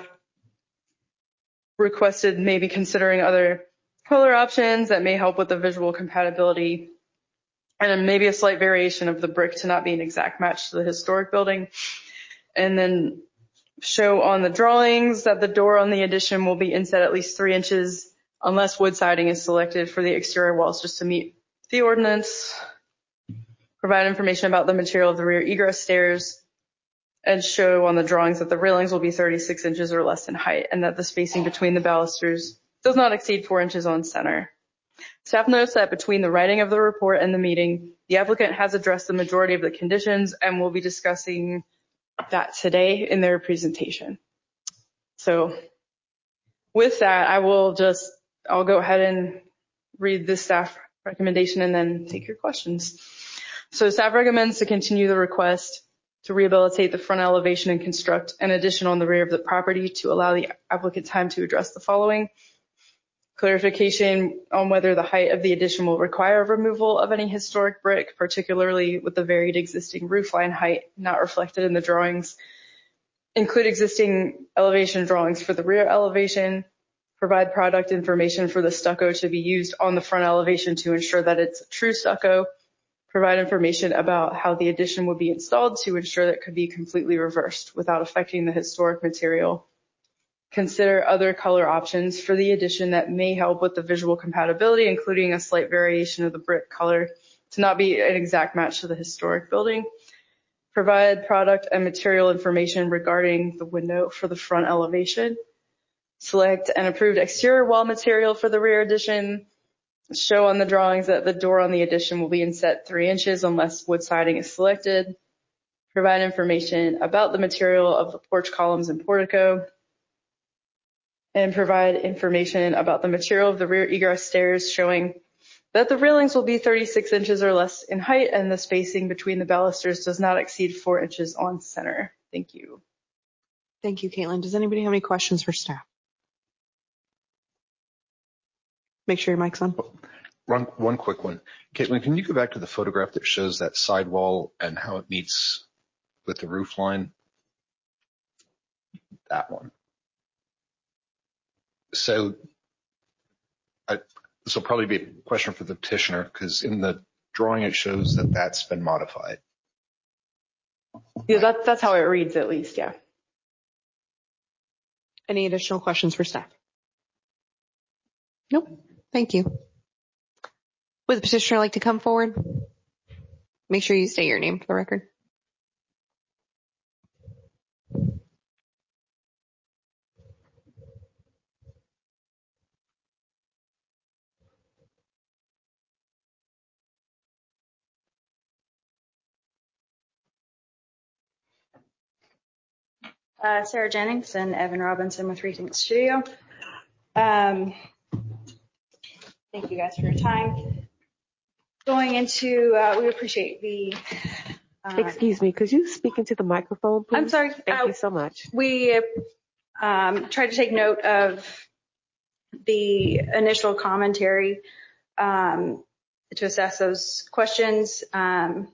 requested maybe considering other color options that may help with the visual compatibility, and then maybe a slight variation of the brick to not be an exact match to the historic building. And then show on the drawings that the door on the addition will be inset at least three inches unless wood siding is selected for the exterior walls just to meet the ordinance. Provide information about the material of the rear egress stairs and show on the drawings that the railings will be thirty-six inches or less in height and that the spacing between the balusters does not exceed four inches on center. Staff notes that between the writing of the report and the meeting, the applicant has addressed the majority of the conditions and will be discussing that today in their presentation. So with that, I will just, I'll go ahead and read the staff recommendation and then take your questions. So staff recommends to continue the request to rehabilitate the front elevation and construct an addition on the rear of the property to allow the applicant time to address the following. Clarification on whether the height of the addition will require removal of any historic brick, particularly with the varied existing roofline height not reflected in the drawings. Include existing elevation drawings for the rear elevation. Provide product information for the stucco to be used on the front elevation to ensure that it's a true stucco. Provide information about how the addition would be installed to ensure that it could be completely reversed without affecting the historic material. Consider other color options for the addition that may help with the visual compatibility, including a slight variation of the brick color to not be an exact match to the historic building. Provide product and material information regarding the window for the front elevation. Select an approved exterior wall material for the rear addition. Show on the drawings that the door on the addition will be inset three inches unless wood siding is selected. Provide information about the material of the porch columns and portico. And provide information about the material of the rear egress stairs, showing that the railings will be thirty-six inches or less in height and the spacing between the balusters does not exceed four inches on center. Thank you. Thank you, Caitlin. Does anybody have any questions for staff? Make sure your mic's on. One, one quick one. Caitlin, can you go back to the photograph that shows that sidewall and how it meets with the roof line? That one. So I, this will probably be a question for the petitioner because in the drawing it shows that that's been modified. Yeah, that, that's how it reads at least, yeah. Any additional questions for staff? Nope. Thank you. Would the petitioner like to come forward? Make sure you state your name for the record. Uh, Sarah Jennings and Evan Robinson with Rethink Studio. Um, thank you guys for your time. Going into, uh, we appreciate the. Uh, Excuse me, could you speak into the microphone, please? I'm sorry. Thank uh, you so much. We um, tried to take note of the initial commentary um, to assess those questions. Um,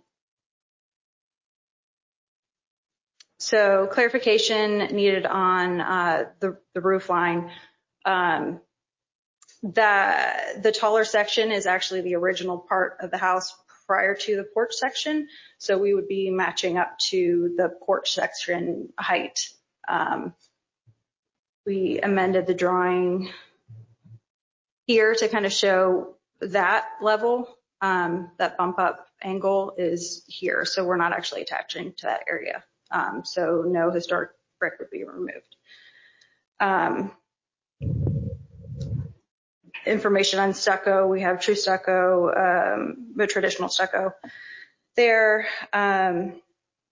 So clarification needed on uh, the, the roof line. Um, the, the taller section is actually the original part of the house prior to the porch section. So we would be matching up to the porch section height. Um, we amended the drawing here to kind of show that level. Um, that bump up angle is here. So we're not actually attaching to that area. Um, so no historic brick would be removed. Um, information on stucco. We have true stucco, um, the traditional stucco there. Um,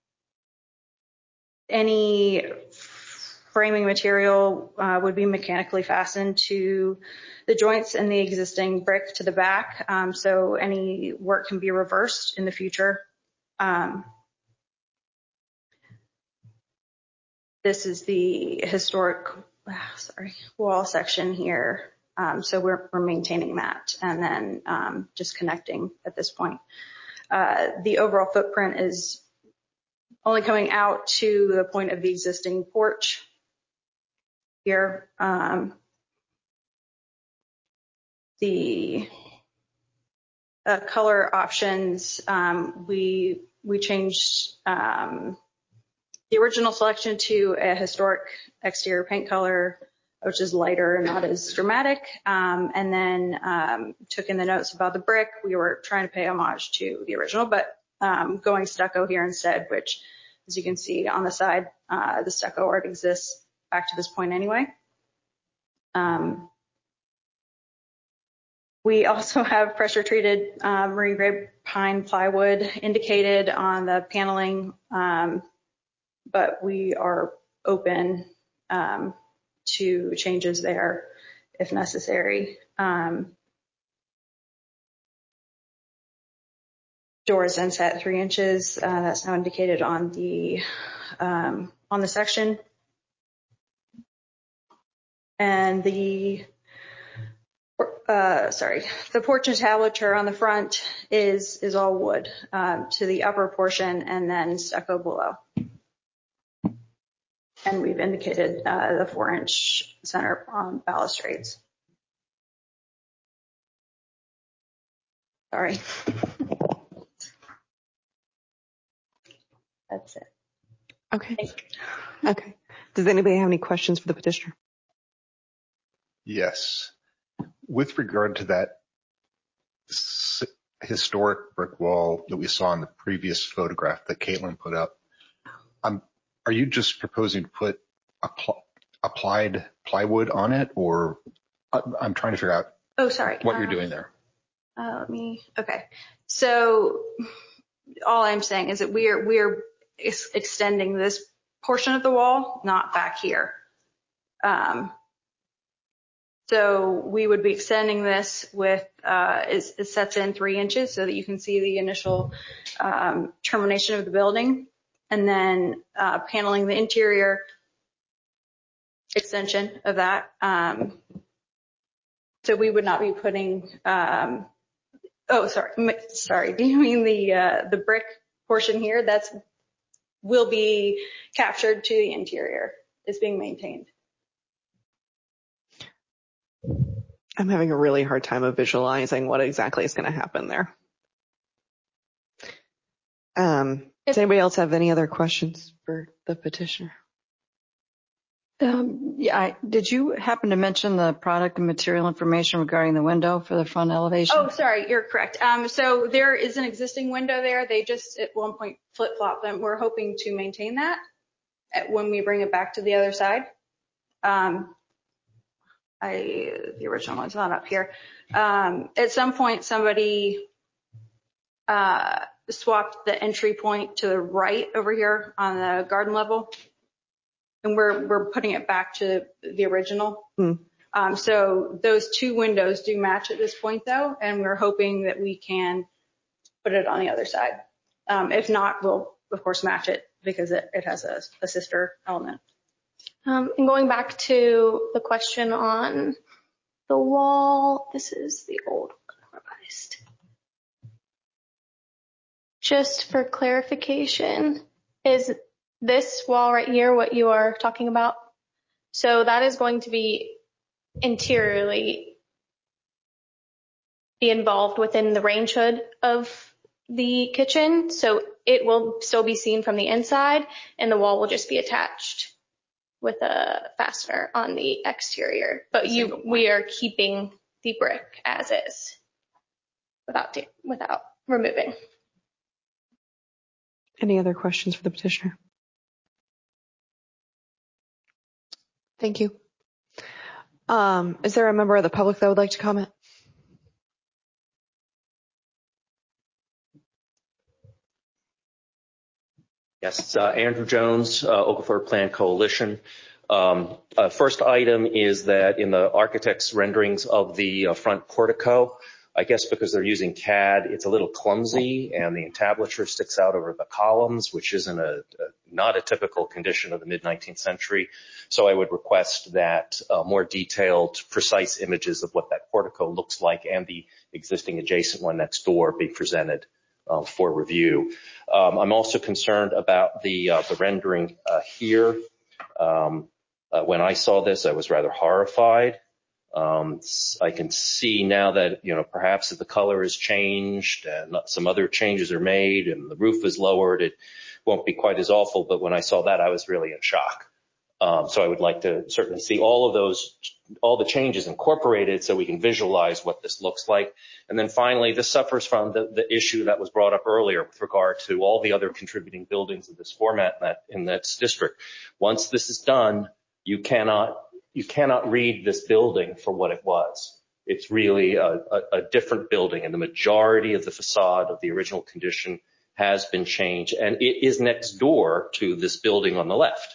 any framing material uh, would be mechanically fastened to the joints in the existing brick to the back. Um, so any work can be reversed in the future. Um, this is the historic, ah, sorry, wall section here. Um, so we're, we're maintaining that and then um, just connecting at this point. Uh, the overall footprint is only coming out to the point of the existing porch here. Um, the uh, color options, um, we we changed um, the original selection to a historic exterior paint color, which is lighter and not as dramatic. Um, and then um, took in the notes about the brick. We were trying to pay homage to the original, but um, going stucco here instead, which, as you can see on the side, uh, the stucco art exists back to this point anyway. Um, we also have pressure treated uh, marine grade pine plywood indicated on the paneling, um, but we are open um, to changes there if necessary. Um, doors inset three inches. Uh, that's now indicated on the um, on the section. And the uh, sorry, the porch entablature on the front is is all wood um, to the upper portion, and then stucco below. And we've indicated uh, the four inch center um, balustrades. Sorry. That's it. Okay. Okay. Does anybody have any questions for the petitioner? Yes. With regard to that s- historic brick wall that we saw in the previous photograph that Caitlin put up, um, are you just proposing to put appl- applied plywood on it, or I- I'm trying to figure out Oh, sorry. what you're Uh, doing there? Uh, let me, okay. So all I'm saying is that we're, we're ex- extending this portion of the wall, not back here. Um, so we would be extending this with, uh, it, it sets in three inches so that you can see the initial, um, termination of the building, and then, uh, paneling the interior extension of that. Um, so we would not be putting, um, Oh, sorry. Sorry. Do you mean the uh, the brick portion here? That's will be captured to the interior. It's being maintained. I'm having a really hard time of visualizing what exactly is going to happen there. Um, does anybody else have any other questions for the petitioner? Um, yeah, I, did you happen to mention the product and material information regarding the window for the front elevation? Oh, sorry, you're correct. Um, so there is an existing window there. They just at one point flip-flopped them. We're hoping to maintain that at, when we bring it back to the other side. Um, I the original one's not up here. Um, at some point, somebody uh, swapped the entry point to the right over here on the garden level. And we're we're putting it back to the original. Mm. Um, so those two windows do match at this point, though, and we're hoping that we can put it on the other side. Um, if not, we'll of course match it because it, it has a, a sister element. Um, and going back to the question on the wall, this is the old revised. Just for clarification, is this wall right here what you are talking about? So that is going to be interiorly be involved within the range hood of the kitchen. So it will still be seen from the inside, and the wall will just be attached with a fastener on the exterior. But you, we are keeping the brick as is without, without removing. Any other questions for the petitioner? Thank you. Um, is there a member of the public that would like to comment? Yes, it's uh, Andrew Jones, uh, Oglethorpe Plan Coalition. Um, uh, first item is that in the architect's renderings of the uh, front portico, I guess because they're using C A D, it's a little clumsy and the entablature sticks out over the columns, which isn't a, a not a typical condition of the mid nineteenth century. So I would request that uh, more detailed, precise images of what that portico looks like and the existing adjacent one next door be presented uh, for review. Um, I'm also concerned about the uh, the rendering uh, here. Um, uh, when I saw this, I was rather horrified. Um, I can see now that, you know, perhaps if the color is changed and some other changes are made and the roof is lowered, it won't be quite as awful. But when I saw that, I was really in shock. Um, so I would like to certainly see all of those, all the changes incorporated so we can visualize what this looks like. And then finally, this suffers from the, the issue that was brought up earlier with regard to all the other contributing buildings of this format in that, in that district. Once this is done, you cannot You cannot read this building for what it was. It's really a, a, a different building, and the majority of the facade of the original condition has been changed, and it is next door to this building on the left.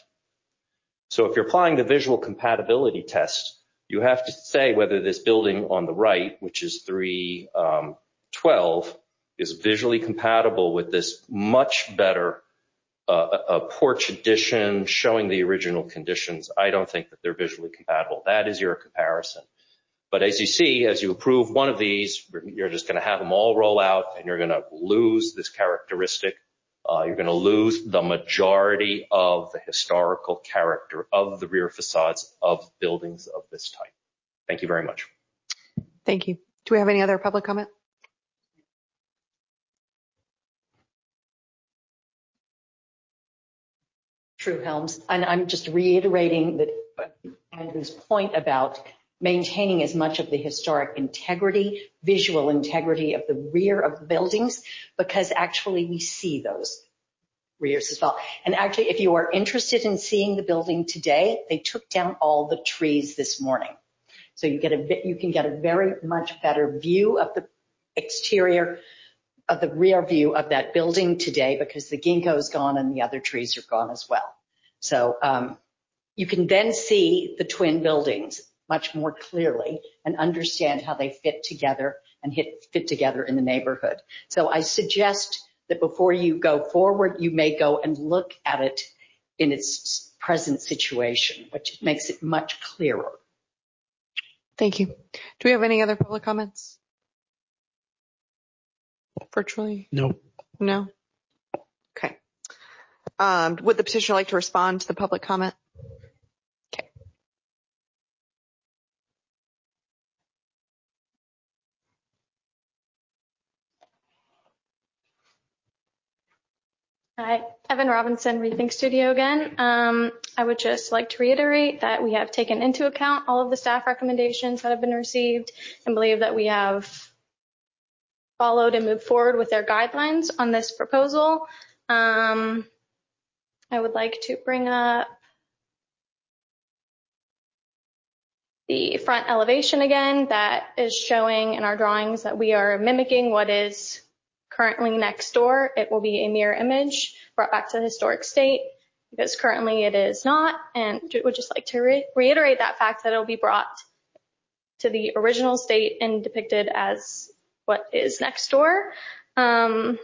So if you're applying the visual compatibility test, you have to say whether this building on the right, which is three twelve, is visually compatible with this much better Uh, a porch addition showing the original conditions. I don't think that they're visually compatible. That is your comparison. But as you see, as you approve one of these, you're just going to have them all roll out and you're going to lose this characteristic. Uh, you're going to lose the majority of the historical character of the rear facades of buildings of this type. Thank you very much. Thank you. Do we have any other public comment? True, Helms. And I'm just reiterating that Andrew's point about maintaining as much of the historic integrity, visual integrity of the rear of the buildings, because actually we see those rears as well. And actually, if you are interested in seeing the building today, they took down all the trees this morning. So you get a you can get a very much better view of the exterior of the rear view of that building today, because the ginkgo is gone and the other trees are gone as well. So um, you can then see the twin buildings much more clearly and understand how they fit together and hit, fit together in the neighborhood. So I suggest that before you go forward, you may go and look at it in its present situation, which makes it much clearer. Thank you. Do we have any other public comments? Virtually? No. No? Okay. Um, would the petitioner like to respond to the public comment? Okay. Hi, Evan Robinson, Rethink Studio again. Um, I would just like to reiterate that we have taken into account all of the staff recommendations that have been received and believe that we have followed and moved forward with their guidelines on this proposal. Um, I would like to bring up the front elevation again that is showing in our drawings that we are mimicking what is currently next door. It will be a mirror image brought back to the historic state because currently it is not, and would just like to re- reiterate that fact that it will be brought to the original state and depicted as what is next door. Um,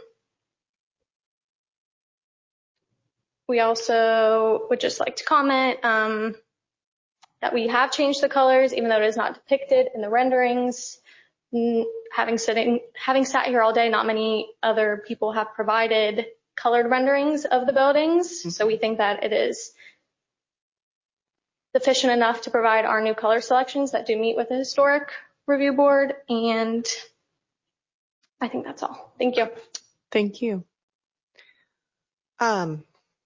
we also would just like to comment um, that we have changed the colors, even though it is not depicted in the renderings. Having sitting, having sat here all day, not many other people have provided colored renderings of the buildings. Mm-hmm. So we think that it is sufficient enough to provide our new color selections that do meet with the historic review board. And I think that's all. Thank you. Thank you. Um,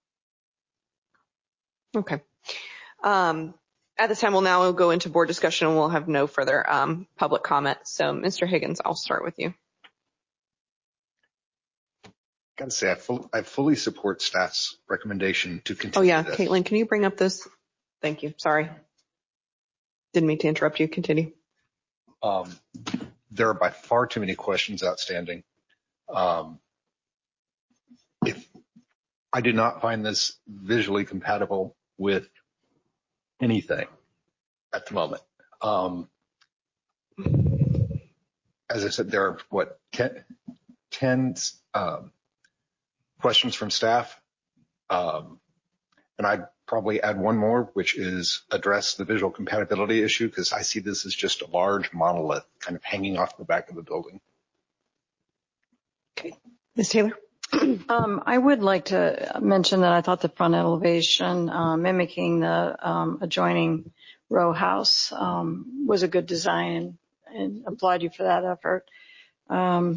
okay. Um, At this time, we'll now go into board discussion and we'll have no further um, public comment. So, Mister Higgins, I'll start with you. Got to say, I, full, I fully support staff's recommendation to continue. Oh, yeah. This. Caitlin, can you bring up this? Thank you. Sorry. Didn't mean to interrupt you. Continue. Um, there are by far too many questions outstanding. Um, if I did not find this visually compatible with anything at the moment. Um, as I said, there are what ten, ten um, questions from staff, um, and I'd probably add one more, which is address the visual compatibility issue, because I see this as just a large monolith kind of hanging off the back of the building. Okay, Miz Taylor. Um, I would like to mention that I thought the front elevation, uh, mimicking the um, adjoining row house, um, was a good design, and, and applaud you for that effort. Um,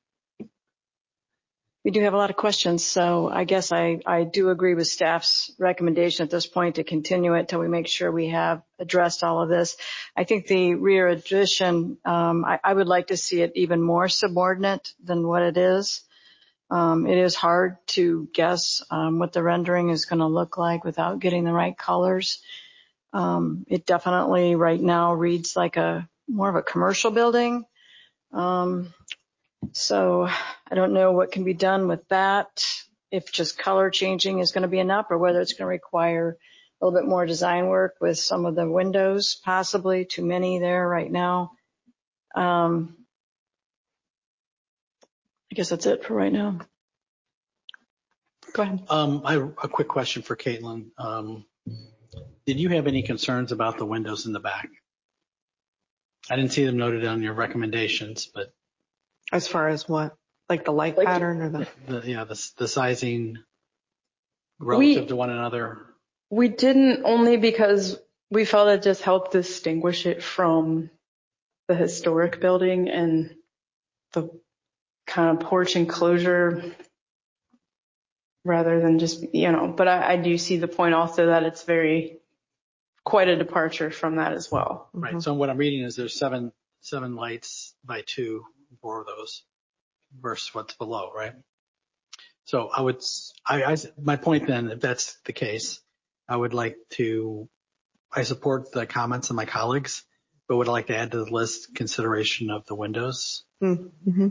we do have a lot of questions, so I guess I, I do agree with staff's recommendation at this point to continue it till we make sure we have addressed all of this. I think the rear addition, um, I, I would like to see it even more subordinate than what it is. Um, it is hard to guess um, what the rendering is going to look like without getting the right colors. Um, it definitely right now reads like a more of a commercial building. Um, so I don't know what can be done with that, if just color changing is going to be enough, or whether it's going to require a little bit more design work with some of the windows, possibly too many there right now. Um, I guess that's it for right now. Go ahead. Um, I have a quick question for Caitlin. Um, did you have any concerns about the windows in the back? I didn't see them noted on your recommendations, but as far as what, like the light pattern or the, the yeah, the, the sizing relative we, to one another. We didn't, only because we felt it just helped distinguish it from the historic building and the kind of porch enclosure, rather than just, you know, but I, I do see the point also that it's very, quite a departure from that as well. Right. Mm-hmm. So what I'm reading is there's seven, seven lights by two, four of those versus what's below, right? So I would, I, I, my point then, if that's the case, I would like to, I support the comments of my colleagues, but would like to add to the list consideration of the windows. Mm-hmm.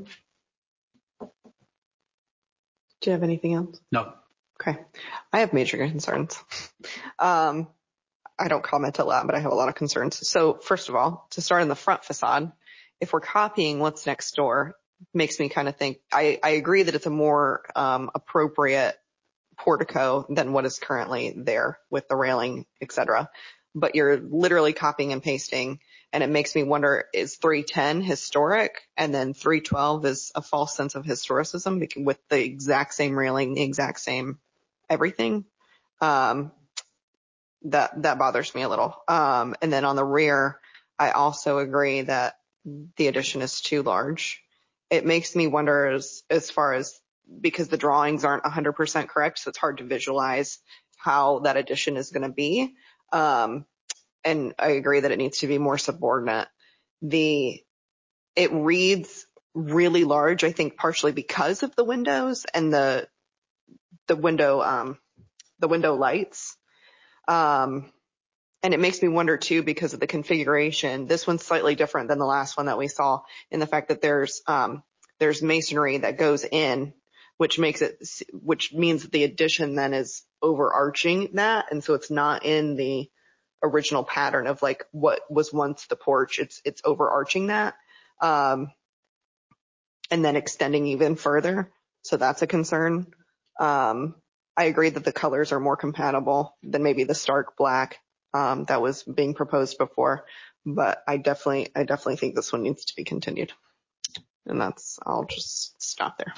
Do you have anything else? No. Okay. I have major concerns. Um, I don't comment a lot, but I have a lot of concerns. So first of all, to start in the front facade, if we're copying what's next door, makes me kind of think, I, I agree that it's a more um, appropriate portico than what is currently there with the railing, et cetera. But you're literally copying and pasting, and it makes me wonder, is three ten historic and then three twelve is a false sense of historicism with the exact same railing, the exact same everything? Um, that, that bothers me a little. Um, and then on the rear, I also agree that the addition is too large. It makes me wonder as, as far as, because the drawings aren't one hundred percent correct, so it's hard to visualize how that addition is going to be. Um, and I agree that it needs to be more subordinate. The, it reads really large, I think partially because of the windows and the, the window, um, the window lights. Um, and it makes me wonder too, because of the configuration, this one's slightly different than the last one that we saw in the fact that there's, um, there's masonry that goes in, which makes it, which means that the addition then is overarching that. And so it's not in the original pattern of like what was once the porch. It's, it's overarching that. Um, and then extending even further. So that's a concern. Um, I agree that the colors are more compatible than maybe the stark black, um, that was being proposed before, but I definitely, I definitely think this one needs to be continued. And that's, I'll just stop there.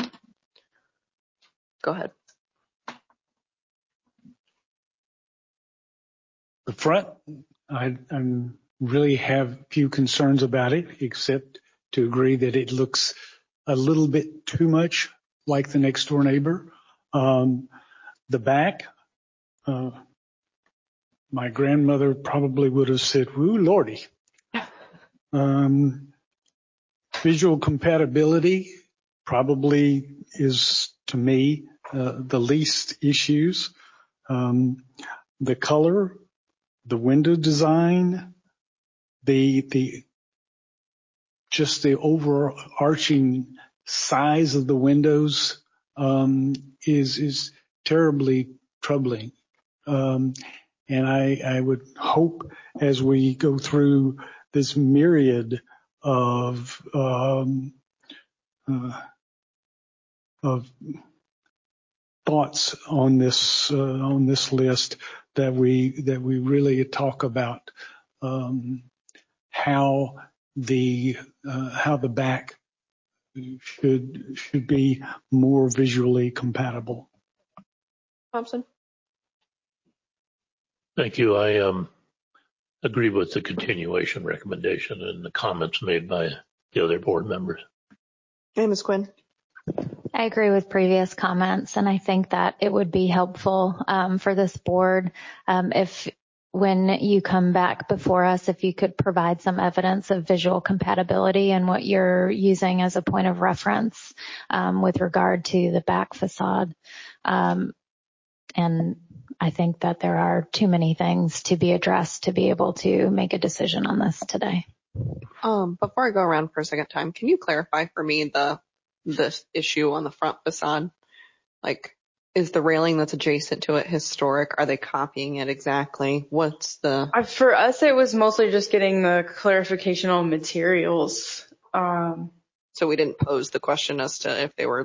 Go ahead. The front, I, I really have few concerns about it, except to agree that it looks a little bit too much like the next door neighbor. Um, the back, uh, my grandmother probably would have said, "Woo, Lordy." Um, visual compatibility probably is, to me, uh, the least issues. Um, the color, the window design, the, the, just the overarching size of the windows, um, is, is terribly troubling. Um, and I, I would hope as we go through this myriad of, um, uh, of thoughts on this, uh, on this list that we, that we really talk about, um, how the, uh, how the back should, should be more visually compatible. Thompson. Thank you. I um, agree with the continuation recommendation and the comments made by the other board members. And Miz Quinn. I agree with previous comments, and I think that it would be helpful um, for this board um, if when you come back before us, if you could provide some evidence of visual compatibility and what you're using as a point of reference um, with regard to the back facade. Um, and I think that there are too many things to be addressed to be able to make a decision on this today. Um, before I go around for a second time, can you clarify for me the this issue on the front facade? Like, is the railing that's adjacent to it historic? Are they copying it exactly? What's the... Uh, For us, it was mostly just getting the clarification on materials. Um, so we didn't pose the question as to if they were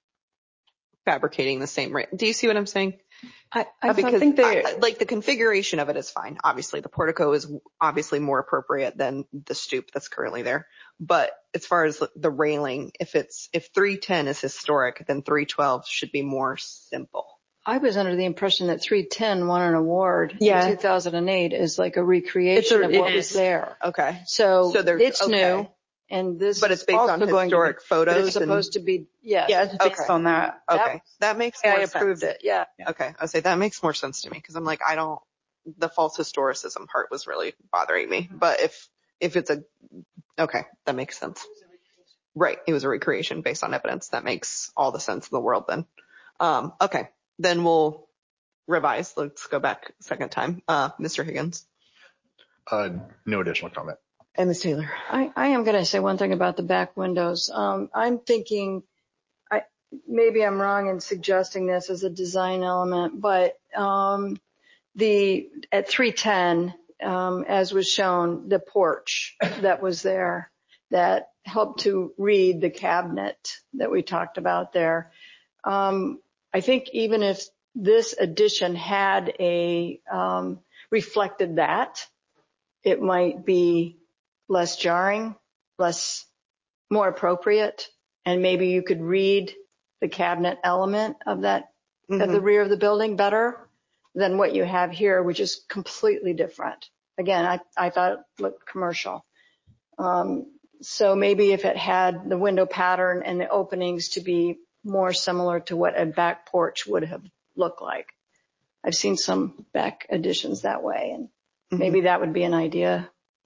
fabricating the same rate. Do you see what I'm saying? I, I because think they I, like the configuration of it is fine. Obviously, the portico is obviously more appropriate than the stoop that's currently there. But as far as the railing, if it's if three ten is historic, then three twelve should be more simple. I was under the impression that three ten won an award yeah. in two thousand eight as like a recreation a, of what was there. Okay. So, so it's okay. new. And this but it's based also on going historic to be, photos. But it's supposed and, to be, yes. Yeah, it's based okay. on that. Okay. That, that makes more I sense. approved it. Yeah. Okay. I say that makes more sense to me because I'm like, I don't, the false historicism part was really bothering me. But if, if it's a, okay, that makes sense. Right. It was a recreation based on evidence. That makes all the sense in the world then. Um, okay. Then we'll revise. Let's go back a second time. Uh, Mister Higgins. Uh, no additional comment. And Miz Taylor. I, I am going to say one thing about the back windows. Um, I'm thinking, I maybe I'm wrong in suggesting this as a design element, but um, the at three ten, um, as was shown, the porch that was there that helped to read the cabinet that we talked about there. Um, I think even if this addition had a um, reflected that, it might be less jarring, less, more appropriate, and maybe you could read the cabinet element of that, mm-hmm. of the rear of the building better than what you have here, which is completely different. Again, I, I thought it looked commercial. Um, so maybe if it had the window pattern and the openings to be more similar to what a back porch would have looked like. I've seen some back additions that way, and mm-hmm. maybe that would be an idea.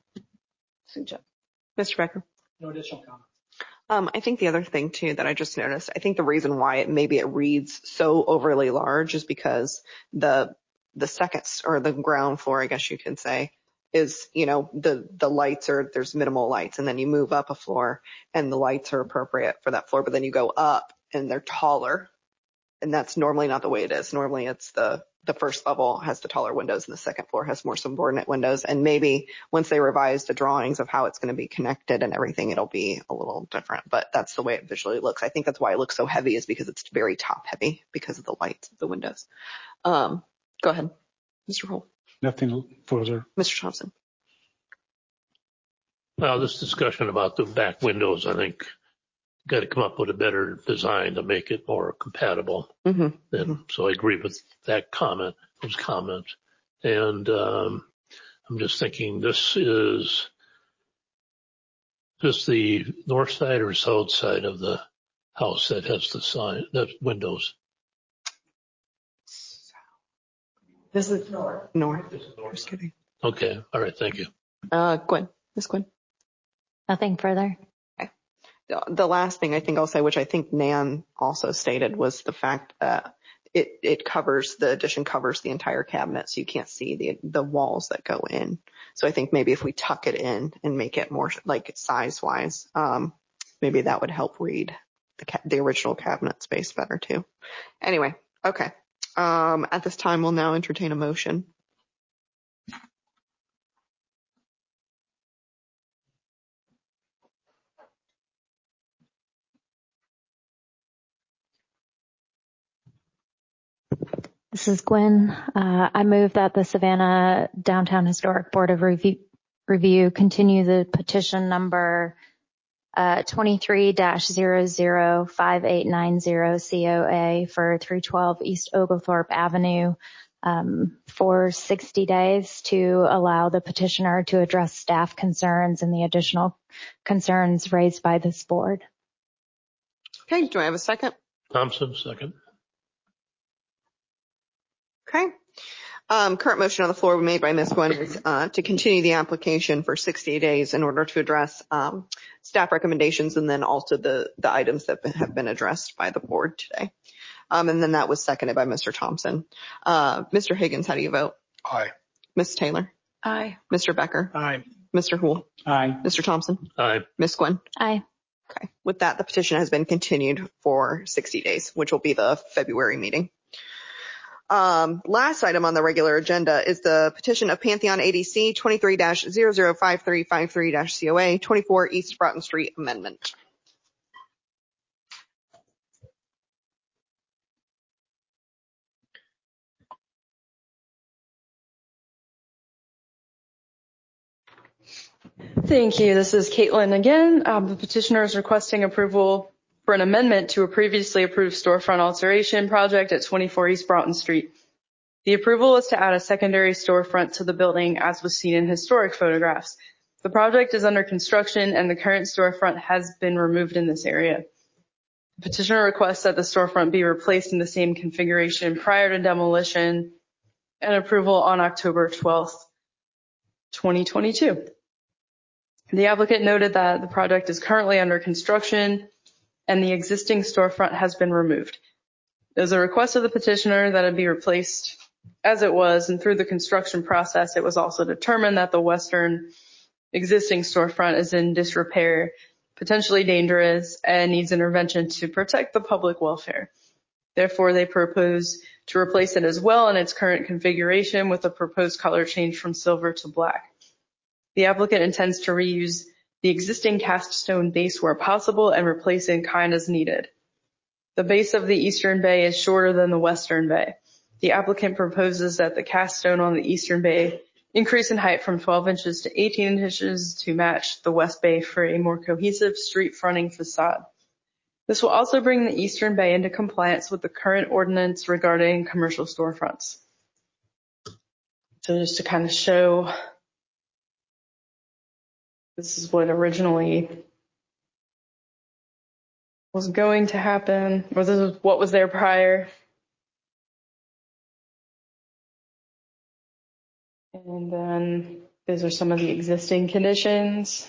Mister Becker. No additional comments. Um, I think the other thing too that I just noticed, I think the reason why it maybe it reads so overly large is because the the second or the ground floor, I guess you can say, is, you know, the the lights are, there's minimal lights, and then you move up a floor and the lights are appropriate for that floor, but then you go up and they're taller, and that's normally not the way it is. Normally it's the the first level has the taller windows and the second floor has more subordinate windows. And maybe once they revise the drawings of how it's going to be connected and everything, it'll be a little different, but that's the way it visually looks. I think that's why it looks so heavy, is because it's very top heavy because of the lights of the windows. Um, go ahead, Mister Hull. Nothing further. Mister Thompson. Well, this discussion about the back windows, I think, got to come up with a better design to make it more compatible. Mm-hmm. And mm-hmm. so I agree with that comment, those comments. And um, I'm just thinking, this is just the north side or south side of the house that has the sign, the windows. This is north. North. Just kidding. Okay. All right. Thank you. Uh, Gwen. Miss Gwen. Nothing further. The last thing I think I'll say, which I think Nan also stated, was the fact that it, it covers, the addition covers the entire cabinet, so you can't see the, the walls that go in. So I think maybe if we tuck it in and make it more like size wise, um, maybe that would help read the, ca- the original cabinet space better too. Anyway, okay. Um, at this time, we'll now entertain a motion. This is Gwen. Uh, I move that the Savannah Downtown Historic Board of Review, Review continue the petition number uh, twenty-three dash zero zero five eight nine zero C O A for three twelve East Oglethorpe Avenue um, for sixty days to allow the petitioner to address staff concerns and the additional concerns raised by this board. Okay, do I have a second? Thompson, second. Okay. Um, current motion on the floor made by Miz Gwen is uh, to continue the application for sixty days in order to address um, staff recommendations and then also the, the items that have been addressed by the board today. Um, and then that was seconded by Mister Thompson. Uh, Mister Higgins, how do you vote? Aye. Miz Taylor? Aye. Mister Becker? Aye. Mister Houle? Aye. Mister Thompson? Aye. Miz Gwen? Aye. Okay. With that, the petition has been continued for sixty days, which will be the February meeting. Um, last item on the regular agenda is the petition of Pantheon A D C twenty-three dash zero zero five three five three dash C O A twenty-four East Broughton Street Amendment. Thank you. This is Caitlin again. Um, the petitioner is requesting approval for an amendment to a previously approved storefront alteration project at twenty-four East Broughton Street. The approval is to add a secondary storefront to the building as was seen in historic photographs. The project is under construction and the current storefront has been removed in this area. The petitioner requests that the storefront be replaced in the same configuration prior to demolition and approval on October twelfth, twenty twenty-two. The applicant noted that the project is currently under construction and the existing storefront has been removed. There's a request of the petitioner that it be replaced as it was, and through the construction process, it was also determined that the western existing storefront is in disrepair, potentially dangerous, and needs intervention to protect the public welfare. Therefore, they propose to replace it as well in its current configuration with a proposed color change from silver to black. The applicant intends to reuse the existing cast stone base where possible and replace in kind as needed. The base of the eastern bay is shorter than the western bay. The applicant proposes that the cast stone on the eastern bay increase in height from twelve inches to eighteen inches to match the west bay for a more cohesive street fronting facade. This will also bring the eastern bay into compliance with the current ordinance regarding commercial storefronts. So just to kind of show, this is what originally was going to happen, or this is what was there prior. And then these are some of the existing conditions.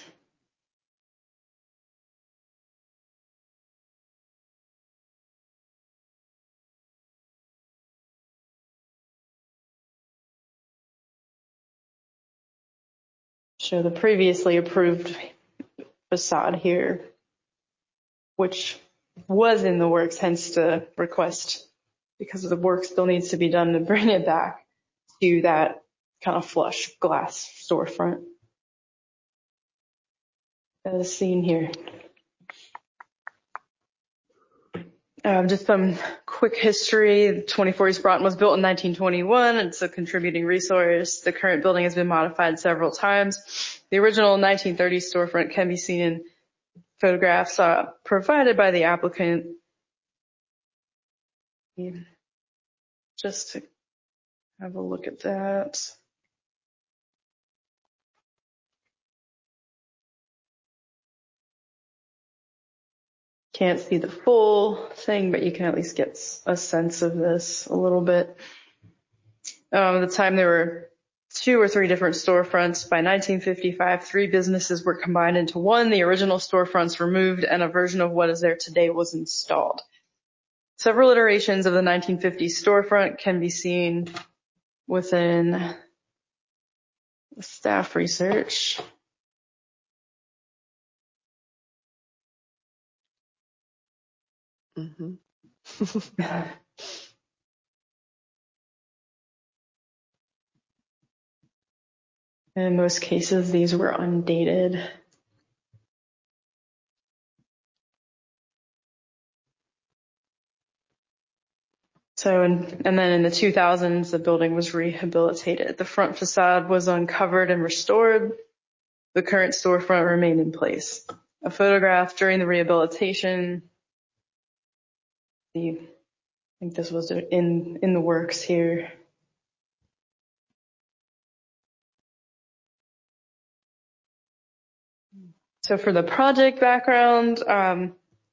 Show the previously approved facade here, which was in the works, hence the request, because the work still needs to be done to bring it back to that kind of flush glass storefront as seen here. Um, just some quick history. twenty-four East Broughton was built in nineteen twenty-one. It's a contributing resource. The current building has been modified several times. The original nineteen thirties storefront can be seen in photographs uh, provided by the applicant. Just to have a look at that. Can't see the full thing, but you can at least get a sense of this a little bit. Um, at the time, there were two or three different storefronts. By nineteen fifty-five, three businesses were combined into one. The original storefronts removed, and a version of what is there today was installed. Several iterations of the nineteen fifties storefront can be seen within the staff research. Mm-hmm. In most cases, these were undated. So, and, and then in the two thousands, the building was rehabilitated. The front facade was uncovered and restored. The current storefront remained in place. A photograph during the rehabilitation. The, I think this was in, in the works here. So for the project background, um,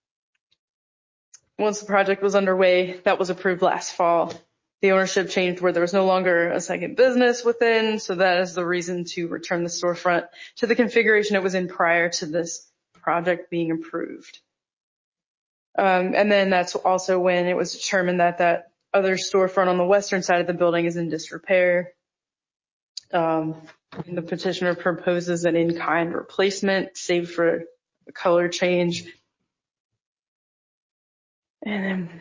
once the project was underway, that was approved last fall. The ownership changed where there was no longer a second business within, so that is the reason to return the storefront to the configuration it was in prior to this project being approved. Um, and then that's also when it was determined that that other storefront on the western side of the building is in disrepair. Um, and the petitioner proposes an in-kind replacement, save for a color change. And then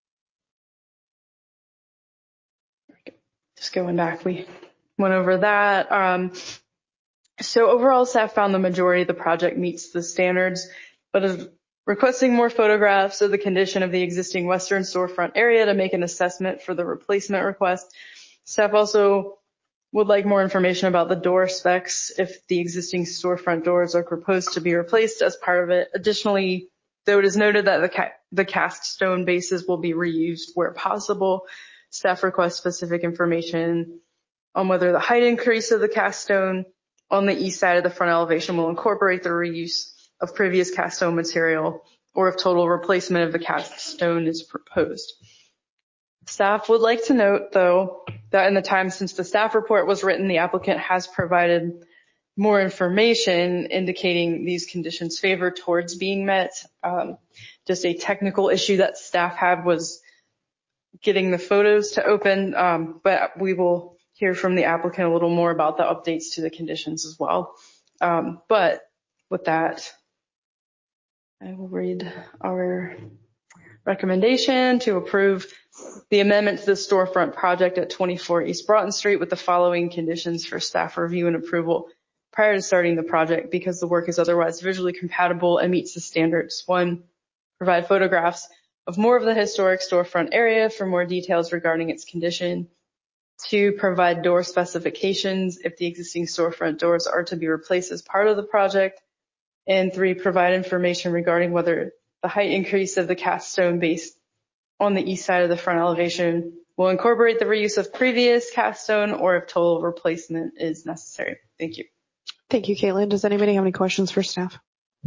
just going back, we went over that. Um, so overall, staff found the majority of the project meets the standards, but is requesting more photographs of the condition of the existing western storefront area to make an assessment for the replacement request. Staff also would like more information about the door specs if the existing storefront doors are proposed to be replaced as part of it. Additionally, though it is noted that the, ca the cast stone bases will be reused where possible, staff requests specific information on whether the height increase of the cast stone on the east side of the front elevation will incorporate the reuse of previous cast stone material, or if total replacement of the cast stone is proposed. Staff would like to note, though, that in the time since the staff report was written, the applicant has provided more information indicating these conditions favor towards being met. Um, just a technical issue that staff had was getting the photos to open, um, but we will hear from the applicant a little more about the updates to the conditions as well. Um, but with that, I will read our recommendation to approve the amendment to the storefront project at twenty-four East Broughton Street with the following conditions for staff review and approval prior to starting the project because the work is otherwise visually compatible and meets the standards. One, provide photographs of more of the historic storefront area for more details regarding its condition. Two, provide door specifications if the existing storefront doors are to be replaced as part of the project. And three, provide information regarding whether the height increase of the cast stone base on the east side of the front elevation will incorporate the reuse of previous cast stone or if total replacement is necessary. Thank you. Thank you, Caitlin. Does anybody have any questions for staff?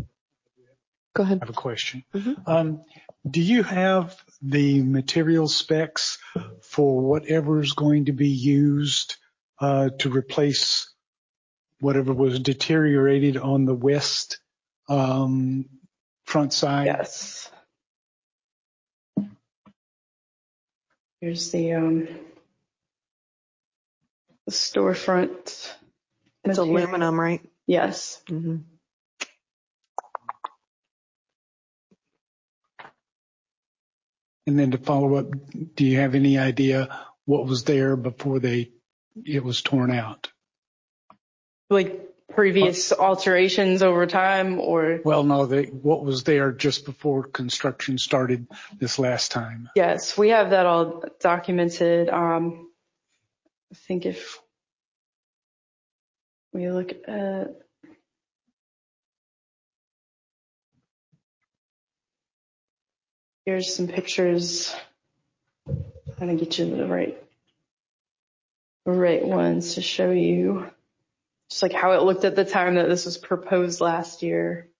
Go ahead. I have a question. Mm-hmm. Um, do you have the material specs for whatever is going to be used uh, to replace whatever was deteriorated on the west um, front side? Yes. Here's the, um, the storefront. It's material. aluminum, right? Yes. Mm-hmm. And then to follow up, do you have any idea what was there before they it was torn out? Like previous alterations over time, or? Well, no, they, what was there just before construction started this last time? Yes, we have that all documented. Um, I think if we look at here's some pictures. Trying to get you the right, the right ones to show you. Just like how it looked at the time that this was proposed last year.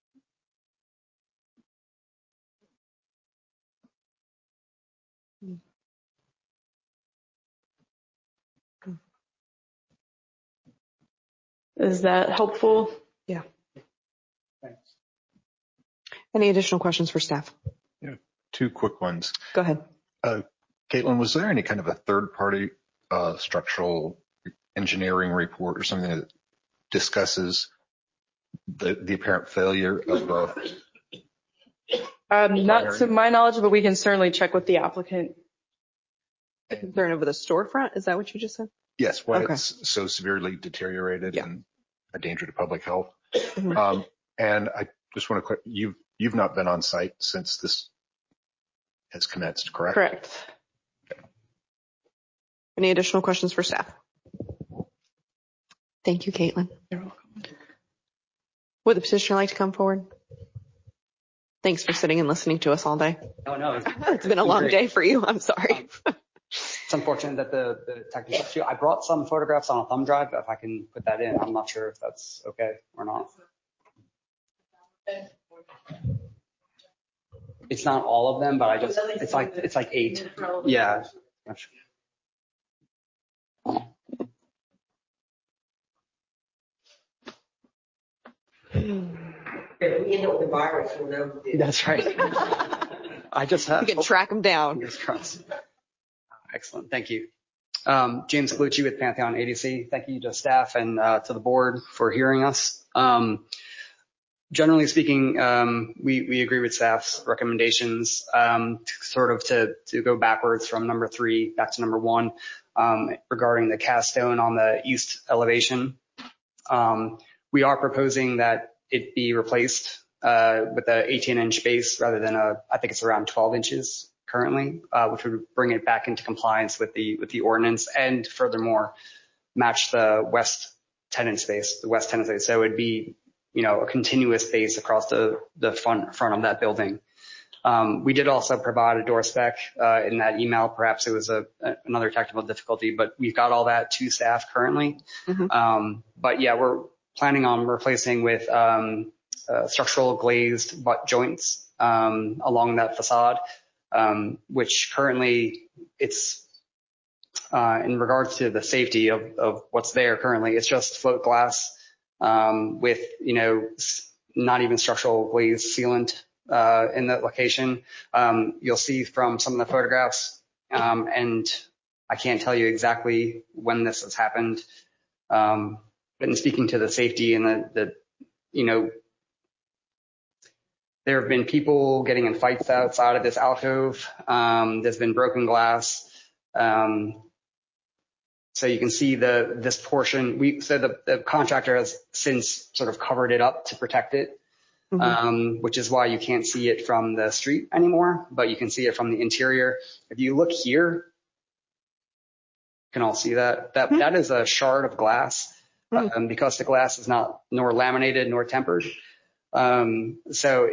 Is that helpful? Yeah. Thanks. Any additional questions for staff? Yeah. two quick ones. Go ahead. Uh, Caitlin, was there any kind of a third-party uh, structural engineering report or something that discusses the, the apparent failure of uh, Um, not to my knowledge, but we can certainly check with the applicant. The concern over the storefront, is that what you just said? Yes, why Okay. it's so severely deteriorated Yeah. and a danger to public health. Mhm. Um, and I just want to, you've, you've not been on site since this has commenced, correct? Correct. Any additional questions for staff? Thank you, Caitlin. You're welcome. Would the petitioner like to come forward? Thanks for sitting and listening to us all day. Oh, no. It's, It's been a long great. day for you. I'm sorry. It's unfortunate that the, the technical issue, I brought some photographs on a thumb drive. If I can put that in, I'm not sure if that's okay or not. It's not all of them, but I just, it's like, it's like eight. Yeah. If we end up with a virus, we'll know who did it. That's right. I just have. You can track them down. Excellent. Thank you. Um, James Galucci with Pantheon A D C. Thank you to staff and uh, to the board for hearing us. Um, generally speaking, um, we, we agree with staff's recommendations, um, to sort of to, to go backwards from number three back to number one, um, regarding the cast stone on the east elevation. Um, we are proposing that it be replaced uh, with a eighteen inch base rather than a, I think it's around twelve inches currently, uh, which would bring it back into compliance with the with the ordinance and furthermore match the west tenant space, the west tenant space. So it would be, you know, a continuous base across the the front front of that building. Um, we did also provide a door spec uh, in that email. Perhaps it was a, a another technical difficulty, but we've got all that to staff currently. Mm-hmm. Um, but yeah, we're planning on replacing with um, uh, structural glazed butt joints um, along that facade, um, which currently it's uh, in regards to the safety of, of what's there currently, it's just float glass um, with, you know, not even structural glazed sealant uh, in that location. Um, you'll see from some of the photographs, um, and I can't tell you exactly when this has happened. Um, But in speaking to the safety and the, the, you know, there have been people getting in fights outside of this alcove. Um, there's been broken glass. Um, so you can see the this portion. We so the, the contractor has since sort of covered it up to protect it, mm-hmm. um, which is why you can't see it from the street anymore, but you can see it from the interior. If you look here, you can all see that that mm-hmm. that is a shard of glass. Um, because the glass is not nor laminated nor tempered. Um, so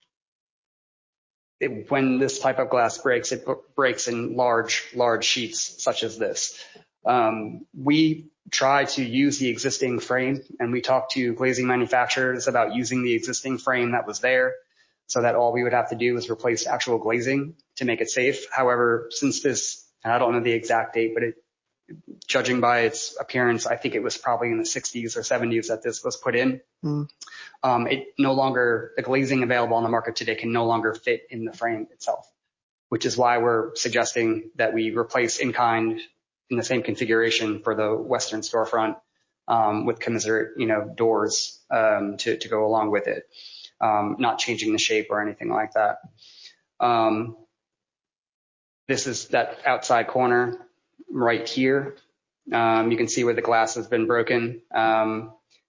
it, when this type of glass breaks, it breaks in large, large sheets such as this. Um, we try to use the existing frame, and we talk to glazing manufacturers about using the existing frame that was there so that all we would have to do is replace actual glazing to make it safe. However, since this, and I don't know the exact date, but it judging by its appearance, I think it was probably in the sixties or seventies that this was put in. Mm. Um, it no longer, the glazing available on the market today can no longer fit in the frame itself, which is why we're suggesting that we replace in kind in the same configuration for the Western storefront um, with commiserate, you know, doors um, to, to go along with it, um, not changing the shape or anything like that. Um, this is that outside corner right here. Um, you can see where the glass has been broken. Um,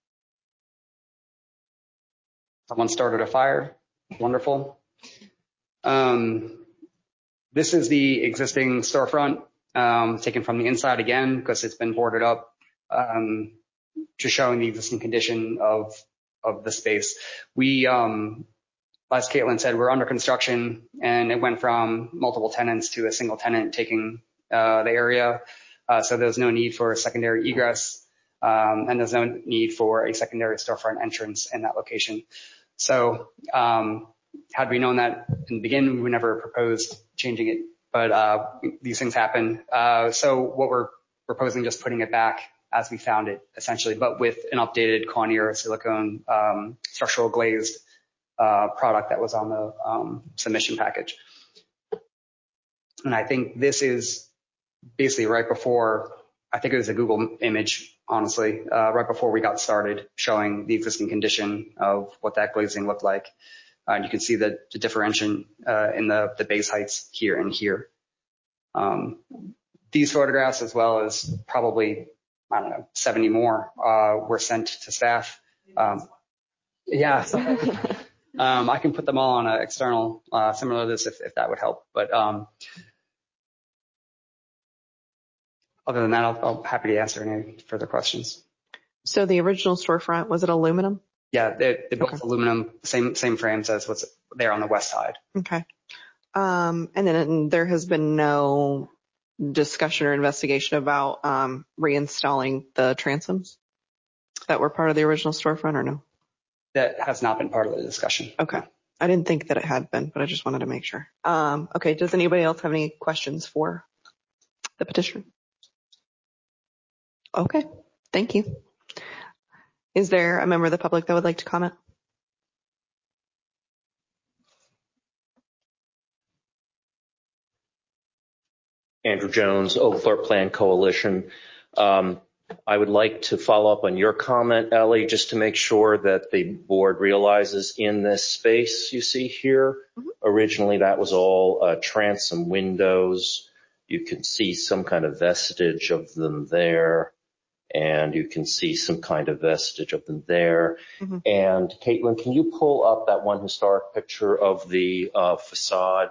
someone started a fire. Wonderful. Um, this is the existing storefront, um, taken from the inside again because it's been boarded up, um, just showing the existing condition of of the space. We, um, as Caitlin said, we're under construction, and it went from multiple tenants to a single tenant taking uh, the area. Uh, so there's no need for a secondary egress, um, and there's no need for a secondary storefront entrance in that location. So um, had we known that in the beginning, we never proposed changing it, but uh, these things happen. Uh, so what we're proposing, just putting it back as we found it, essentially, but with an updated Conair silicone um, structural glazed uh, product that was on the um, submission package. And I think this is basically right before, I think it was a Google image, honestly, uh, right before we got started showing the existing condition of what that glazing looked like. Uh, and you can see the, the differentiation uh, in the, the base heights here and here. Um, these photographs, as well as probably, I don't know, seventy more, uh, were sent to staff. Um, yeah, so, um, I can put them all on an external, uh, similar to this if, if that would help. But um, other than that, I'll, I'll happy to answer any further questions. So the original storefront, was it aluminum? Yeah, they, they built Okay. aluminum, same same frames as what's there on the west side. Okay. Um, and then there has been no discussion or investigation about um, reinstalling the transoms that were part of the original storefront, or no? That has not been part of the discussion. Okay. I didn't think that it had been, but I just wanted to make sure. Um, okay. Does anybody else have any questions for the petitioner? Okay. Thank you. Is there a member of the public that would like to comment? Andrew Jones, Oglethorpe Plan Coalition. Um, I would like to follow up on your comment, Ellie, just to make sure that the board realizes in this space you see here, mm-hmm. originally that was all uh, transom windows. You can see some kind of vestige of them there, and you can see some kind of vestige of them there. Mm-hmm. And Caitlin, can you pull up that one historic picture of the uh, facade?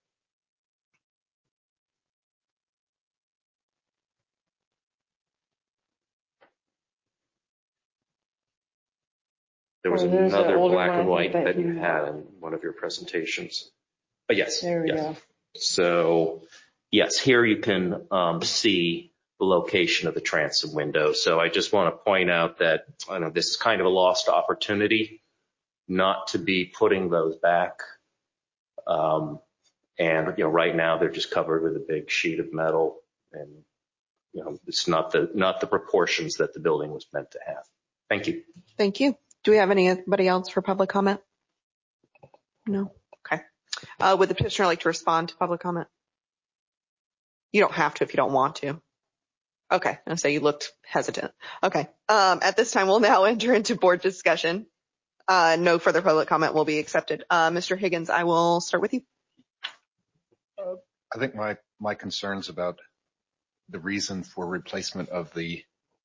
There was oh, another black and white that, that you had in one of your presentations. But yes, there we yes. go. So yes, here you can um, see the location of the transom window. So I just want to point out that I know this is kind of a lost opportunity not to be putting those back. Um, and you know, right now they're just covered with a big sheet of metal, and you know, it's not the not the proportions that the building was meant to have. Thank you. Thank you. Do we have anybody else for public comment? No. Okay. Uh, would the petitioner like to respond to public comment? You don't have to if you don't want to. Okay. I say you looked hesitant. Okay. Um, at this time, we'll now enter into board discussion. Uh, no further public comment will be accepted. Uh, Mister Higgins, I will start with you. Uh, I think my, my concerns about the reason for replacement of the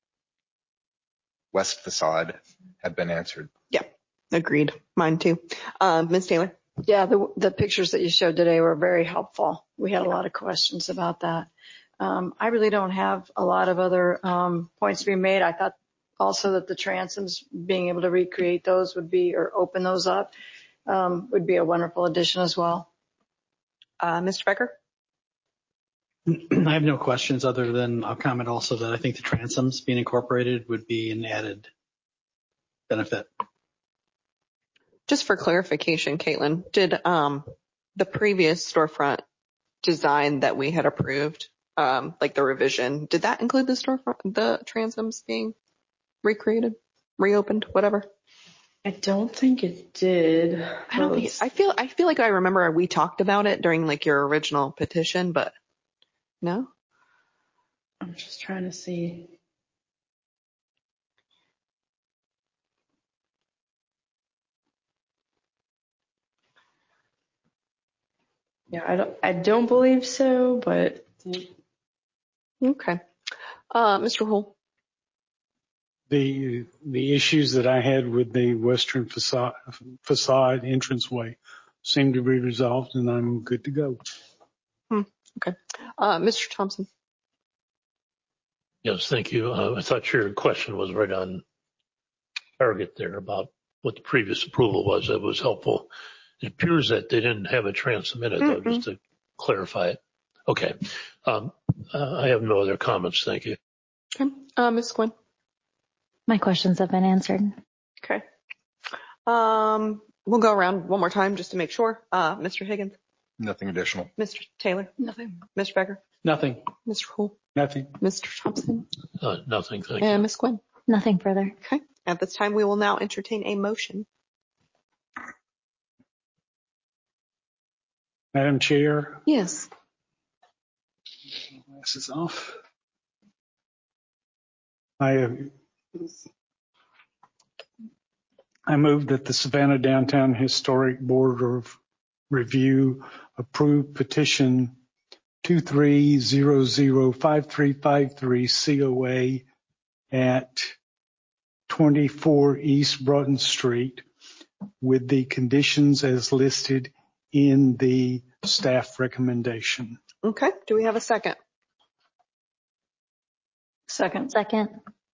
west facade have been answered. Yeah, agreed. Mine too. Um, Miz Taylor. Yeah, the, the pictures that you showed today were very helpful. We had a lot of questions about that. Um, I really don't have a lot of other um, points to be made. I thought also that the transoms, being able to recreate those would be, or open those up, um, would be a wonderful addition as well. Uh, Mister Becker? I have no questions other than I'll comment also that I think the transoms being incorporated would be an added benefit. Just for clarification, Caitlin, did um, the previous storefront design that we had approved, um, like the revision, did that include the storefront, the transoms being recreated, reopened, whatever? I don't think it did. I don't think, I feel, I feel like I remember we talked about it during like your original petition, but no? I'm just trying to see. Yeah, I don't, I don't believe so, but. Okay. Uh, Mister Hull. The, the issues that I had with the western facade, facade entranceway seem to be resolved, and I'm good to go. Hmm. Okay. Uh, Mister Thompson. Yes, thank you. Uh, I thought your question was right on target there about what the previous approval was. That was helpful. It appears that they didn't have a transom in it, though, just to clarify it. Okay. Um, uh, I have no other comments. Thank you. Okay. Uh, Miz Quinn. My questions have been answered. Okay. Um, we'll go around one more time just to make sure. Uh, Mister Higgins. Nothing additional. Mister Taylor. Nothing. Mister Becker. Nothing. Mister Hull. Nothing. Mister Thompson. Uh, nothing. Thank and you. Miz Quinn. Nothing further. Okay. At this time, we will now entertain a motion. Madam Chair. Yes. glasses off. I, I move that the Savannah Downtown Historic Board of Review approve petition two three zero zero five three five three C O A at twenty-four East Broughton Street with the conditions as listed in the staff recommendation. Okay. Do we have a second? Second. Second.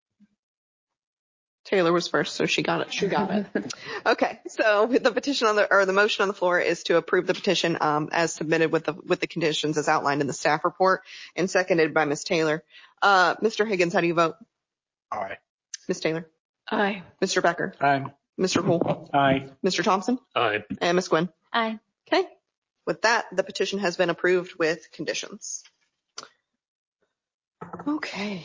Taylor was first, so she got it. She got it. Okay. So the petition on the, or the motion on the floor is to approve the petition, um, as submitted with the, with the conditions as outlined in the staff report and seconded by Miz Taylor. Uh, Mister Higgins, how do you vote? Aye. Miz Taylor? Aye. Mister Becker? Aye. Mister Poole? Aye. Mister Thompson? Aye. And Miz Gwynn? Aye. Okay. With that, the petition has been approved with conditions. Okay.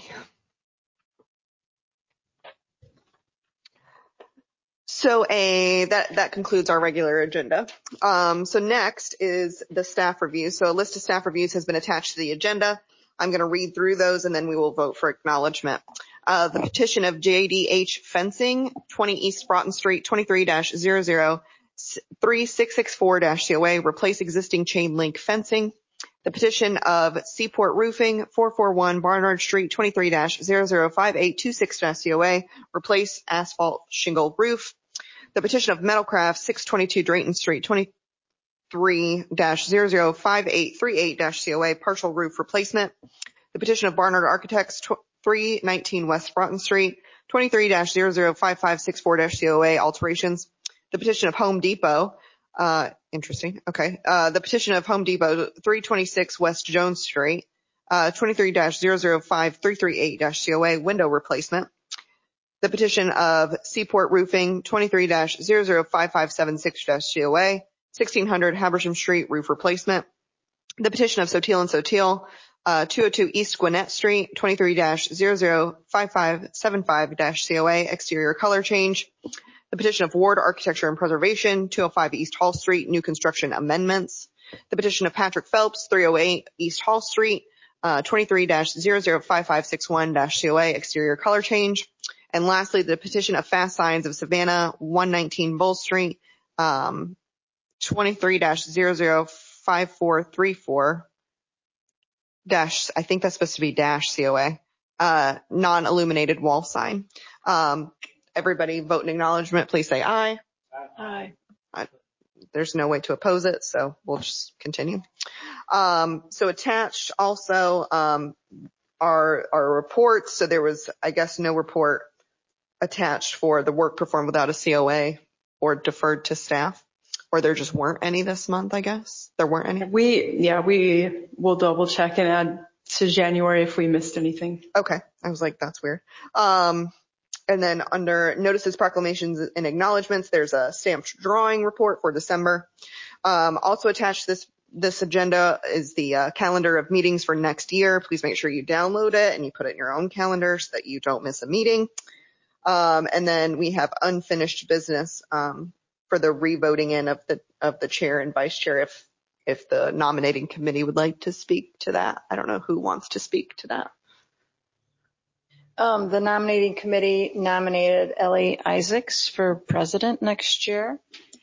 So a that that concludes our regular agenda. Um, so next is the staff review. So a list of staff reviews has been attached to the agenda. I'm going to read through those and then we will vote for acknowledgement. Uh, the petition of J D H Fencing, twenty East Broughton Street, twenty-three dash zero zero three six six four dash C O A, replace existing chain link fencing. The petition of Seaport Roofing, four forty-one Barnard Street, twenty-three dash zero zero five eight two six dash C O A, replace asphalt shingle roof. The petition of Metalcraft, six twenty-two Drayton Street, twenty-three dash zero zero five eight three eight dash C O A, partial roof replacement. The petition of Barnard Architects, three nineteen West Broughton Street, twenty-three dash zero zero five five six four dash C O A, alterations. The petition of Home Depot, uh, interesting, okay. Uh, the petition of Home Depot, three twenty-six West Jones Street, uh, twenty-three dash zero zero five three three eight dash C O A, window replacement. The petition of Seaport Roofing, twenty-three dash zero zero five five seven six dash C O A, sixteen hundred Habersham Street, roof replacement. The petition of Sotil and Sotil, uh, two oh two East Gwinnett Street, twenty-three dash zero zero five five seven five dash C O A, exterior color change. The petition of Ward Architecture and Preservation, two oh five East Hall Street, new construction amendments. The petition of Patrick Phelps, three oh eight East Hall Street, uh, twenty-three dash zero zero five five six one dash C O A, exterior color change. And lastly, the petition of Fast Signs of Savannah, one nineteen Bull Street, um, twenty-three dash zero zero five four three four dash, I think that's supposed to be dash C O A, uh, non-illuminated wall sign. Um, everybody vote in acknowledgement, please say aye. Aye. I, there's no way to oppose it, so we'll just continue. Um, so attached also, um, our, our reports. So there was, I guess, no report attached for the work performed without a C O A or deferred to staff, or there just weren't any this month, I guess. There weren't any. We, yeah, we will double check and add to January if we missed anything. Okay. I was like, that's weird. Um, and then under notices, proclamations, and acknowledgements, there's a stamped drawing report for December. Um, also attached to this, this agenda is the uh, calendar of meetings for next year. Please make sure you download it and you put it in your own calendar so that you don't miss a meeting. Um, and then we have unfinished business, um, for the revoting in of the, of the chair and vice chair if, if the nominating committee would like to speak to that. I don't know who wants to speak to that. Um, the nominating committee nominated Ellie Isaacs for president next year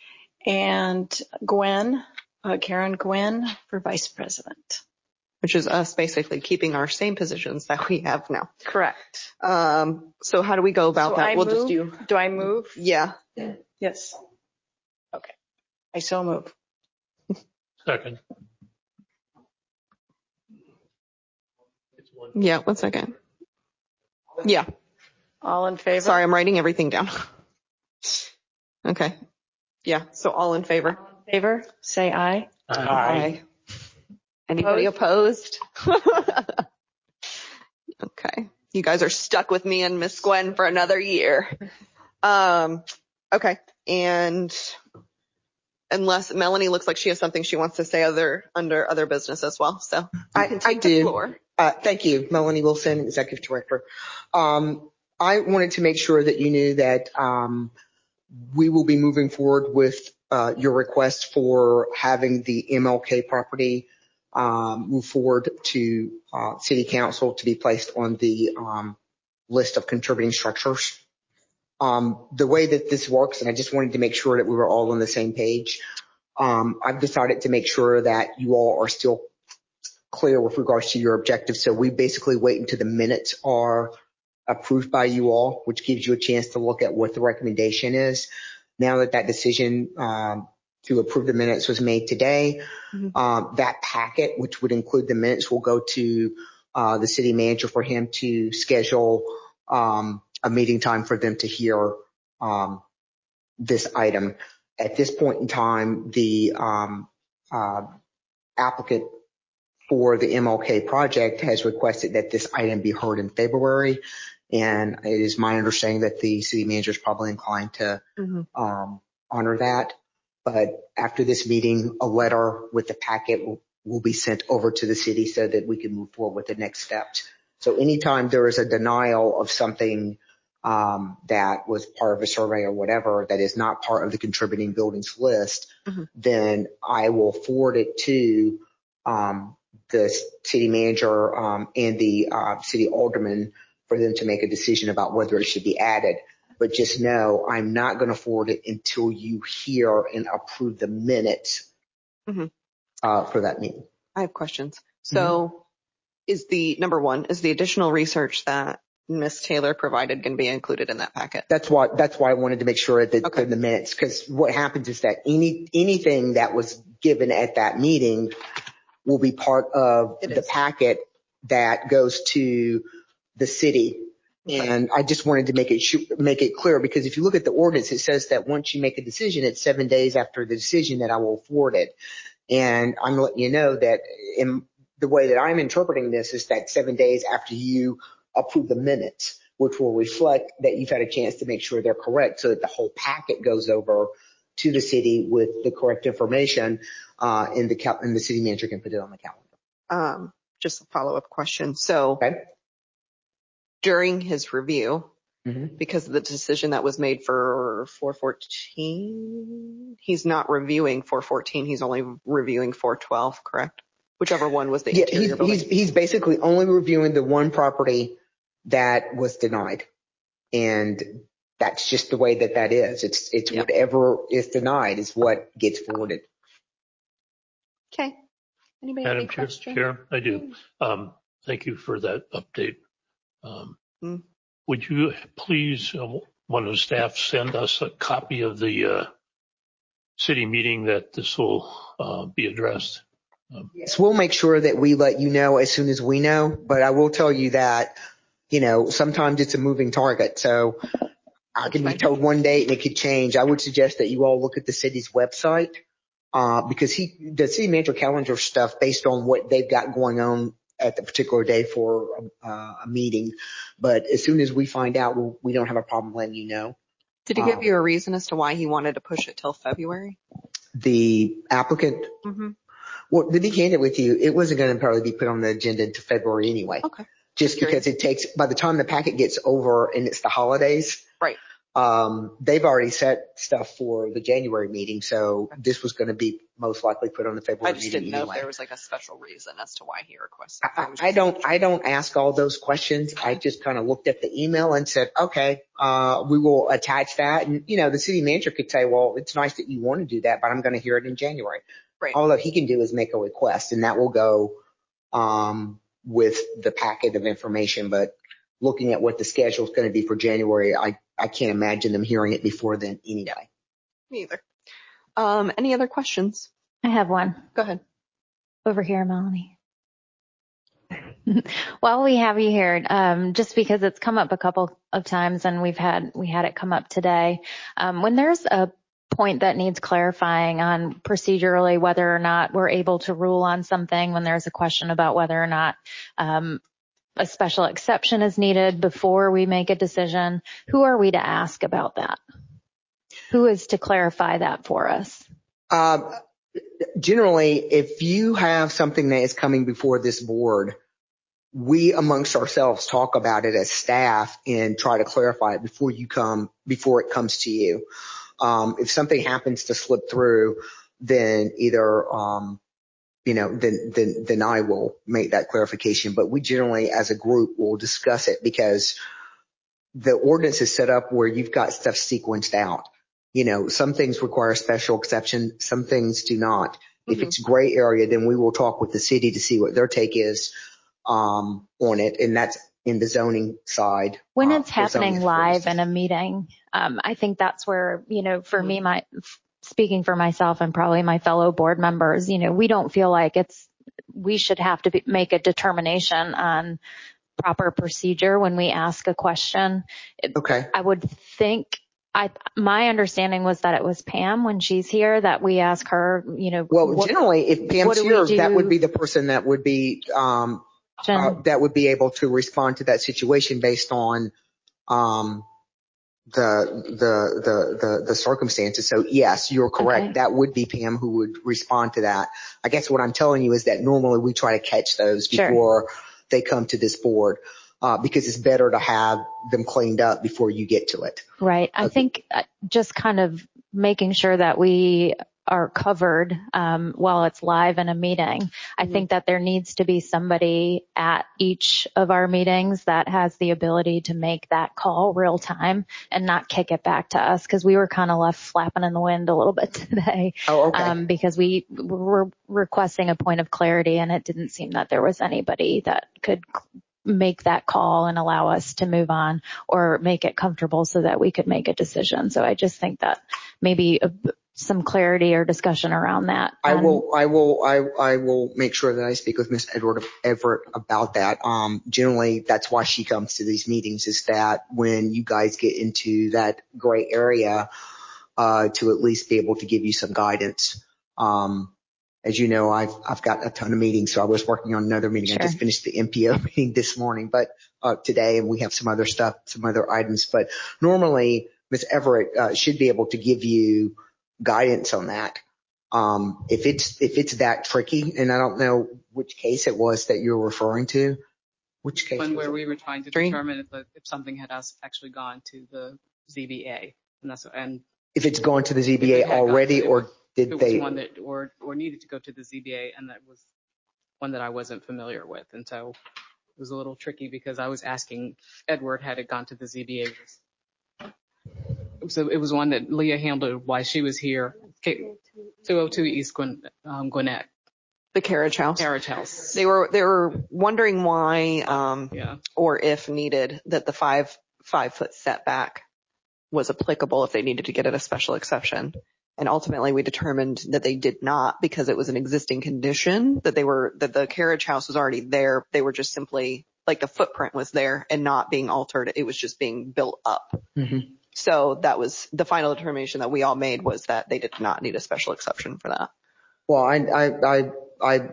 and Gwen, uh, Karen Gwen for vice president. Which is us basically keeping our same positions that we have now. Correct. Um, so how do we go about So that? I We'll move, just do. Do I move? Yeah. Yes. Okay. I so move. Second. Yeah. One second. Yeah. All in favor? Sorry, I'm writing everything down. Okay. Yeah. So all in favor? All in favor? Say aye. Aye. Aye. Anybody opposed? Okay. You guys are stuck with me and Miss Gwen for another year. Um, okay. And unless Melanie looks like she has something she wants to say other under other business as well. So I, can I take the do. floor. Uh, thank you, Melanie Wilson, Executive Director. Um, I wanted to make sure that you knew that um, we will be moving forward with uh, your request for having the M L K property um, move forward to uh, city council to be placed on the um, list of contributing structures. Um, the way that this works, and I just wanted to make sure that we were all on the same page, um, I've decided to make sure that you all are still clear with regards to your objectives. So we basically wait until the minutes are approved by you all, which gives you a chance to look at what the recommendation is. Now that that decision um, to approve the minutes was made today, mm-hmm. um, that packet, which would include the minutes, will go to uh, the city manager for him to schedule um, a meeting time for them to hear um, this item. At this point in time, the um, uh, applicant for the M L K project has requested that this item be heard in February. And it is my understanding that the city manager is probably inclined to mm-hmm. um, honor that. But after this meeting, a letter with the packet will, will be sent over to the city so that we can move forward with the next steps. So anytime there is a denial of something um, that was part of a survey or whatever that is not part of the contributing buildings list, mm-hmm. then I will forward it to um, the city manager um, and the uh, city alderman for them to make a decision about whether it should be added. But just know I'm not going to forward it until you hear and approve the minutes mm-hmm. uh, for that meeting. I have questions. So mm-hmm. is the number one, is the additional research that Miz Taylor provided going to be included in that packet? That's why, that's why I wanted to make sure that okay. in the minutes, because what happens is that any, anything that was given at that meeting will be part of it the is. packet that goes to the city. Okay. And I just wanted to make it sh- make it clear, because if you look at the ordinance, it says that once you make a decision, it's seven days after the decision that I will forward it. And I'm letting you know that in the way that I'm interpreting this is that seven days after you approve the minutes, which will reflect that you've had a chance to make sure they're correct, so that the whole packet goes over to the city with the correct information, uh, and the cal- and the city manager can put it on the calendar. Um, just a follow-up question. So. Okay. During his review, mm-hmm. because of the decision that was made for four fourteen, he's not reviewing four fourteen, he's only reviewing four twelve, correct? Whichever one was the yeah, interior he's, building. He's, he's basically only reviewing the one property that was denied. And that's just the way that that is. It's, it's yep. whatever is denied is what gets forwarded. Okay. Anybody Madam have any Chair, questions? Chair, I do. Um, thank you for that update. Um, mm. Would you please, uh, one of the staff, send us a copy of the uh, city meeting that this will uh, be addressed? Um, yes, we'll make sure that we let you know as soon as we know. But I will tell you that, you know, sometimes it's a moving target. So I can be told one date and it could change. I would suggest that you all look at the city's website uh, because he, the city manager calendar stuff based on what they've got going on at the particular day for a, uh, a meeting. But as soon as we find out, we'll, we don't have a problem letting you know. Did he give um, you a reason as to why he wanted to push it till February? The applicant? Mm-hmm. Well, to be candid with you, it wasn't going to probably be put on the agenda until February anyway. Okay. Just because it takes, by the time the packet gets over and it's the holidays. Right. Um, they've already set stuff for the January meeting, so okay. this was going to be most likely put on the February meeting. I just didn't know anyway. if there was like a special reason as to why he requested. I, I don't, I don't ask all those questions. I just kind of looked at the email and said, okay, uh, we will attach that. And, you know, the city manager could say, well, it's nice that you want to do that, but I'm going to hear it in January. Right. All that he can do is make a request, and that will go, um, with the packet of information. But looking at what the schedule is going to be for January, I, I can't imagine them hearing it before then anyway. Me either. Um, any other questions? I have one. Go ahead. Over here, Melanie. While we have you here, um, just because it's come up a couple of times and we've had, we had it come up today. Um, when there's a point that needs clarifying on procedurally whether or not we're able to rule on something, when there's a question about whether or not, um, a special exception is needed before we make a decision, who are we to ask about that? Who is to clarify that for us? Um, generally, if you have something that is coming before this board, we amongst ourselves talk about it as staff and try to clarify it before you come, before it comes to you. Um, if something happens to slip through, then either, um, you know, then, then, then I will make that clarification. But we generally, as a group, will discuss it because the ordinance is set up where you've got stuff sequenced out. You know, some things require special exception, some things do not. Mm-hmm. If it's gray area, then we will talk with the city to see what their take is um, on it, and that's in the zoning side. When uh, it's happening live in a meeting, um, I think that's where, you know, for mm-hmm. me, my speaking for myself and probably my fellow board members, you know, we don't feel like it's we should have to be, make a determination on proper procedure when we ask a question. Okay. I would think. I, my understanding was that it was Pam when she's here that we ask her, you know. Well, what, generally, if Pam's here, that would be the person that would be, um, uh, that would be able to respond to that situation based on, um, the, the, the, the, the circumstances. So yes, you're correct. Okay. That would be Pam who would respond to that. I guess what I'm telling you is that normally we try to catch those before sure. they come to this board. Uh, because it's better to have them cleaned up before you get to it. Right. I okay. think just kind of making sure that we are covered um, while it's live in a meeting. I mm-hmm. think that there needs to be somebody at each of our meetings that has the ability to make that call real time and not kick it back to us, because we were kind of left flapping in the wind a little bit today. Oh, okay. Um, because we were requesting a point of clarity, and it didn't seem that there was anybody that could make that call and allow us to move on or make it comfortable so that we could make a decision. So I just think that maybe a, some clarity or discussion around that. I will, I will, I, I will make sure that I speak with Miz Edward Everett about that. Um, generally that's why she comes to these meetings, is that when you guys get into that gray area, uh, to at least be able to give you some guidance. Um, As you know, I've, I've got a ton of meetings, so I was working on another meeting. Sure. I just finished the M P O meeting this morning, but, uh, today, and we have some other stuff, some other items, but normally Miz Everett, uh, should be able to give you guidance on that. Um, if it's, if it's that tricky, and I don't know which case it was that you're referring to, which case? One where it? we were trying to Dream? determine if, the, if something had actually gone to the Z B A, and that's, and if it's gone to the Z B A already, to, or did it they? Was one that, or, or needed to go to the Z B A, and that was one that I wasn't familiar with. And so it was a little tricky because I was asking Edward had it gone to the Z B A. So it was one that Leah handled while she was here. two oh two East Gwin, um, Gwinnett. The carriage house. Carriage house. They were, they were wondering why, um, yeah. or if needed, that the five, five foot setback was applicable if they needed to get it a special exception. And ultimately we determined that they did not, because it was an existing condition, that they were, that the carriage house was already there. They were just simply, like, the footprint was there and not being altered. It was just being built up. Mm-hmm. So that was the final determination that we all made, was that they did not need a special exception for that. Well, I, I, I, I,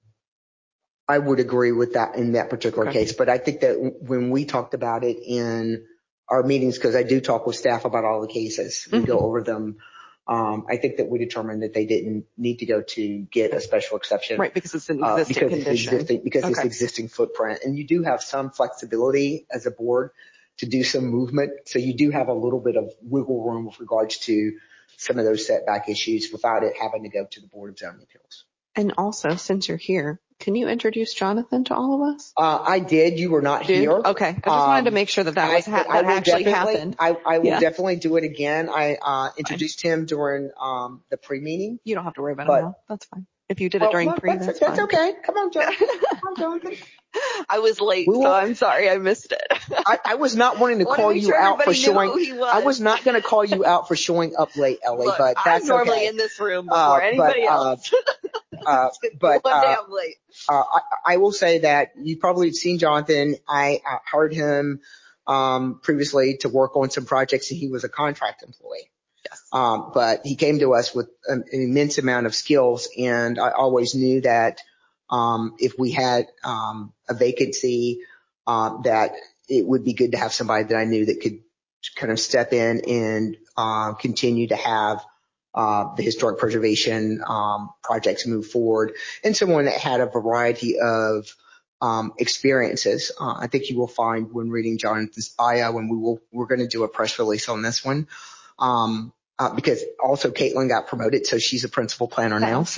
I would agree with that in that particular okay. case, but I think that when we talked about it in our meetings, because I do talk with staff about all the cases, we mm-hmm. go over them. Um, I think that we determined that they didn't need to go to get a special exception. Right, because it's an existing uh, because condition. It's existing, because okay. it's existing footprint. And you do have some flexibility as a board to do some movement. So you do have a little bit of wiggle room with regards to some of those setback issues without it having to go to the Board of Zoning Appeals. And also, since you're here, can you introduce Jonathan to all of us? Uh, I did. You were not did? here. Okay. I just um, wanted to make sure that that was ha- that actually happened. I, I will yeah. definitely do it again. I uh, introduced fine. him during um, the pre-meeting. You don't have to worry about but, it now. That's fine. If you did it well, during well, pre, that's, that's, that's fine. okay. Come on, Jonathan. Come on, Jonathan. I was late, will, so I'm sorry I missed it. I, I was not wanting to call you sure out for showing. Was. I was not going to call you out for showing up late, Ellie. Look, but that's I'm normally okay. in this room before uh, anybody but, else. Uh, uh, but one uh, day I'm late. Uh, I, I will say that you probably have seen Jonathan. I uh, hired him um, previously to work on some projects, and he was a contract employee. Yes. Um, but he came to us with an, an immense amount of skills, and I always knew that um, if we had um, a vacancy, uh, that it would be good to have somebody that I knew that could kind of step in and uh, continue to have uh, the historic preservation um, projects move forward, and someone that had a variety of um, experiences. Uh, I think you will find when reading Jonathan's bio, and we will, we're going to do a press release on this one. Um, uh, because also Caitlin got promoted, so she's a principal planner now. So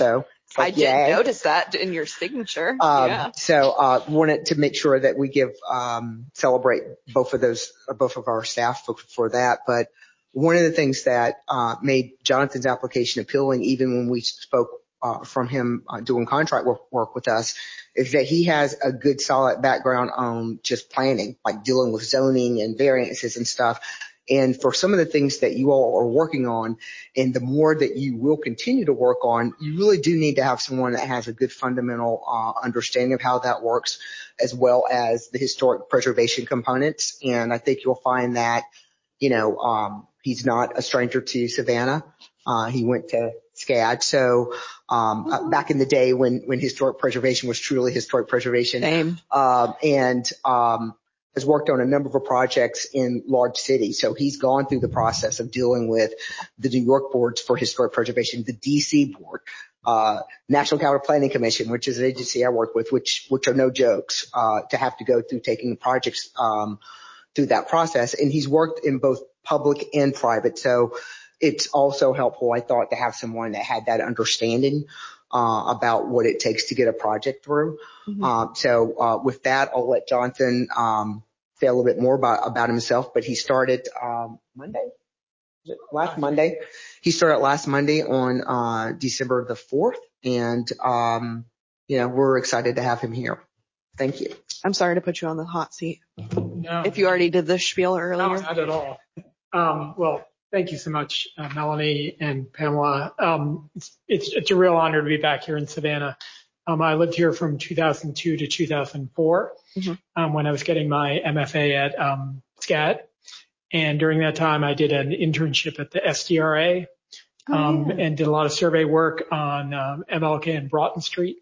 It's like, I did yay. notice that in your signature. Um, yeah. So uh, wanted to make sure that we give um, celebrate both of those, uh, both of our staff for, for that. But one of the things that uh, made Jonathan's application appealing, even when we spoke uh, from him uh, doing contract work, work with us, is that he has a good solid background on just planning, like dealing with zoning and variances and stuff. And for some of the things that you all are working on, and the more that you will continue to work on, you really do need to have someone that has a good fundamental uh, understanding of how that works, as well as the historic preservation components. And I think you'll find that, you know, um, he's not a stranger to Savannah. Uh, he went to SCAD. So um, uh, back in the day when, when historic preservation was truly historic preservation. Same. Um, and um, has worked on a number of projects in large cities. So he's gone through the process of dealing with the New York boards for historic preservation, the D C board, uh, National Capital Planning Commission, which is an agency I work with, which, which are no jokes, uh, to have to go through taking projects, um, through that process. And he's worked in both public and private. So it's also helpful, I thought, to have someone that had that understanding uh, about what it takes to get a project through. Mm-hmm. Um, so uh, with that, I'll let Jonathan um, say a little bit more about, about himself. But he started um, Monday, last Monday. He started last Monday on uh, December the fourth. And, um, you know, we're excited to have him here. Thank you. I'm sorry to put you on the hot seat. No. If you already did the spiel earlier. No, not at all. Um, well, thank you so much, uh, Melanie and Pamela. Um, it's, it's, it's a real honor to be back here in Savannah. Um, I lived here from two thousand two to two thousand four, mm-hmm. um, when I was getting my M F A at um, SCAD. And during that time, I did an internship at the S D R A um, oh, yeah. and did a lot of survey work on um, M L K and Broughton Street.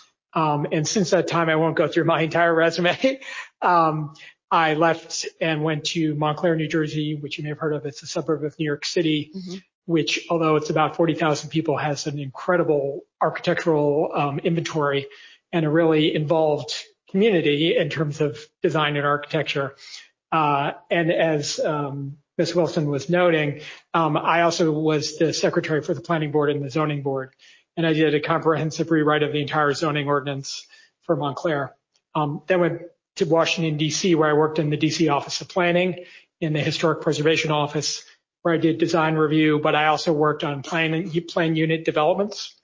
Um, and since that time, I won't go through my entire resume. um, I left and went to Montclair, New Jersey, which you may have heard of. It's a suburb of New York City, mm-hmm. which, although it's about forty thousand people, has an incredible architectural um, inventory and a really involved community in terms of design and architecture. Uh, and as um, Miz Wilson was noting, um, I also was the secretary for the planning board and the zoning board. And I did a comprehensive rewrite of the entire zoning ordinance for Montclair. Um, then went to Washington, D C, where I worked in the D C Office of Planning, in the Historic Preservation Office, where I did design review, but I also worked on plan, plan unit developments.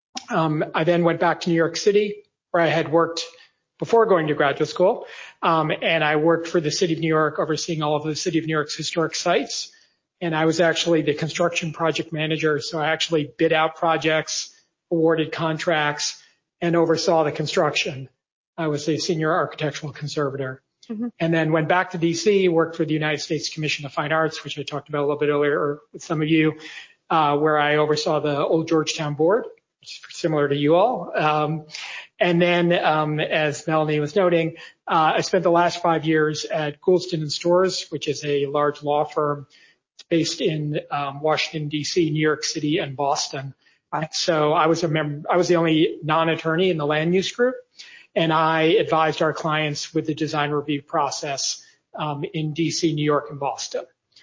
Um, I then went back to New York City, where I had worked before going to graduate school. Um, and I worked for the City of New York, overseeing all of the City of New York's historic sites. And I was actually the construction project manager. So I actually bid out projects, awarded contracts, and oversaw the construction. I was a senior architectural conservator. Mm-hmm. And then went back to D C, worked for the United States Commission of Fine Arts, which I talked about a little bit earlier with some of you, uh, where I oversaw the Old Georgetown Board, which is similar to you all. Um, and then, um, as Melanie was noting, uh, I spent the last five years at Goulston and Storrs, which is a large law firm. It's based in um, Washington, D C, New York City, and Boston. And so I was a member, I was the only non-attorney in the land use group, and I advised our clients with the design review process um, in D C, New York, and Boston.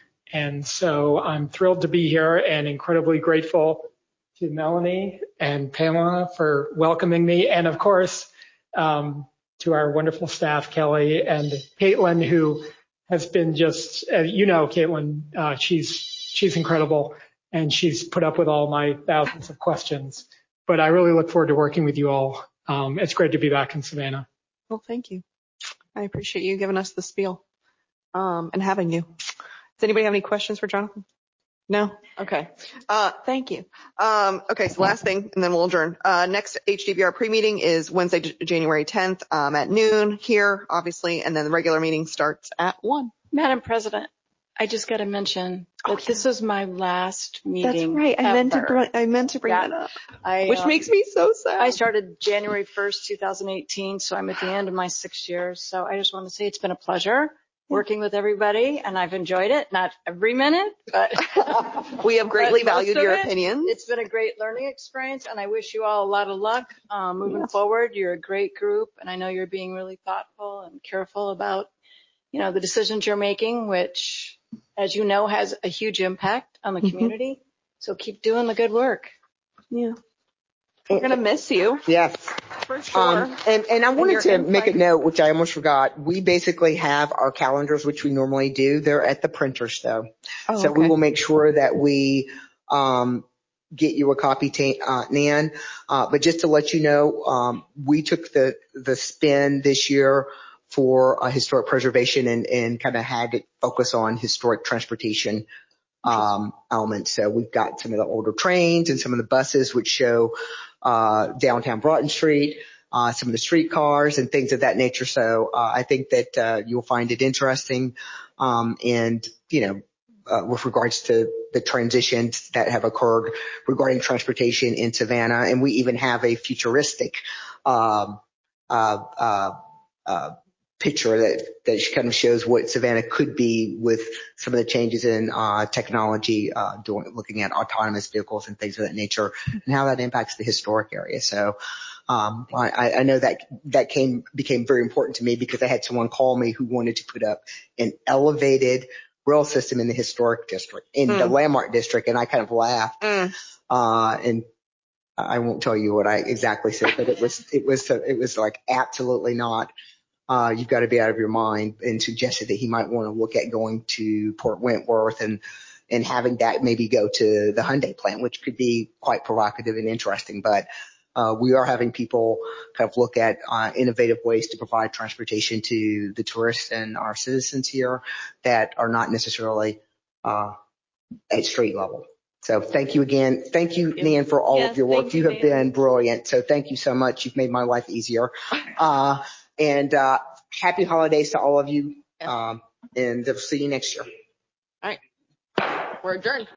And so I'm thrilled to be here and incredibly grateful to Melanie and Pamela for welcoming me, and of course um, to our wonderful staff, Kelly and Caitlin, who has been just, uh, you know, Caitlin, uh, she's she's incredible. And she's put up with all my thousands of questions. But I really look forward to working with you all. Um, it's great to be back in Savannah. Well, thank you. I appreciate you giving us the spiel um, and having you. Does anybody have any questions for Jonathan? No? Okay. Uh, thank you. Um, okay, so last thing, and then we'll adjourn. Uh, next H D V R pre-meeting is Wednesday, January tenth um, at noon here, obviously, and then the regular meeting starts at one. Madam President, I just got to mention that oh, yeah. This is my last meeting. That's right. I ever. meant to bring, I meant to bring yeah. that up, I, which uh, makes me so sad. I started January first, twenty eighteen, so I'm at the end of my six years. So I just want to say it's been a pleasure working with everybody, and I've enjoyed it. Not every minute, but we have greatly but valued your it, opinions. It's been a great learning experience, and I wish you all a lot of luck um, moving yes. forward. You're a great group, and I know you're being really thoughtful and careful about, you know, the decisions you're making, which, as you know, has a huge impact on the mm-hmm. community. So keep doing the good work. Yeah. We're going to miss you. Yes. For sure. Um, and, and I wanted to insight. make a note, which I almost forgot. We basically have our calendars, which we normally do. They're at the printers though. Oh, so okay. we will make sure that we, um, get you a copy, t- uh, Nan. Uh, but just to let you know, um, we took the, the spin this year for uh, historic preservation and, and kind of had it focus on historic transportation, um, elements. So we've got some of the older trains and some of the buses which show, uh, downtown Broughton Street, uh, some of the streetcars and things of that nature. So, uh, I think that, uh, you'll find it interesting. Um, and, you know, uh, with regards to the transitions that have occurred regarding transportation in Savannah. And we even have a futuristic, um, uh, uh, uh, picture that, that kind of shows what Savannah could be with some of the changes in, uh, technology, uh, doing, looking at autonomous vehicles and things of that nature and how that impacts the historic area. So, um, I, I know that that came, became very important to me because I had someone call me who wanted to put up an elevated rail system in the historic district, in mm. the landmark district. And I kind of laughed, mm. uh, and I won't tell you what I exactly said, but it was, it was, it was like absolutely not. Uh, you've got to be out of your mind, and suggested that he might want to look at going to Port Wentworth and, and having that maybe go to the Hyundai plant, which could be quite provocative and interesting. But, uh, we are having people kind of look at, uh, innovative ways to provide transportation to the tourists and our citizens here that are not necessarily, uh, at street level. So thank you again. Thank you, Nan, for all yes, of your work. you, you have Nan. been brilliant. So thank you so much. You've made my life easier. Uh, and, uh, happy holidays to all of you. Um, and we'll see you next year. All right. We're adjourned.